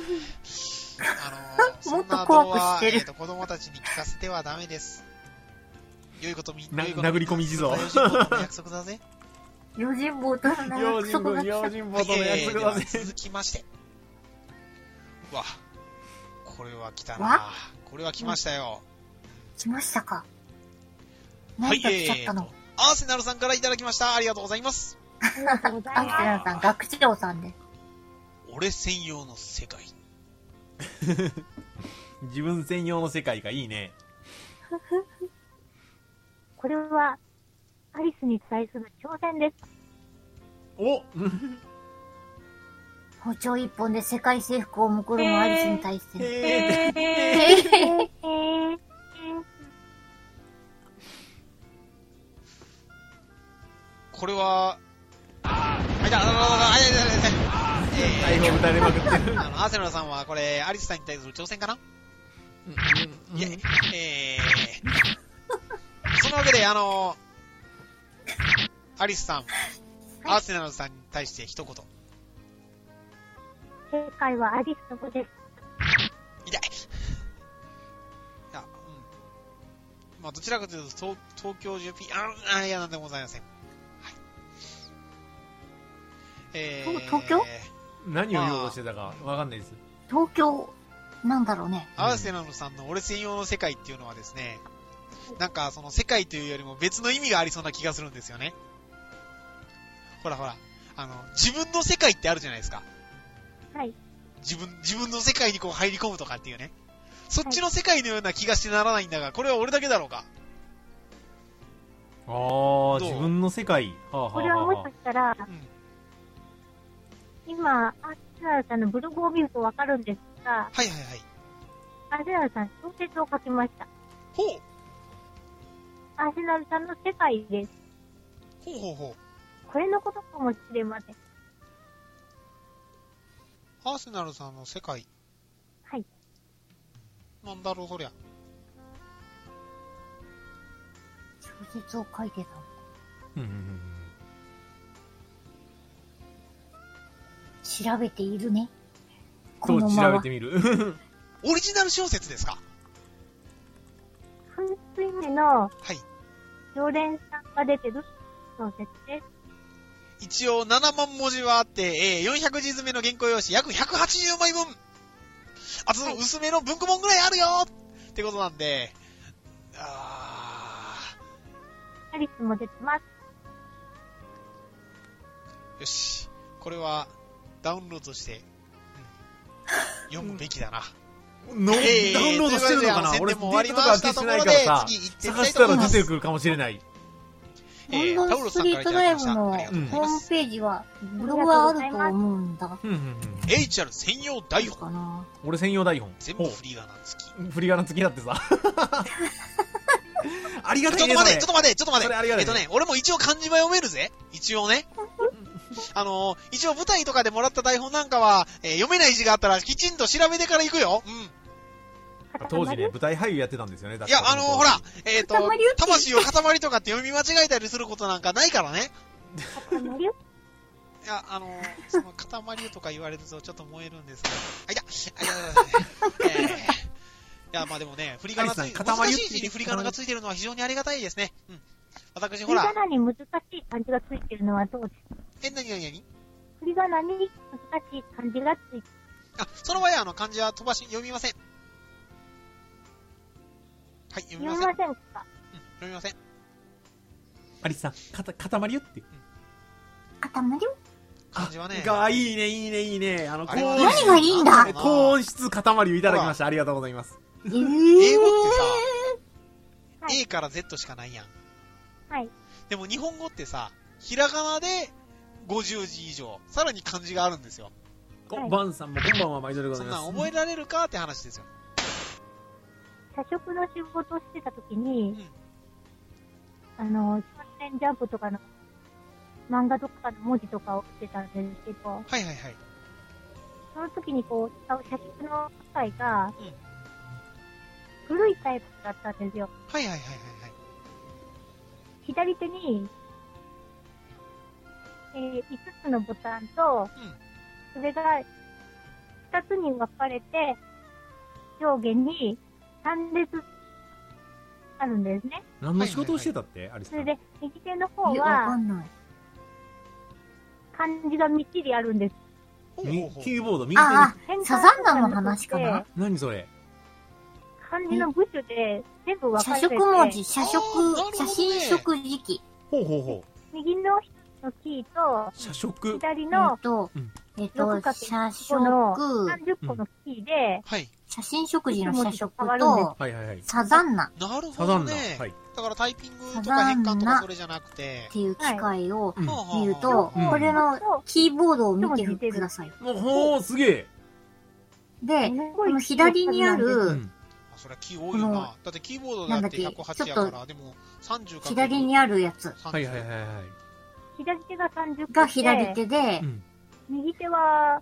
もっと怖くしてる。 子供たちに聞かせてはダメです。良いこと殴り込み地蔵。 約束だぜ。 用心棒との約束だぜ。 続きまして。うわ、これは来たな。これは来ましたよ。 来ましたか。何が来ちゃったの？ アーセナルさんからいただきました。ありがとうございます。 アーセナルさん、学長さんで。 俺専用の世界。 自分専用の世界がいいね。 これはアリスに対する挑戦です。 お包丁一本で世界征服をもくろむアリスに対して。 これは、台本打たれまくってる。 アーセナルさんはこれ、アリスさんに対する挑戦かな？いや、そのわけで、アリスさん、アーセナルさんに対して一言。 正解はアリスの子です。 痛い。いや、まあ、どちらかというと、東京 JP、いや、なんでもございません。 東京？ 何を言おうとしてたかわかんないです。 東京、なんだろうね。 アーセナルさんの俺専用の世界っていうのはですね、なんかその世界というよりも別の意味がありそうな気がするんですよね。ほら、自分の世界ってあるじゃないですか。 はい。 自分の世界にこう入り込むとかっていうね。そっちの世界のような気がしてならないんだが、これは俺だけだろうか。 自分の世界。 これはもしかしたら、今、アーセナルさんのブログを見るとわかるんですが、 はい。 アーセナルさん小説を書きました。 ほう。 アーセナルさんの世界です。 ほう。 これのことかもしれません。 アーセナルさんの世界。 はい。 なんだろう、そりゃ。 小説を書いてたの。調べているね。 そう、調べてみる。 オリジナル小説ですか？ 半水目の、 はい。 常連さんが出てる小説です。 一応7万文字はあって、400字詰めの原稿用紙約180枚分。あと、薄めの文庫本ぐらいあるよってことなんで、 アリスも出てます。 よし。これは、ダウンロードして、読むべきだな。 ダウンロードしてるのかな？俺、データとか消してないからさ、探したら出てくるかもしれない。 ロンドンストリートライブのホームページは、ブログはあると思うんだ。 HR 専用台本。 俺専用台本。 全部振り仮名付き。 振り仮名付きだってさ。ありがたいね。 ちょっと待って。 それありがたい。 俺も一応漢字は読めるぜ。一応ね。一応舞台とかでもらった台本なんかは、読めない字があったらきちんと調べてから行くよ。 当時ね、舞台俳優やってたんですよね。 いや、ほら、魂を塊とかって読み間違えたりすることなんかないからね。いや、その塊とか言われるとちょっと燃えるんですけど。いや、まあでもね、振り仮名難しい字に振り仮名がついてるのは非常にありがたいですね。私、ほら。 振り仮名に難しい漢字がついてるのはどうですか？ 何振り仮名に難しい漢字がついてる。 その場合は漢字は飛ばし、読みません。はい、読みません。 読みません。 アリスさん、塊よって。 塊よ？ 漢字はね。 いいね。 何がいいんだ？ 高音質塊をいただきました。ありがとうございます。 英語ってさ、A から Z しかないやん。 はい。 でも日本語ってさ、ひらがなで50字以上、さらに漢字があるんですよ。 バンさんもこんばんは、毎度でございます。 そんなん覚えられるかって話ですよ。 社食の仕事をしてた時に、少年ジャンプとかの漫画とかの文字とかを打ってたんですけど、その時に使う社食の機械が、古いタイプだったんですよ。左手に、5つのボタンと、それが2つに分かれて、上下に3列あるんですね。 何の仕事をしてたって、アリスさん。 それで、右手の方は、漢字がみっちりあるんです。 キーボード、右手に。サザンナの話かな？ 何それ？ 漢字の部首で全部分かれてて。 社食文字、写真食時期。 右のキーと、 社食。 左の、 社食の30個のキーで、 写真食事の社食と、サザンナ。 なるほどね。 だからタイピングとか変換とかそれじゃなくて。 っていう機械を見ると、これのキーボードを見てください。 ほー、すげえ。 で、この左にある、 それはキー多いよな。だってキーボードだって108やから、でも30か。 左にあるやつ。 はいはいはいはい。 左手が30 が左手で、 右手は、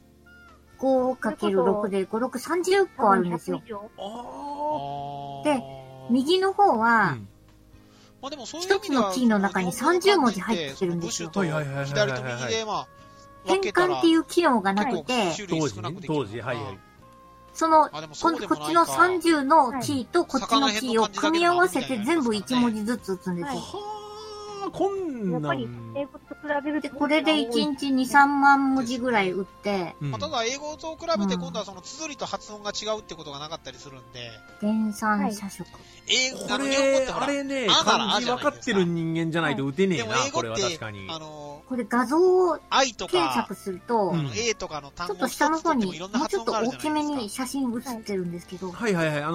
5×6 で5、6、30個あるんですよ。で、右の方は、一つのキーの中に30文字入ってるんですよ。 左と右で、まあ、 変換っていう機能がなくて、 当時、はいはい。 こっちの30のキーとこっちのキーを組み合わせて全部1文字ずつ打つんですよ。 こんなん。 やっぱり英語と比べると。 これで1日2、3万文字ぐらい打って。 ただ英語と比べて今度はその綴りと発音が違うってことがなかったりするんで。 電算社食。 英語あれね、漢字分かってる人間じゃないと打てねえな、これは確かに。 これ画像を検索すると、 A とかの単語ちょっと下の方にもうちょっと大きめに写真写ってるんですけど。 はいはいはい。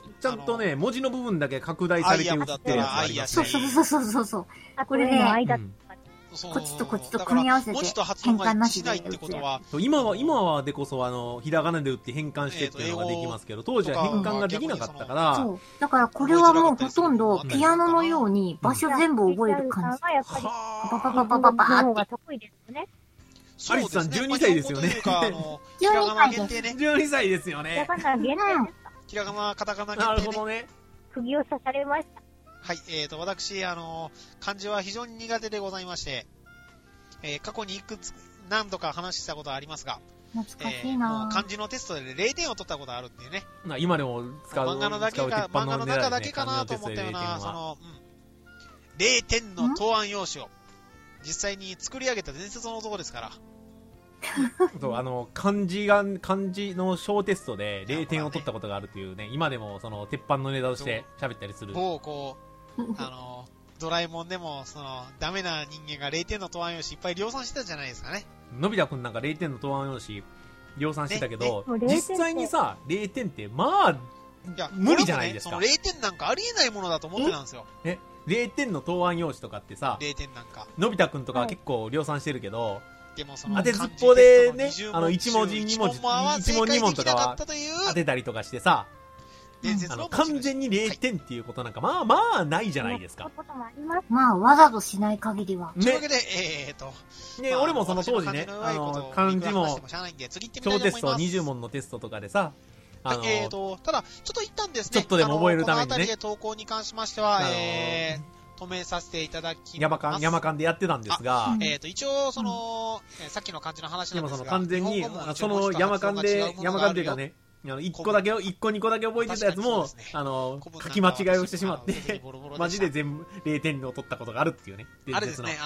ちゃんとね、文字の部分だけ拡大されて写ってるやつありますね。 そう。これね、こっちとこっちと組み合わせて変換なしで打つ。 今はでこそひらがなで打って変換してっていうのができますけど、当時は変換ができなかったから。そう。 だからこれはもうほとんどピアノのように場所全部覚える感じ。パパパパパパーって。 アリスさん12歳ですよね。12歳ですよね。 ひらがな限定ですか？ ひらがな、カタカナ限定。 なるほどね。 釘を刺されました。 はい、私、漢字は非常に苦手でございまして、過去に何度か話したことはありますが、 懐かしいな漢字のテストで0点を取ったことあるっていうね。 今でも使う。 漫画の中だけかなと思ったような、0点の答案用紙を、実際に作り上げた伝説の男ですから。 漢字の小テストで0点を取ったことがあるというね、今でも鉄板のネタとして喋ったりする。 ドラえもんでも、ダメな人間が0点の答案用紙いっぱい量産してたじゃないですかね。 のび太くんなんか0点の答案用紙量産してたけど、実際にさ、0点って、まあ、無理じゃないですか。 0点なんかありえないものだと思ってたんですよ。 0点の答案用紙とかってさ、 0点なんか。 のび太くんとか結構量産してるけど、 でも当てずっぽでね、1文字2文字、1問2問とかは当てたりとかしてさ、完全に0点っていうことなんか、まあないじゃないですか。 まあ、わざとしない限りは。 というわけで、 ね、俺もその当時ね、漢字も、小テスト20問のテストとかでさ、 ただ、ちょっと一旦ですね、 ちょっとでも覚えるためにね。 この辺りで投稿に関しましては、止めさせていただきます。 山間でやってたんですが、 一応、さっきの漢字の話なんですが、 でも完全に、その山間でいうかね、1個2個だけ覚えてたやつも、書き間違いをしてしまって、マジで全部0点を取ったことがあるっていうね。 あれですね、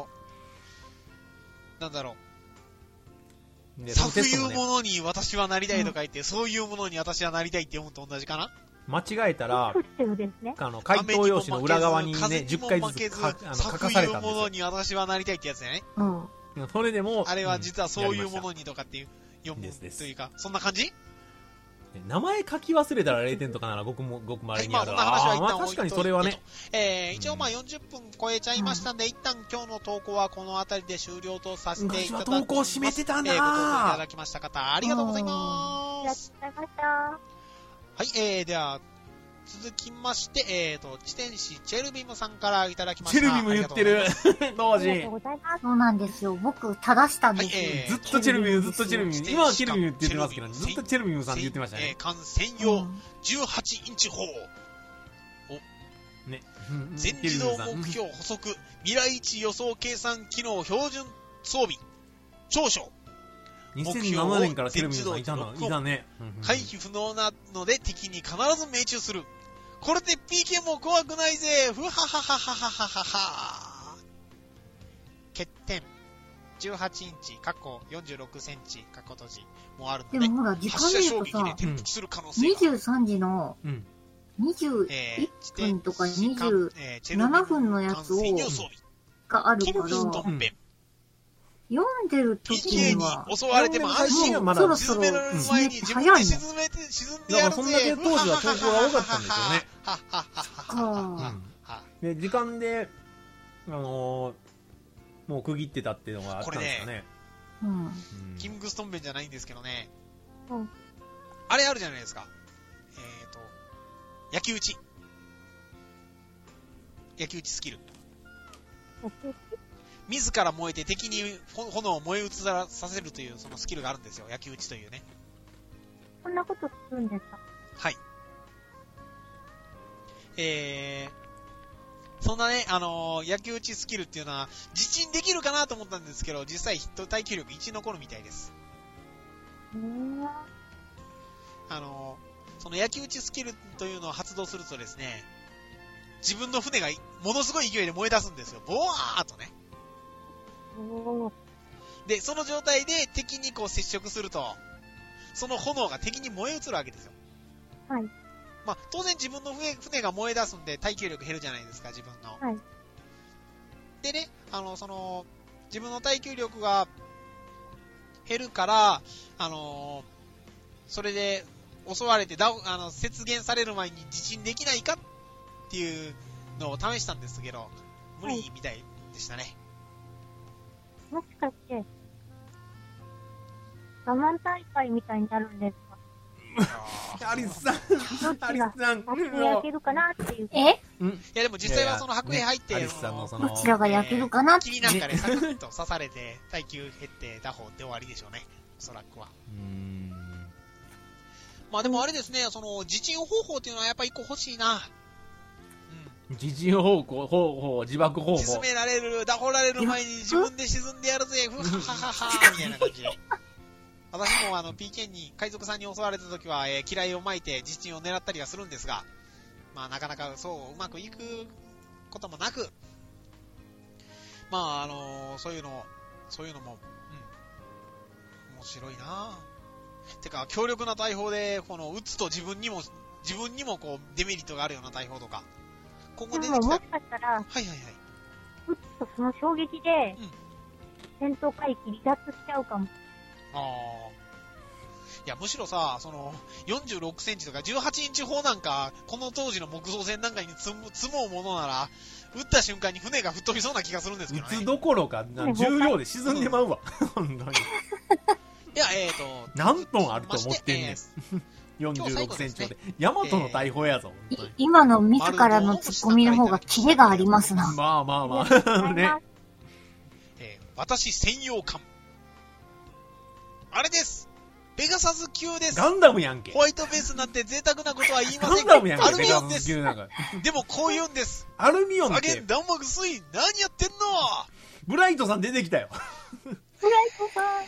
なんだろう。そういうものに私はなりたいとか言って、そういうものに私はなりたいって読むと同じかな？ 間違えたら、回答用紙の裏側にね、10回ずつ書かされたんですよ。 そういうものに私はなりたいってやつだね。 それでも、 あれは実はそういうものにとかっていう読むというか、そんな感じ？ 名前書き忘れたら0点とかならごくまれにある。確かにそれはね。 一応40分超えちゃいましたんで、一旦今日の投稿はこの辺りで終了とさせていただきます。 投稿締めてたな。 ご投稿いただきました方、ありがとうございます。はい、では、続きまして、地天使チェルビムさんからいただきました。 チェルビム言ってる。当時。 そうなんですよ。僕、正したんですよ。 ずっとチェルビム。今はチェルビムって言ってますけど、ずっとチェルビムさんって言ってましたね。 艦専用18インチ砲。 ね。 全自動目標補足、未来値予想計算機能標準装備。長所。 2007年からチェルビムさんいたね。 回避不能なので敵に必ず命中する。これで PK も怖くないぜ。ふははははははは。欠点。18インチ、過去46センチ、過去閉じもあるので、 でもほら、時間で言うとさ、23時の21分とか27分のやつがあるから、読んでる時には、 襲われても安心もうそろそろ沈められる前に自分で沈んでやるぜ。 だからそんだけ当時は投稿が多かったんですよね。 で、時間で、もう区切ってたっていうのがあったんですかね。 うん。 キングストンベンじゃないんですけどね。 うん。 あれあるじゃないですか。焼き打ち。焼き打ちスキル。自ら燃えて敵に炎を燃え移らさせるというそのスキルがあるんですよ。焼き打ちというね。 こんなことするんですか？ はい。そんなね、焼き打ちスキルっていうのは、自鎮できるかなと思ったんですけど、実際ヒット耐久力1残るみたいです。その焼き打ちスキルというのを発動するとですね、自分の船がものすごい勢いで燃え出すんですよ。ボワーっとね。で、その状態で敵にこう接触すると、その炎が敵に燃え移るわけですよ。 はい。 まあ、当然自分の船が燃え出すんで耐久力減るじゃないですか、自分の。 はい。 でね、自分の耐久力が減るから、それで襲われて雪原される前に自鎮できないかっていうのを試したんですけど、無理みたいでしたね。 もしかして、我慢大会みたいになるんですか？ アリスさん、 アリスさん、白兵焼けるかなっていう。 いやでも実際はその白兵入って、 アリスさんのどちらが焼けるかなって。 霧なんかでサクッと刺されて、耐久減って打法で終わりでしょうね。おそらくは。まあでもあれですね、その自鎮方法っていうのはやっぱ一個欲しいな。 自鎮方法、自爆方法。 沈められる、打法られる前に自分で沈んでやるぜ、ふははははみたいな感じで。私もPK に、海賊さんに襲われた時は、機雷を巻いて自鎮を狙ったりはするんですが、まあなかなかそううまくいくこともなく、まあそういうのも、面白いなぁ。てか、強力な大砲で、撃つと自分にもこう、デメリットがあるような大砲とか、今後出てきた。 もしかしたら、 はい。 撃つとその衝撃で、戦闘回帰離脱しちゃうかも。 いや、むしろさ、46センチとか18インチ砲なんか、この当時の木造船なんかに積もうものなら、撃った瞬間に船が吹っ飛びそうな気がするんですけどね。 撃つどころか、重量で沈んでまうわ。本当に。 いや、 何トンあると思ってんねん。46センチで。ヤマトの大砲やぞ。 今の自らのツッコミの方がキレがありますな。 まあ。ね。 私専用艦。あれです。ペガサス級です。 ガンダムやんけ。 ホワイトベースなんて贅沢なことは言いません。 ガンダムやんけ。 アルミオンです。でもこう言うんです。 アルミオンって。 下げん弾幕水、何やってんの？ ブライトさん出てきたよ。 ブライトさん。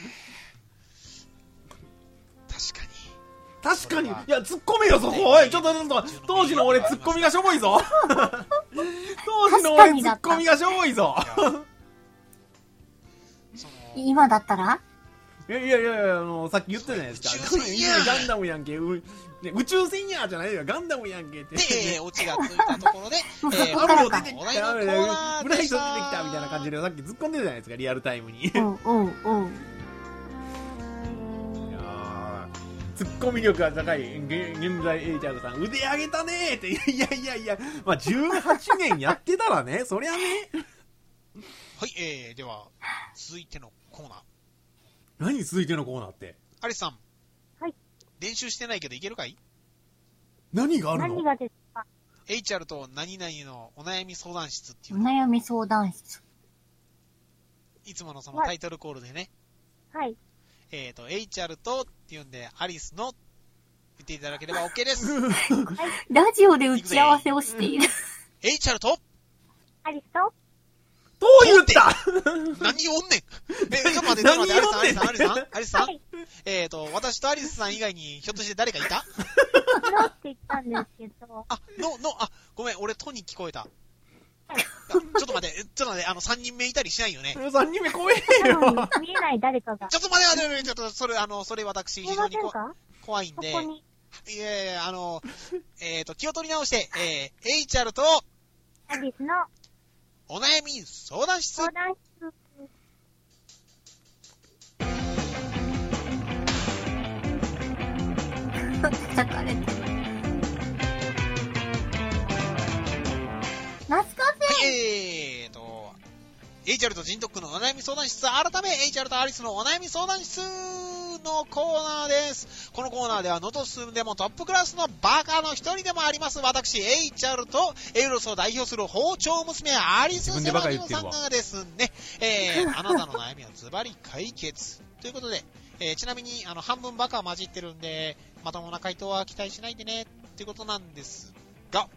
確かに。いや、突っ込めよ、そこ。おい、ちょっと、当時の俺、突っ込みがしょぼいぞ。当時の俺、突っ込みがしょぼいぞ。 今だったら？ いや、さっき言ったじゃないですか。ガンダムやんけ。宇宙船やじゃないよ。ガンダムやんけって。 で、オチがついたところで、 アムロ出てきた、ブライト出てきたみたいな感じで、さっき突っ込んでるじゃないですか、リアルタイムに。ツッコミ力が高い現在エイチャーさん、腕上げたねーって。いや、まあ、18年やってたらね、そりゃね。 はい、では、続いてのコーナー。 何続いてのコーナーって。 アリスさん。 はい。 練習してないけどいけるかい？ 何があるの？ 何がですか？ HR と何々のお悩み相談室っていう。 お悩み相談室。 いつものそのタイトルコールでね。 はい。 HR とっていうんで、アリスの言っていただければ OK です。 ラジオで打ち合わせをしている。 HR とアリスとどう言った何おんねんちょっと待って、アリスさん、私とアリスさん以外にひょっとして誰かいた？ ノって言ったんですけど。 ごめん、俺とに聞こえた。ちょっと待って、3人目いたりしないよね。 3人目怖えよ。 見えない誰かが。 ちょっと待って、ちょっと、それ私、非常に怖いんで。 ここに。 いや、気を取り直して、HR と、 アリスの、 お悩み相談室。 叩かれてる。懐か HR とジントックのお悩み相談室、改め HR とアリスのお悩み相談室のコーナーです。このコーナーではノトスでもトップクラスのバカの一人でもあります私 HR とエウロスを代表する包丁娘アリスセラミオさんがですね、あなたの悩みはズバリ解決ということで、ちなみに半分バカ混じってるんでまともな回答は期待しないでねっていうことなんですが、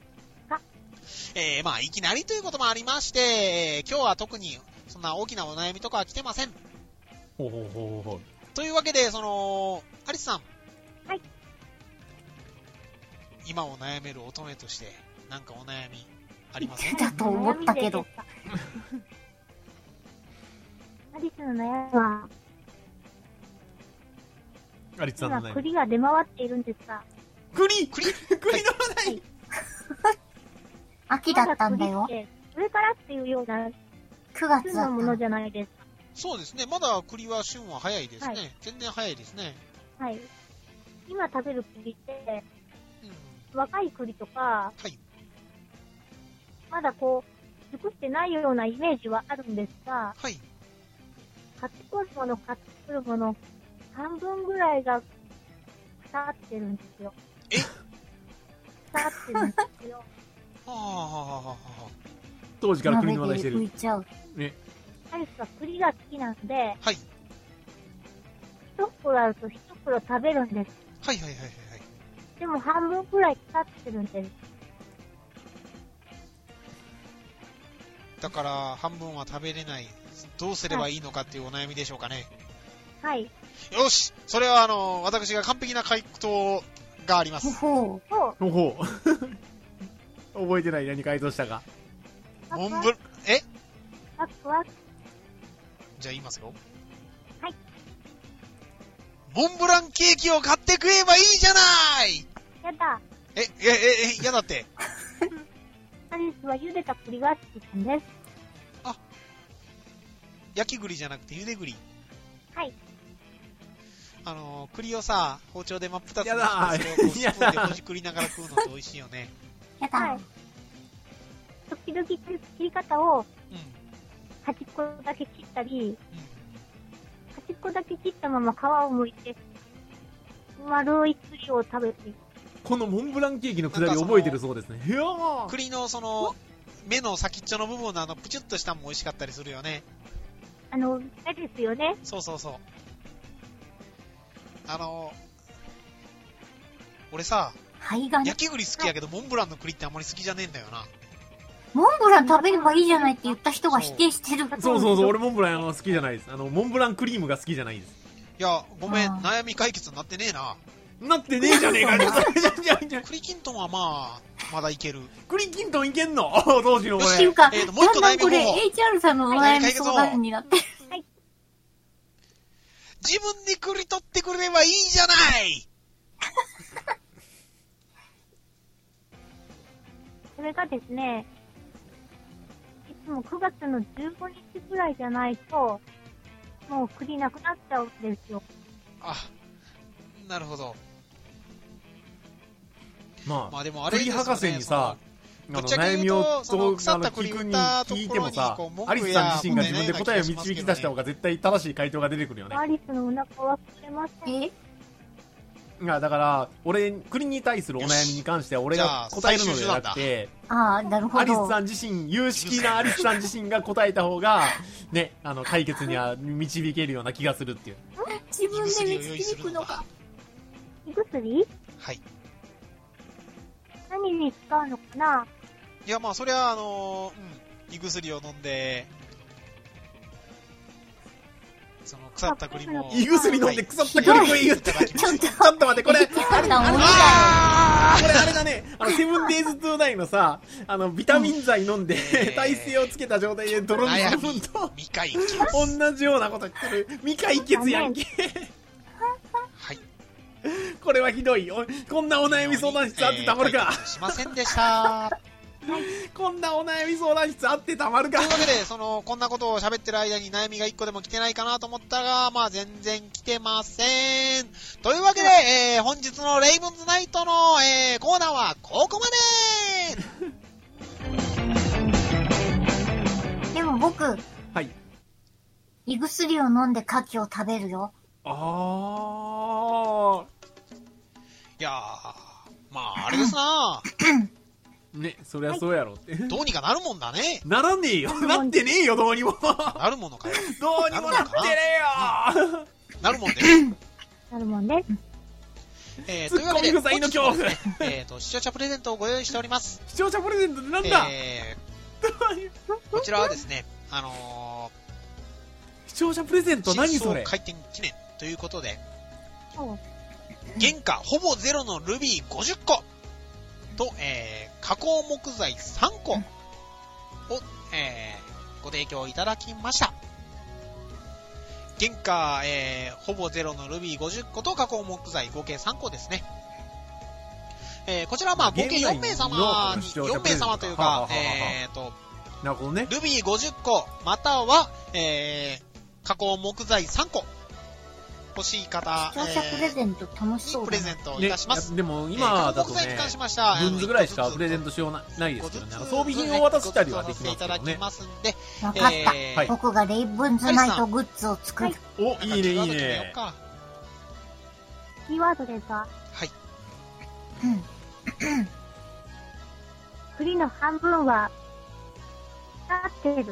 まあいきなりということもありまして、今日は特にそんな大きなお悩みとかは来てません。 ほうほうほうほう。 というわけで、アリスさん。 はい。 今を悩める乙女として、なんかお悩みありますか？ だと思ったけど。 アリスの悩みは、 アリスさんの悩み。 今栗が出回っているんですが。 栗の話題、 秋だったんだよ。 それからっていうような、 9月だった。 のものじゃないですか。 そうですね。まだ栗は旬は早いですね。 はい、 全然早いですね。 はい。今食べる栗って、 うん、 若い栗とか、 はい、 まだこう、熟してないようなイメージはあるんですが、 はい。 買ってくるもの、半分ぐらいが腐ってるんですよ。 え？ 腐ってるんですよ。 当時から栗の話題してる。 浮いちゃう。 ね。 アリスは栗が好きなので、 はい。 一袋あると一袋食べるんです。 はいはいはいはい。 でも半分くらい腐ってるんです。 だから半分は食べれない。どうすればいいのかっていうお悩みでしょうかね。 はい。 よし、それは私が完璧な回答があります。 ほほう。覚えてない。何回答したか。 モンブラン、え？ ワク。 じゃあ言いますよ。 はい。 モンブランケーキを買って食えばいいじゃない！ やだ。 やだって。 アリスは茹でた栗が好きなんです。 あ、焼き栗じゃなくて茹で栗。 はい。 栗をさ、包丁で真っ二つにして、 それをこうスプーンでほじくりながら食うのって美味しいよね。 やだ。 はい。時々切り方を、 うん。 端っこだけ切ったり、 うん。 端っこだけ切ったまま皮を剥いて、丸い栗を食べている。 このモンブランケーキのくだり覚えてるそうですね。いやー。 栗の目の先っちょの部分のプチュッとしたのも美味しかったりするよね。 あれですよね。 そうそうそう。俺さ、焼き栗好きやけど、モンブランの栗ってあんまり好きじゃねえんだよな。 モンブラン食べればいいじゃないって言った人が否定してる。 そう、俺モンブラン好きじゃないです。モンブランクリームが好きじゃないです。 いや、ごめん、悩み解決になってねえな。 なってねえじゃねえかよ。 栗きんとんはまだいける。 栗きんとんいけんの当時の俺。 っていうか、 もう一個悩みこれ、 方法。 HR さんのお悩み相談になってる。 はい。 自分で栗取ってくれればいいじゃない。 それがですね、いつも9月の15日くらいじゃないと、もう栗なくなっちゃうんですよ。 あ、なるほど。 まあでもあれですよね、 栗博士にさ、悩みを聞いてもさ、アリスさん自身が自分で答えを導き出した方が絶対正しい回答が出てくるよね。 アリスのお腹は膨れません。 え？ いや、だから、栗に対するお悩みに関しては俺が答えるのではなくて、 なるほど。 アリスさん自身、有識なアリスさん自身が答えた方が、ね、解決には導けるような気がするっていう。 自分で導くのか。 胃薬？ はい。 何に使うのかな？ いや、それは胃薬を飲んで、腐った栗も。 胃薬飲んで腐った栗も言って。ちょっと待って、これ、これあれだね、セブンデイズトゥーナインのさ、ビタミン剤飲んで、耐性をつけた状態で泥水飲むと、 未解決。 同じようなこと言ってる。未解決やんけ。 はい。 これはひどい。こんなお悩み相談室あってたまるか。 しませんでした。 こんなお悩み相談室あってたまるか。 というわけで、こんなことを喋ってる間に悩みが1個でも来てないかなと思ったら、全然来てません。というわけで、本日のレイブンズナイトの、コーナーはここまで。 でも僕、 胃薬を飲んで牡蠣を食べるよ。 いやー、まあ、あれですなね、そりゃそうやろって。 どうにかなるもんだね。 ならねえよ。なってねえよ、どうにも。 なるものかよ。 どうにもなってねえよ。 なるもんで。 なるもんです。 というわけで、 ツッコミ不在の恐怖。 視聴者プレゼントをご用意しております。 視聴者プレゼントってなんだ、 こちらはですね、 視聴者プレゼント何それ、 開店記念ということで、原価ほぼゼロのルビー50個と、加工木材3個を、ご提供いただきました。原価、ほぼゼロのルビー50個と加工木材合計3個ですね。こちらはまあ合計4名様に、4名様というか、 なるほどね。 ルビー50個、または、加工木材3個。欲しい方、 視聴者プレゼント楽しそうにプレゼントいたします。 でも今だとね、分図ぐらいしかプレゼントしようないですけどね、装備品を渡したりはできますけどね。 わかった。僕がレイブンズナイトグッズを作る。 お、いいね、いいね。 キーワードですか？ はい。 栗の半分は、腐ってる。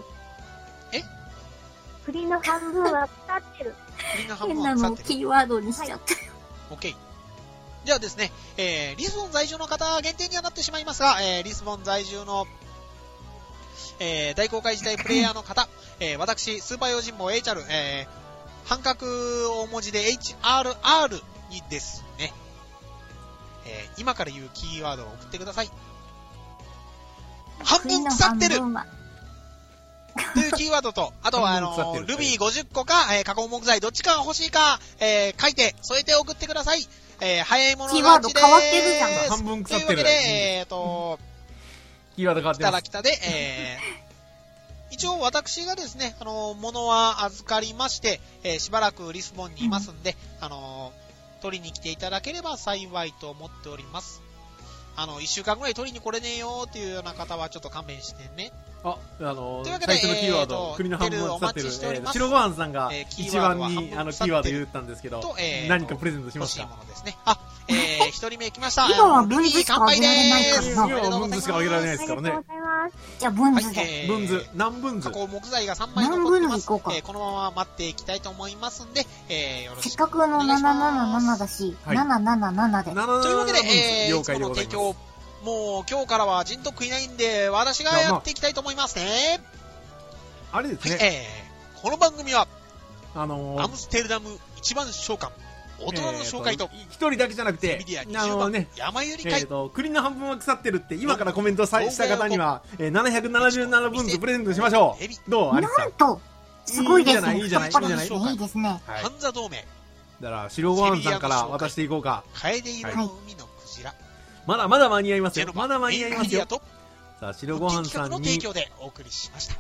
栗の半分は腐ってる。 変なのをキーワードにしちゃった。 OK。じゃあですね、リスボン在住の方限定にはなってしまいますが、リスボン在住の、大公開時代プレイヤーの方、私、スーパー用心棒 HR、半角大文字で HRR にですね、今から言うキーワードを送ってください。半分腐ってるというキーワードと、あとはルビー50個か、加工木材どっちかが欲しいか、書いて、添えて送ってください。早いもの勝ちでーす。 キーワード変わってるじゃん。 半分腐ってる。 というわけで、 キーワード変わってます。 来たで、一応私がですね、物は預かりまして、しばらくリスボンにいますんで、取りに来ていただければ幸いと思っております。1週間ぐらい取りに来れねえよーっていうような方はちょっと勘弁してね。 最初のキーワード、栗の半分は腐ってる。白ご飯さんが一番にキーワード言ったんですけど、何かプレゼントしますか？ 欲しいものですね。一人目来ました。 今は分図しかあげられないからな。 今は分図しかあげられないですからね。 じゃあ分図で。 分図、何分図？ 加工木材が3枚残ってます。このまま待っていきたいと思いますんで、よろしくお願いします。せっかくの 777だし、777で。 というわけで、いつもの提供、もう今日からはジントックいないんで、私がやっていきたいと思いますね。 あれですね。 この番組は、アムステルダム一番召喚、大人の紹介と、 一人だけじゃなくて、 山ゆり会。 栗の半分は腐ってるって、今からコメントした方には、777分ずプレゼントしましょう。どう？アリスさん。 なんと、すごいですね。 いいじゃない、いいじゃない。 いいですね。 ハンザ同盟。 だから、白ご飯さんから渡していこうか。 楓色の海のクジラ。 まだ間に合いますよ。まだ間に合いますよ。さあ、白ご飯さんに。 の提供でお送りしました。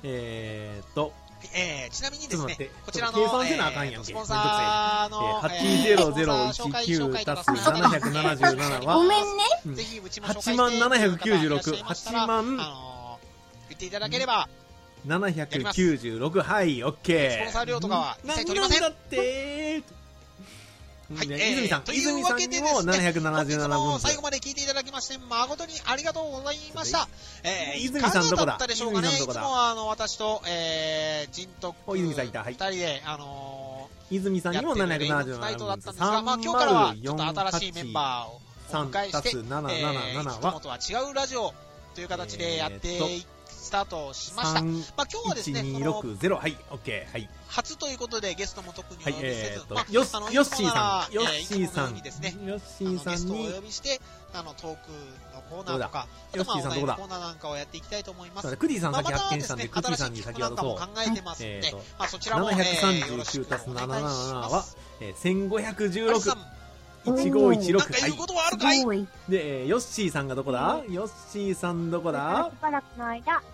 ちなみにですね、こちらの、スポンサーの、 8001 足す777は、 ごめんね。 ぜひ、うちも紹介して 8796、8万、 言っていただければ、 796、はい、オッケー。 スポンサー料とかは一切取りません。 なんだってはい、 泉さん、 というわけでですね、 777分最後まで聞いていただきまして、誠にありがとうございました。 泉さんどこだ？ いつも私と、ジントック泉さんいた。 2人で、 泉さんにも777分。 ナイトだったんですが、まあ今日からはちょっと新しいメンバーをお迎えして、いつもとは違うラジオという形でやってスタートしました。まあ今日はですね、 1260、はい、オッケー、はい。 初ということでゲストも特にお呼びせず、 ヨッシーさん、ヨッシーさんにですね、ゲストをお呼びして、トークのコーナーとか、あとまあお題のコーナーなんかをやっていきたいと思います。 クディさん先発見したんで、クディさんに先ほどそう。 考えてますので、まあそちらも 739たす777は、1516。1516、 なんか言うことはあるかい？ で、ヨッシーさんがどこだ？ヨッシーさんどこだ？ しばらくの間、よ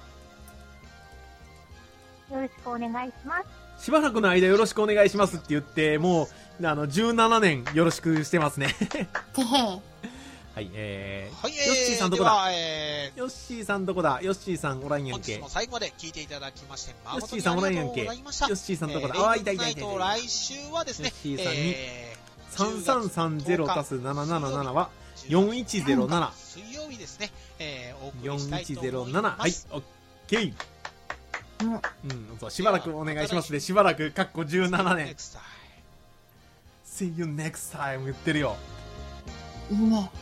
ろしくお願いします。 しばらくの間よろしくお願いしますって言って、もう、17年よろしくしてますね。 はい、 はい、 ヨッシーさんどこだ？ ヨッシーさんどこだ？ヨッシーさんおらんやんけ。 本日も最後まで聞いていただきまして、 誠にありがとうございました。ヨッシーさんおらんやんけ。ヨッシーさんどこだ？あ、いたいたいたいた。 来週はですね、 ヨッシーさんに、3330足す777は、4107。 水曜日ですね、お送りしたいと思います。 4107。はい、オッケー。そう、しばらくお願いしますね。しばらく、かっこ17年。See you next time 言ってるよ。 いいね。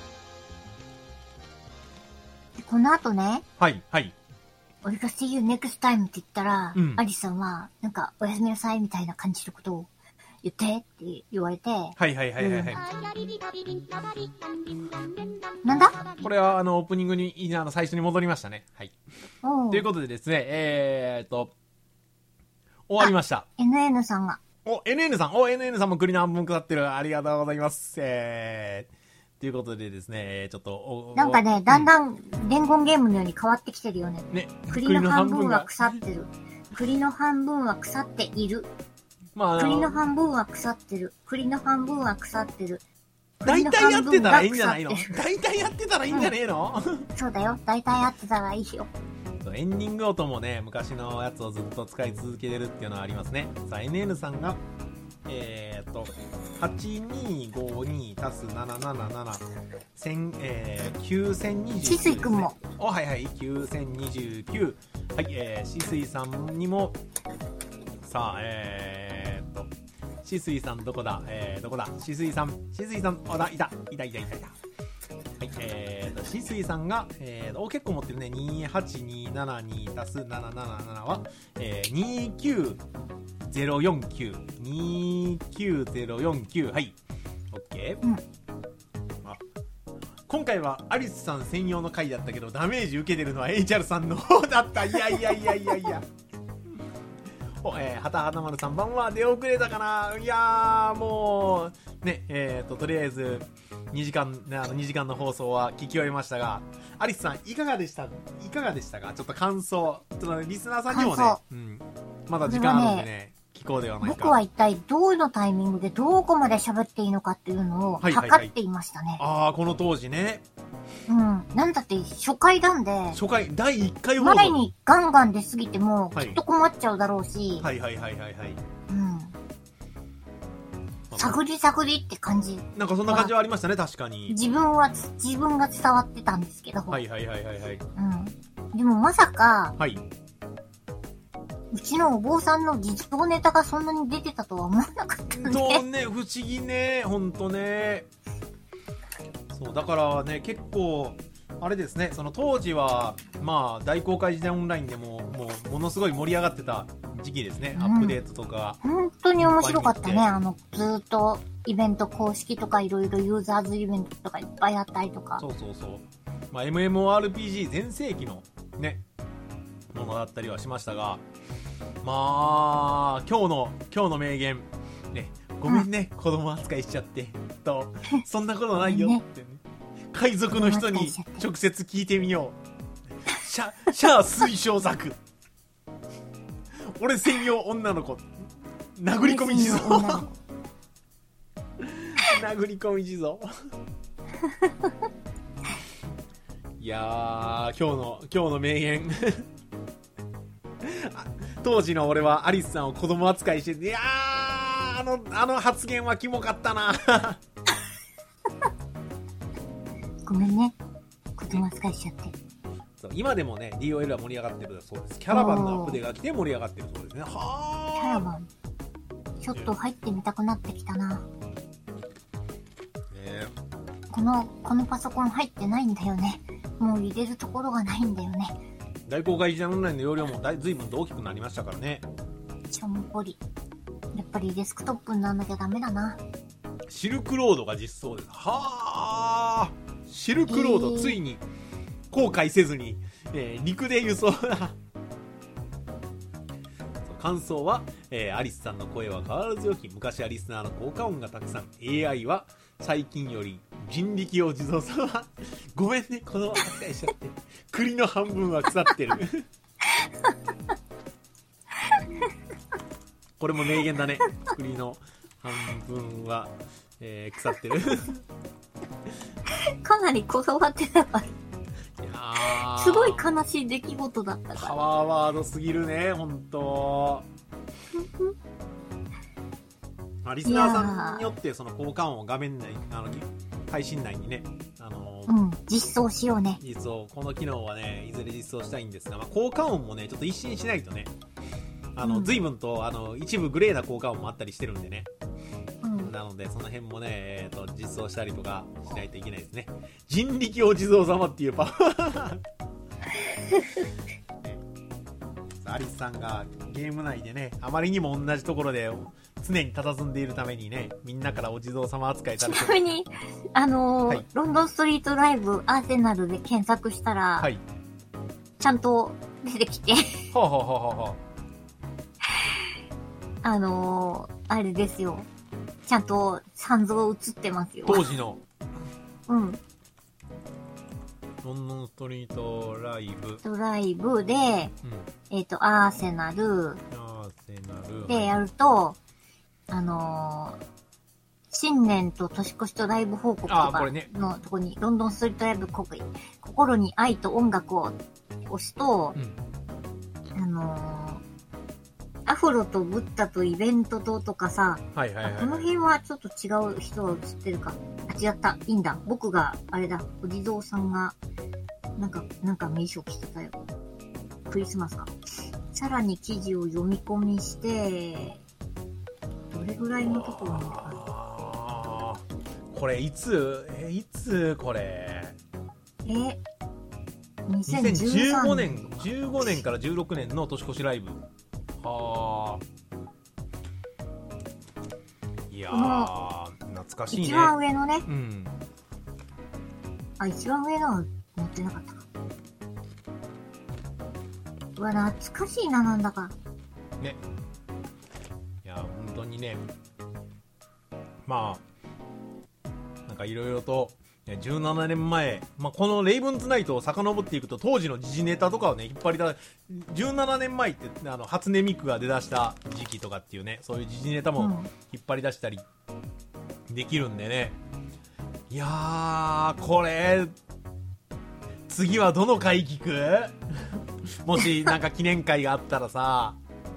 この後ね。 はい、はい。 俺が See you next time って言ったら、アリスさんは、なんか、おやすみなさいみたいな感じのことを言ってって言われて。はいはいはいはいはい。 なんだ？ これはオープニングに、最初に戻りましたね。はい。ということでですね、終わりました。 NN さんが。 NN さん。NN さんも栗の半分下ってる。ありがとうございます。ということでですね、ちょっと、 なんかね、だんだん伝言ゲームのように変わってきてるよね。 ね。 栗の半分は腐ってる。栗の半分は腐っている。栗の半分は腐ってる。栗の半分は腐ってる。 大体やってたらいいんじゃないの？大体やってたらいいんじゃねえの？ そうだよ。大体やってたらいいよ。 エンディング音もね、昔のやつをずっと使い続けてるっていうのはありますね。さあ、NN さんが、8252足す777、9029。 しすいくんも。 はいはい、9029。はい、しすいさんにも、さあ、しすいさんどこだ？どこだ？しすいさん、いた。はい、しすいさんが、結構持ってるね。28272足す777は、29049。はい。オッケー。今回はアリスさん専用の回だったけど、ダメージ受けてるのは HR さんの方だった。いや。はたはたまるさんばんは。出遅れたかな。いやー、もう、ね、とりあえず、2時間の放送は聞き終えましたが、アリスさん、いかがでしたか？ちょっと感想、ちょっとリスナーさんにもね、まだ時間あるんでね、聞こうではないか。 僕は一体どのタイミングでどこまで喋っていいのかっていうのを測っていましたね。 この当時ね。 なんだって初回なんで。 第1回放送。 前にガンガン出すぎても、きっと困っちゃうだろうし。 はい。 探りって感じ。 なんかそんな感じはありましたね、確かに。 自分が伝わってたんですけど。 はい。 でもまさか、 はい。 うちのお坊さんの実況ネタがそんなに出てたとは思わなかったんで。 そうね、不思議ね、ほんとね。そう、だからね、結構、あれですね、その当時は、まあ、大公開時代オンラインでも、ものすごい盛り上がってた時期ですね、アップデートとか。 本当に面白かったね、ずーっとイベント公式とかいろいろユーザーズイベントとかいっぱいあったりとか。 そう。まあ、MMORPG 全盛期のね、ものだったりはしましたが、まあ、今日の名言、ね、ごめんね、子供扱いしちゃって、そんなことないよってね。海賊の人に直接聞いてみよう。シャア推奨作。俺専用女の子。殴り込み地蔵。殴り込み地蔵。いやー、今日の名言。当時の俺はアリスさんを子供扱いしてて、いやー、あの発言はキモかったな。 ごめんね、子供扱いしちゃって。 そう今でもね、DOL は盛り上がってるそうです。キャラバンのアップデーが来て盛り上がってるそうですね。はー。キャラバン。ちょっと入ってみたくなってきたな。このパソコン入ってないんだよね。もう入れるところがないんだよね。 大公開時代オンラインの容量も随分と大きくなりましたからね。 しょんぼり。やっぱりデスクトップにならなきゃダメだな。 シルクロードが実装です。はー。シルクロード、ついに後悔せずに、陸で輸送感想は、アリスさんの声は変わらず良き。昔はリスナーの効果音がたくさん。 AI は最近より人力を地蔵さんはごめんね、子供扱いしちゃって栗の半分は腐ってるこれも名言だね。栗の半分は、腐ってるこかなりこだわってたから。すごい悲しい出来事だったから。 パワーワードすぎるね、ほんと。リスナーさんによってその効果音を画面内、配信内にね、 実装しようね。 実装、この機能はね、いずれ実装したいんですが、効果音もね、ちょっと一新しないとね、随分と、一部グレーな効果音もあったりしてるんでね。なので、その辺もね、実装したりとかしないといけないですね。人力お地蔵様っていうパワー。アリスさんがゲーム内でね、あまりにも同じところで常に佇んでいるためにね、みんなからお地蔵様扱いされてる。 ちなみに、はい、ロンドンストリートライブアーセナルで検索したら、はい、ちゃんと出てきて。あれですよ。ちゃんと三像映ってますよ。 当時の。 うん。 ロンドンストリートライブ。 で、アーセナル。で、やると、新年と年越しとライブ報告とかのとこに、ロンドンストリートライブ心に愛と音楽を押すと、アフロとブッダとイベントとかさ、この辺はちょっと違う人が映ってるか。違った。いいんだ。僕が、あれだ、お地蔵さんが、なんか名称着てたよ。クリスマスか。さらに記事を読み込みして、どれぐらいのところにある？ これ、いつこれ。 2015 年。15年から16年の年越しライブ。いやー、懐かしいね。 一番上のね。一番上のは持ってなかったか。うわ、懐かしいな、なんだか。 ね。いや、本当にね。なんかいろいろと、17年前、このレイブンズナイトを遡っていくと当時の時事ネタとかをね引っ張り出17年前って初音ミクが出だした時期とかっていうね、そういう時事ネタも引っ張り出したりできるんでね、いやー、これ次はどの回聞く？もしなんか記念会があったらさ。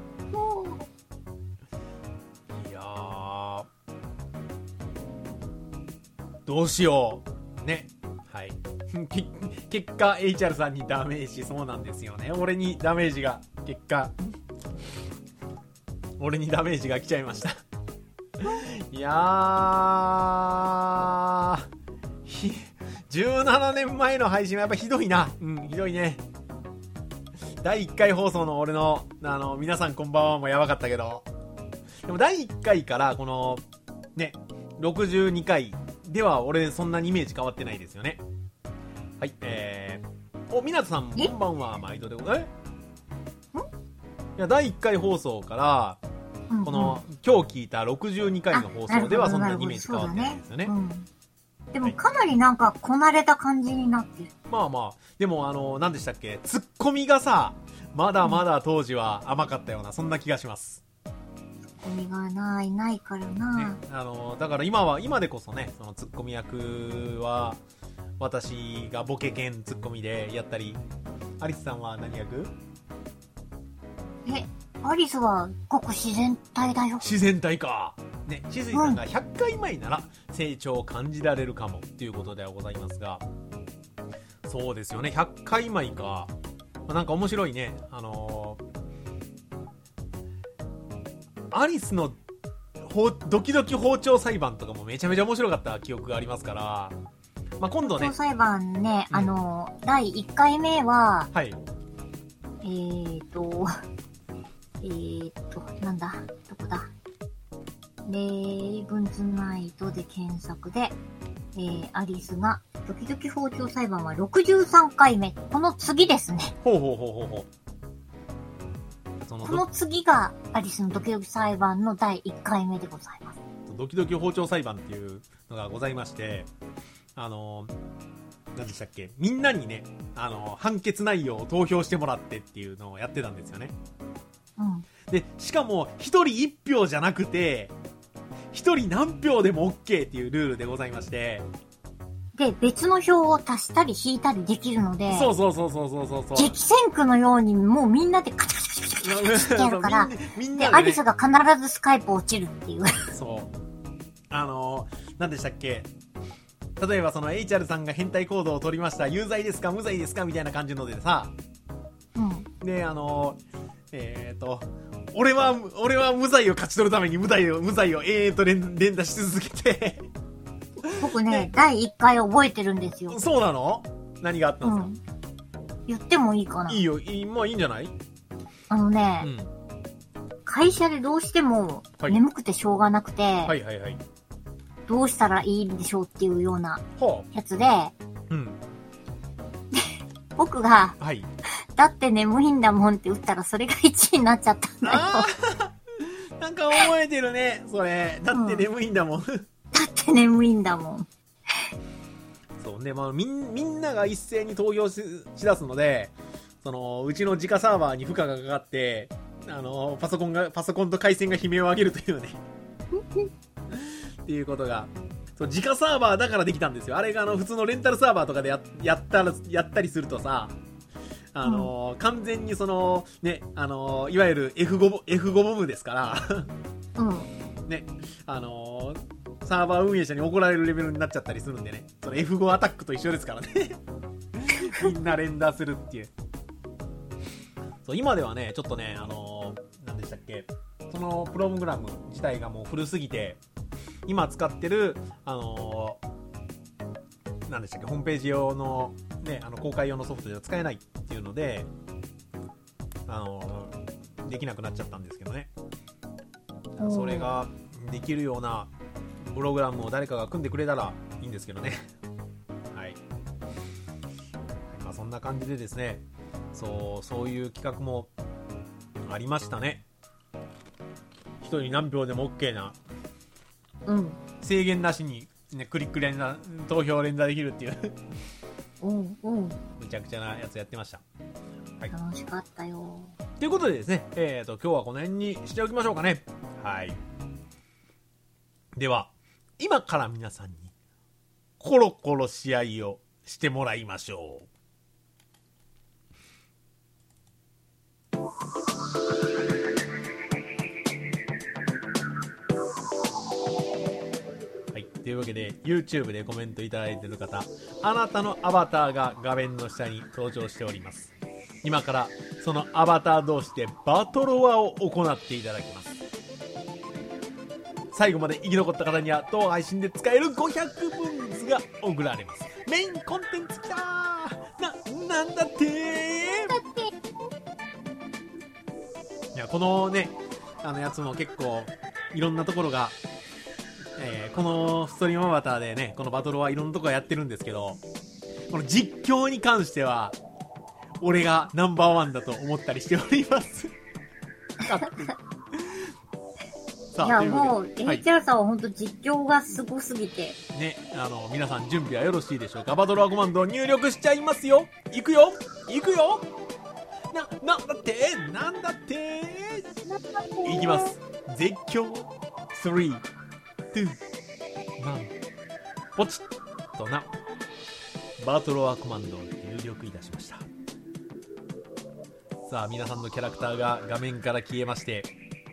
いやー、どうしようね。はい。結果 HR さんにダメージ。そうなんですよね。俺にダメージが来ちゃいましたいやー、17年前の配信はやっぱひどいな。ひどいね。第1回放送の俺の皆さんこんばんはもやばかったけど、でも第1回からこのね62回では俺そんなにイメージ変わってないですよね。はい、みなとさんこんばんは、毎度でございます。いや、第1回放送から、この今日聞いた62回の放送ではそんなにイメージ変わってないですよね。 でもかなりなんかこなれた感じになってる。 でも何でしたっけ、ツッコミがさ、まだまだ当時は甘かったような、そんな気がします。 ツッコミがないからな、 ね、だから今でこそね、そのツッコミ役は私がボケ兼ツッコミでやったり。アリスさんは何役？ アリスはごく自然体だよ。 自然体かね。しずいさんが100回前なら成長を感じられるかもっていうことではございますが、そうですよね、100回前か。なんか面白いね。アリスのドキドキ包丁裁判とかもめちゃめちゃ面白かった記憶がありますから、今度ね。 包丁裁判ね、第1回目は、 はい。 なんだ、どこだ。レイブンズナイトで検索で、アリスが、ドキドキ包丁裁判は63回目。この次ですね。 ほう。 この次がアリスのドキドキ裁判の第1回目でございます。 ドキドキ包丁裁判っていうのがございまして、何でしたっけ、みんなにね、判決内容を投票してもらってっていうのをやってたんですよね。で、しかも、1人1票じゃなくて、1人何票でも OK っていうルールでございまして、 で、別の票を足したり引いたりできるので、 そう。 激戦区のようにもうみんなでカチャカチャカチャカチャカチャってやるから、 みんなで、 ね、アリスが必ずスカイプ落ちるっていう。 そう。何でしたっけ？例えばその HR さんが変態行動を取りました。有罪ですか無罪ですかみたいな感じのでさ。 うん。 で、俺は無罪を勝ち取るために無罪を永遠と連打し続けて。 僕ね、第1回覚えてるんですよ。 そうなの？何があったんですか？ 言ってもいいかな？ いいよ、まあいいんじゃない？ 会社でどうしても眠くてしょうがなくて、 はい。 どうしたらいいんでしょうっていうようなやつで、僕が、 はい、 だって眠いんだもんって打ったらそれが1位になっちゃったんだよ。 なんか覚えてるね、それ。だって眠いんだもん。だって眠いんだもん。 そうね、まあみんなが一斉に投票しだすので、うちの自家サーバーに負荷がかかって、パソコンと回線が悲鳴を上げるというね。っていうことが、そう、自家サーバーだからできたんですよ。あれが普通のレンタルサーバーとかでやったりするとさ、完全にね、いわゆる F5 ボムですから、ね、サーバー運営者に怒られるレベルになっちゃったりするんでね、その F5 アタックと一緒ですからね。みんな連打するっていう。そう、今ではね、ちょっとね、何でしたっけ、そのプログラム自体がもう古すぎて、今使ってる、何でしたっけ、ホームページ用の、ね、公開用のソフトでは使えないっていうので、できなくなっちゃったんですけどね。それができるようなプログラムを誰かが組んでくれたらいいんですけどね。はい。まあそんな感じでですね、そういう企画もありましたね。一人何票でも OK な、制限なしに、ね、クリック連打、投票連打できるっていうむちゃくちゃなやつやってました。はい、 楽しかったよ。 ということでですね、今日はこの辺にしておきましょうかね。はい。では、今から皆さんにコロコロ試合をしてもらいましょう。というわけで YouTube でコメントいただいている方、あなたのアバターが画面の下に登場しております。今からそのアバター同士でバトロワを行っていただきます。最後まで生き残った方には当配信で使える500分ずつが送られます。メインコンテンツきたー、なんだっていや、このね、やつも結構いろんなところが、このストリームアバターでね、このバトルはいろんなところやってるんですけど、この実況に関しては俺がナンバーワンだと思ったりしております。 いや、もう HR さんは本当実況がすごすぎてね、皆さん準備はよろしいでしょうか。バトルワコマンドを入力しちゃいますよ。行くよなんだっていきます。絶叫3、2、1、ポチッとな。バトルワコマンドを入力いたしました。さあ、皆さんのキャラクターが画面から消えまして、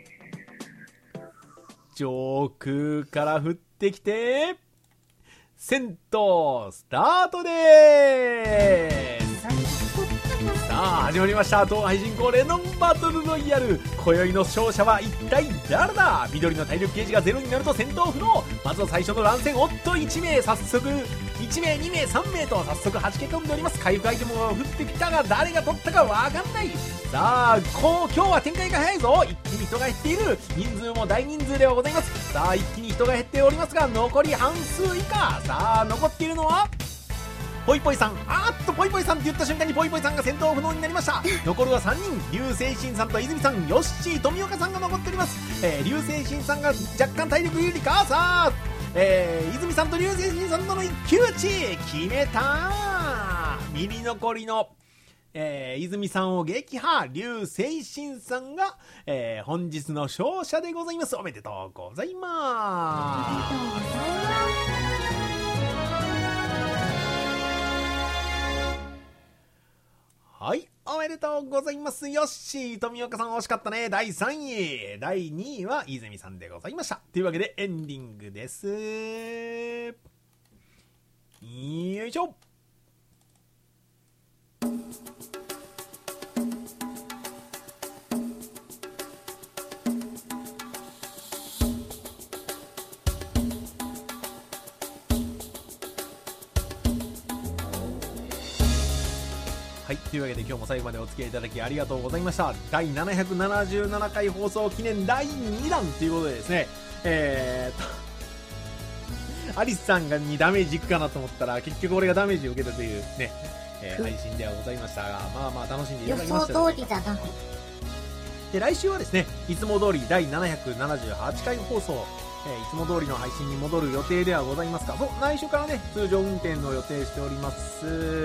上空から降ってきて、戦闘スタートでーす。さあ、始まりました。当配信恒例のバトルロイヤル。今宵の勝者は一体誰だ。緑の体力ゲージがゼロになると戦闘不能。まずは最初の乱戦、おっと1名、早速1名、2名、3名と早速8結果を見ております。回復アイテムが降ってきたが誰が取ったかわかんない。さあ、今日は展開が早いぞ。一気に人が減っている。人数も大人数ではございます。さあ、一気に人が減っておりますが、残り半数以下。さあ、残っているのはポイポイさん。ポイポイさんって言った瞬間にポイポイさんが戦闘不能になりました。残るは3人、流星神さんと泉さん、ヨッシー、富岡さんが残っております。流星神さんが若干体力有利か。さあ、泉さんと流星神さんとの一騎打ち決めた。右残りの泉さんを撃破、流星神さんが、本日の勝者でございます。おめでとうございます。 りがとうございます。よっしー、富岡さん惜しかったね。第3位。第2位は泉さんでございました。というわけでエンディングです。よいしょ。はい、というわけで今日も最後までお付き合いいただきありがとうございました。第777回放送記念第2弾ということでですね、アリスさんにダメージいくかなと思ったら結局俺がダメージを受けたというね、配信ではございましたが、まあまあ楽しんでいただきました。 予想通りだな。 で、来週はですね、いつも通り第778回放送、いつも通りの配信に戻る予定ではございますが、来週からね、通常運転の予定しております。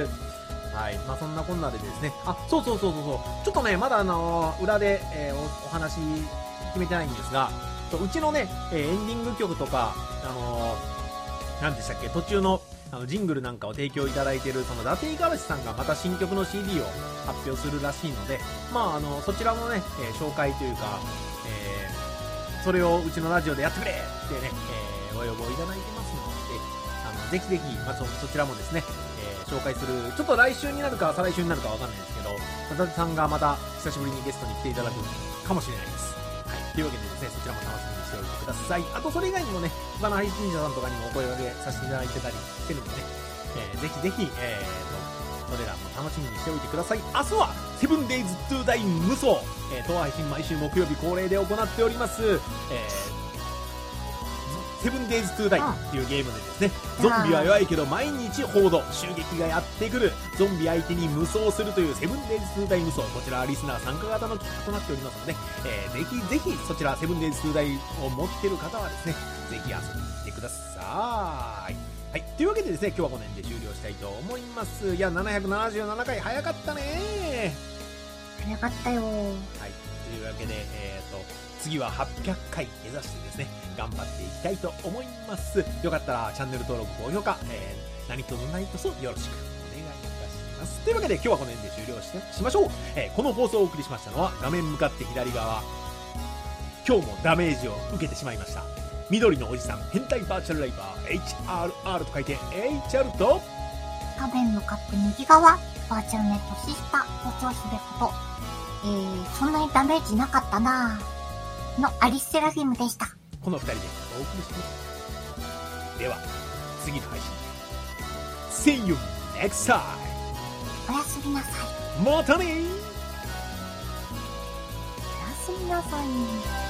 はい。まあ、そんなこんなでですね。そう。ちょっとね、まだ裏で、お話決めてないんですが、うちのね、エンディング曲とか、何でしたっけ、途中の、ジングルなんかを提供いただいている、その、伊達五十嵐さんがまた新曲の CD を発表するらしいので、まあ、そちらもね、紹介というか、それをうちのラジオでやってくれってね、ご要望いただいてますので、ぜひぜひ、まあ、そちらもですね、紹介する、ちょっと来週になるか再来週になるかわかんないですけど、伊達さんがまた久しぶりにゲストに来ていただくかもしれないです。はい。というわけでですね、そちらも楽しみにしておいてください。あとそれ以外にもね、他の配信者さんとかにもお声掛けさせていただいてたりしてるんでね、ぜひぜひ、それらも楽しみにしておいてください。明日は、セブンデイズトゥーダイ無双、当配信毎週木曜日恒例で行っております、セブンデイズトゥーダイっていうゲームでですね、ゾンビは弱いけど毎日報道、襲撃がやってくる、ゾンビ相手に無双するというセブンデイズトゥーダイ無双、こちらはリスナー参加型の企画となっておりますので、ぜひぜひそちらセブンデイズトゥーダイを持っている方はですね、ぜひ遊びに来てください。はい、というわけでですね、今日はこの辺で終了したいと思います。いや、777回早かったね。 早かったよ。はい、 というわけで、次は800回目指してですね、頑張っていきたいと思います。よかったらチャンネル登録、高評価、何とぞ何とぞよろしくお願いいたします。というわけで今日はこの辺で終了しましょう。この放送をお送りしましたのは、画面向かって左側、今日もダメージを受けてしまいました。緑のおじさん、変態バーチャルライバー、HRR と書いて HR と、 画面向かって右側、バーチャルネットシスター、お調子でこと、そんなにダメージなかったなぁのアリスセラフィムでした。 この2人でお送りしました。では次の配信 See you next time。 おやすみなさい。 またねー。 おやすみなさい。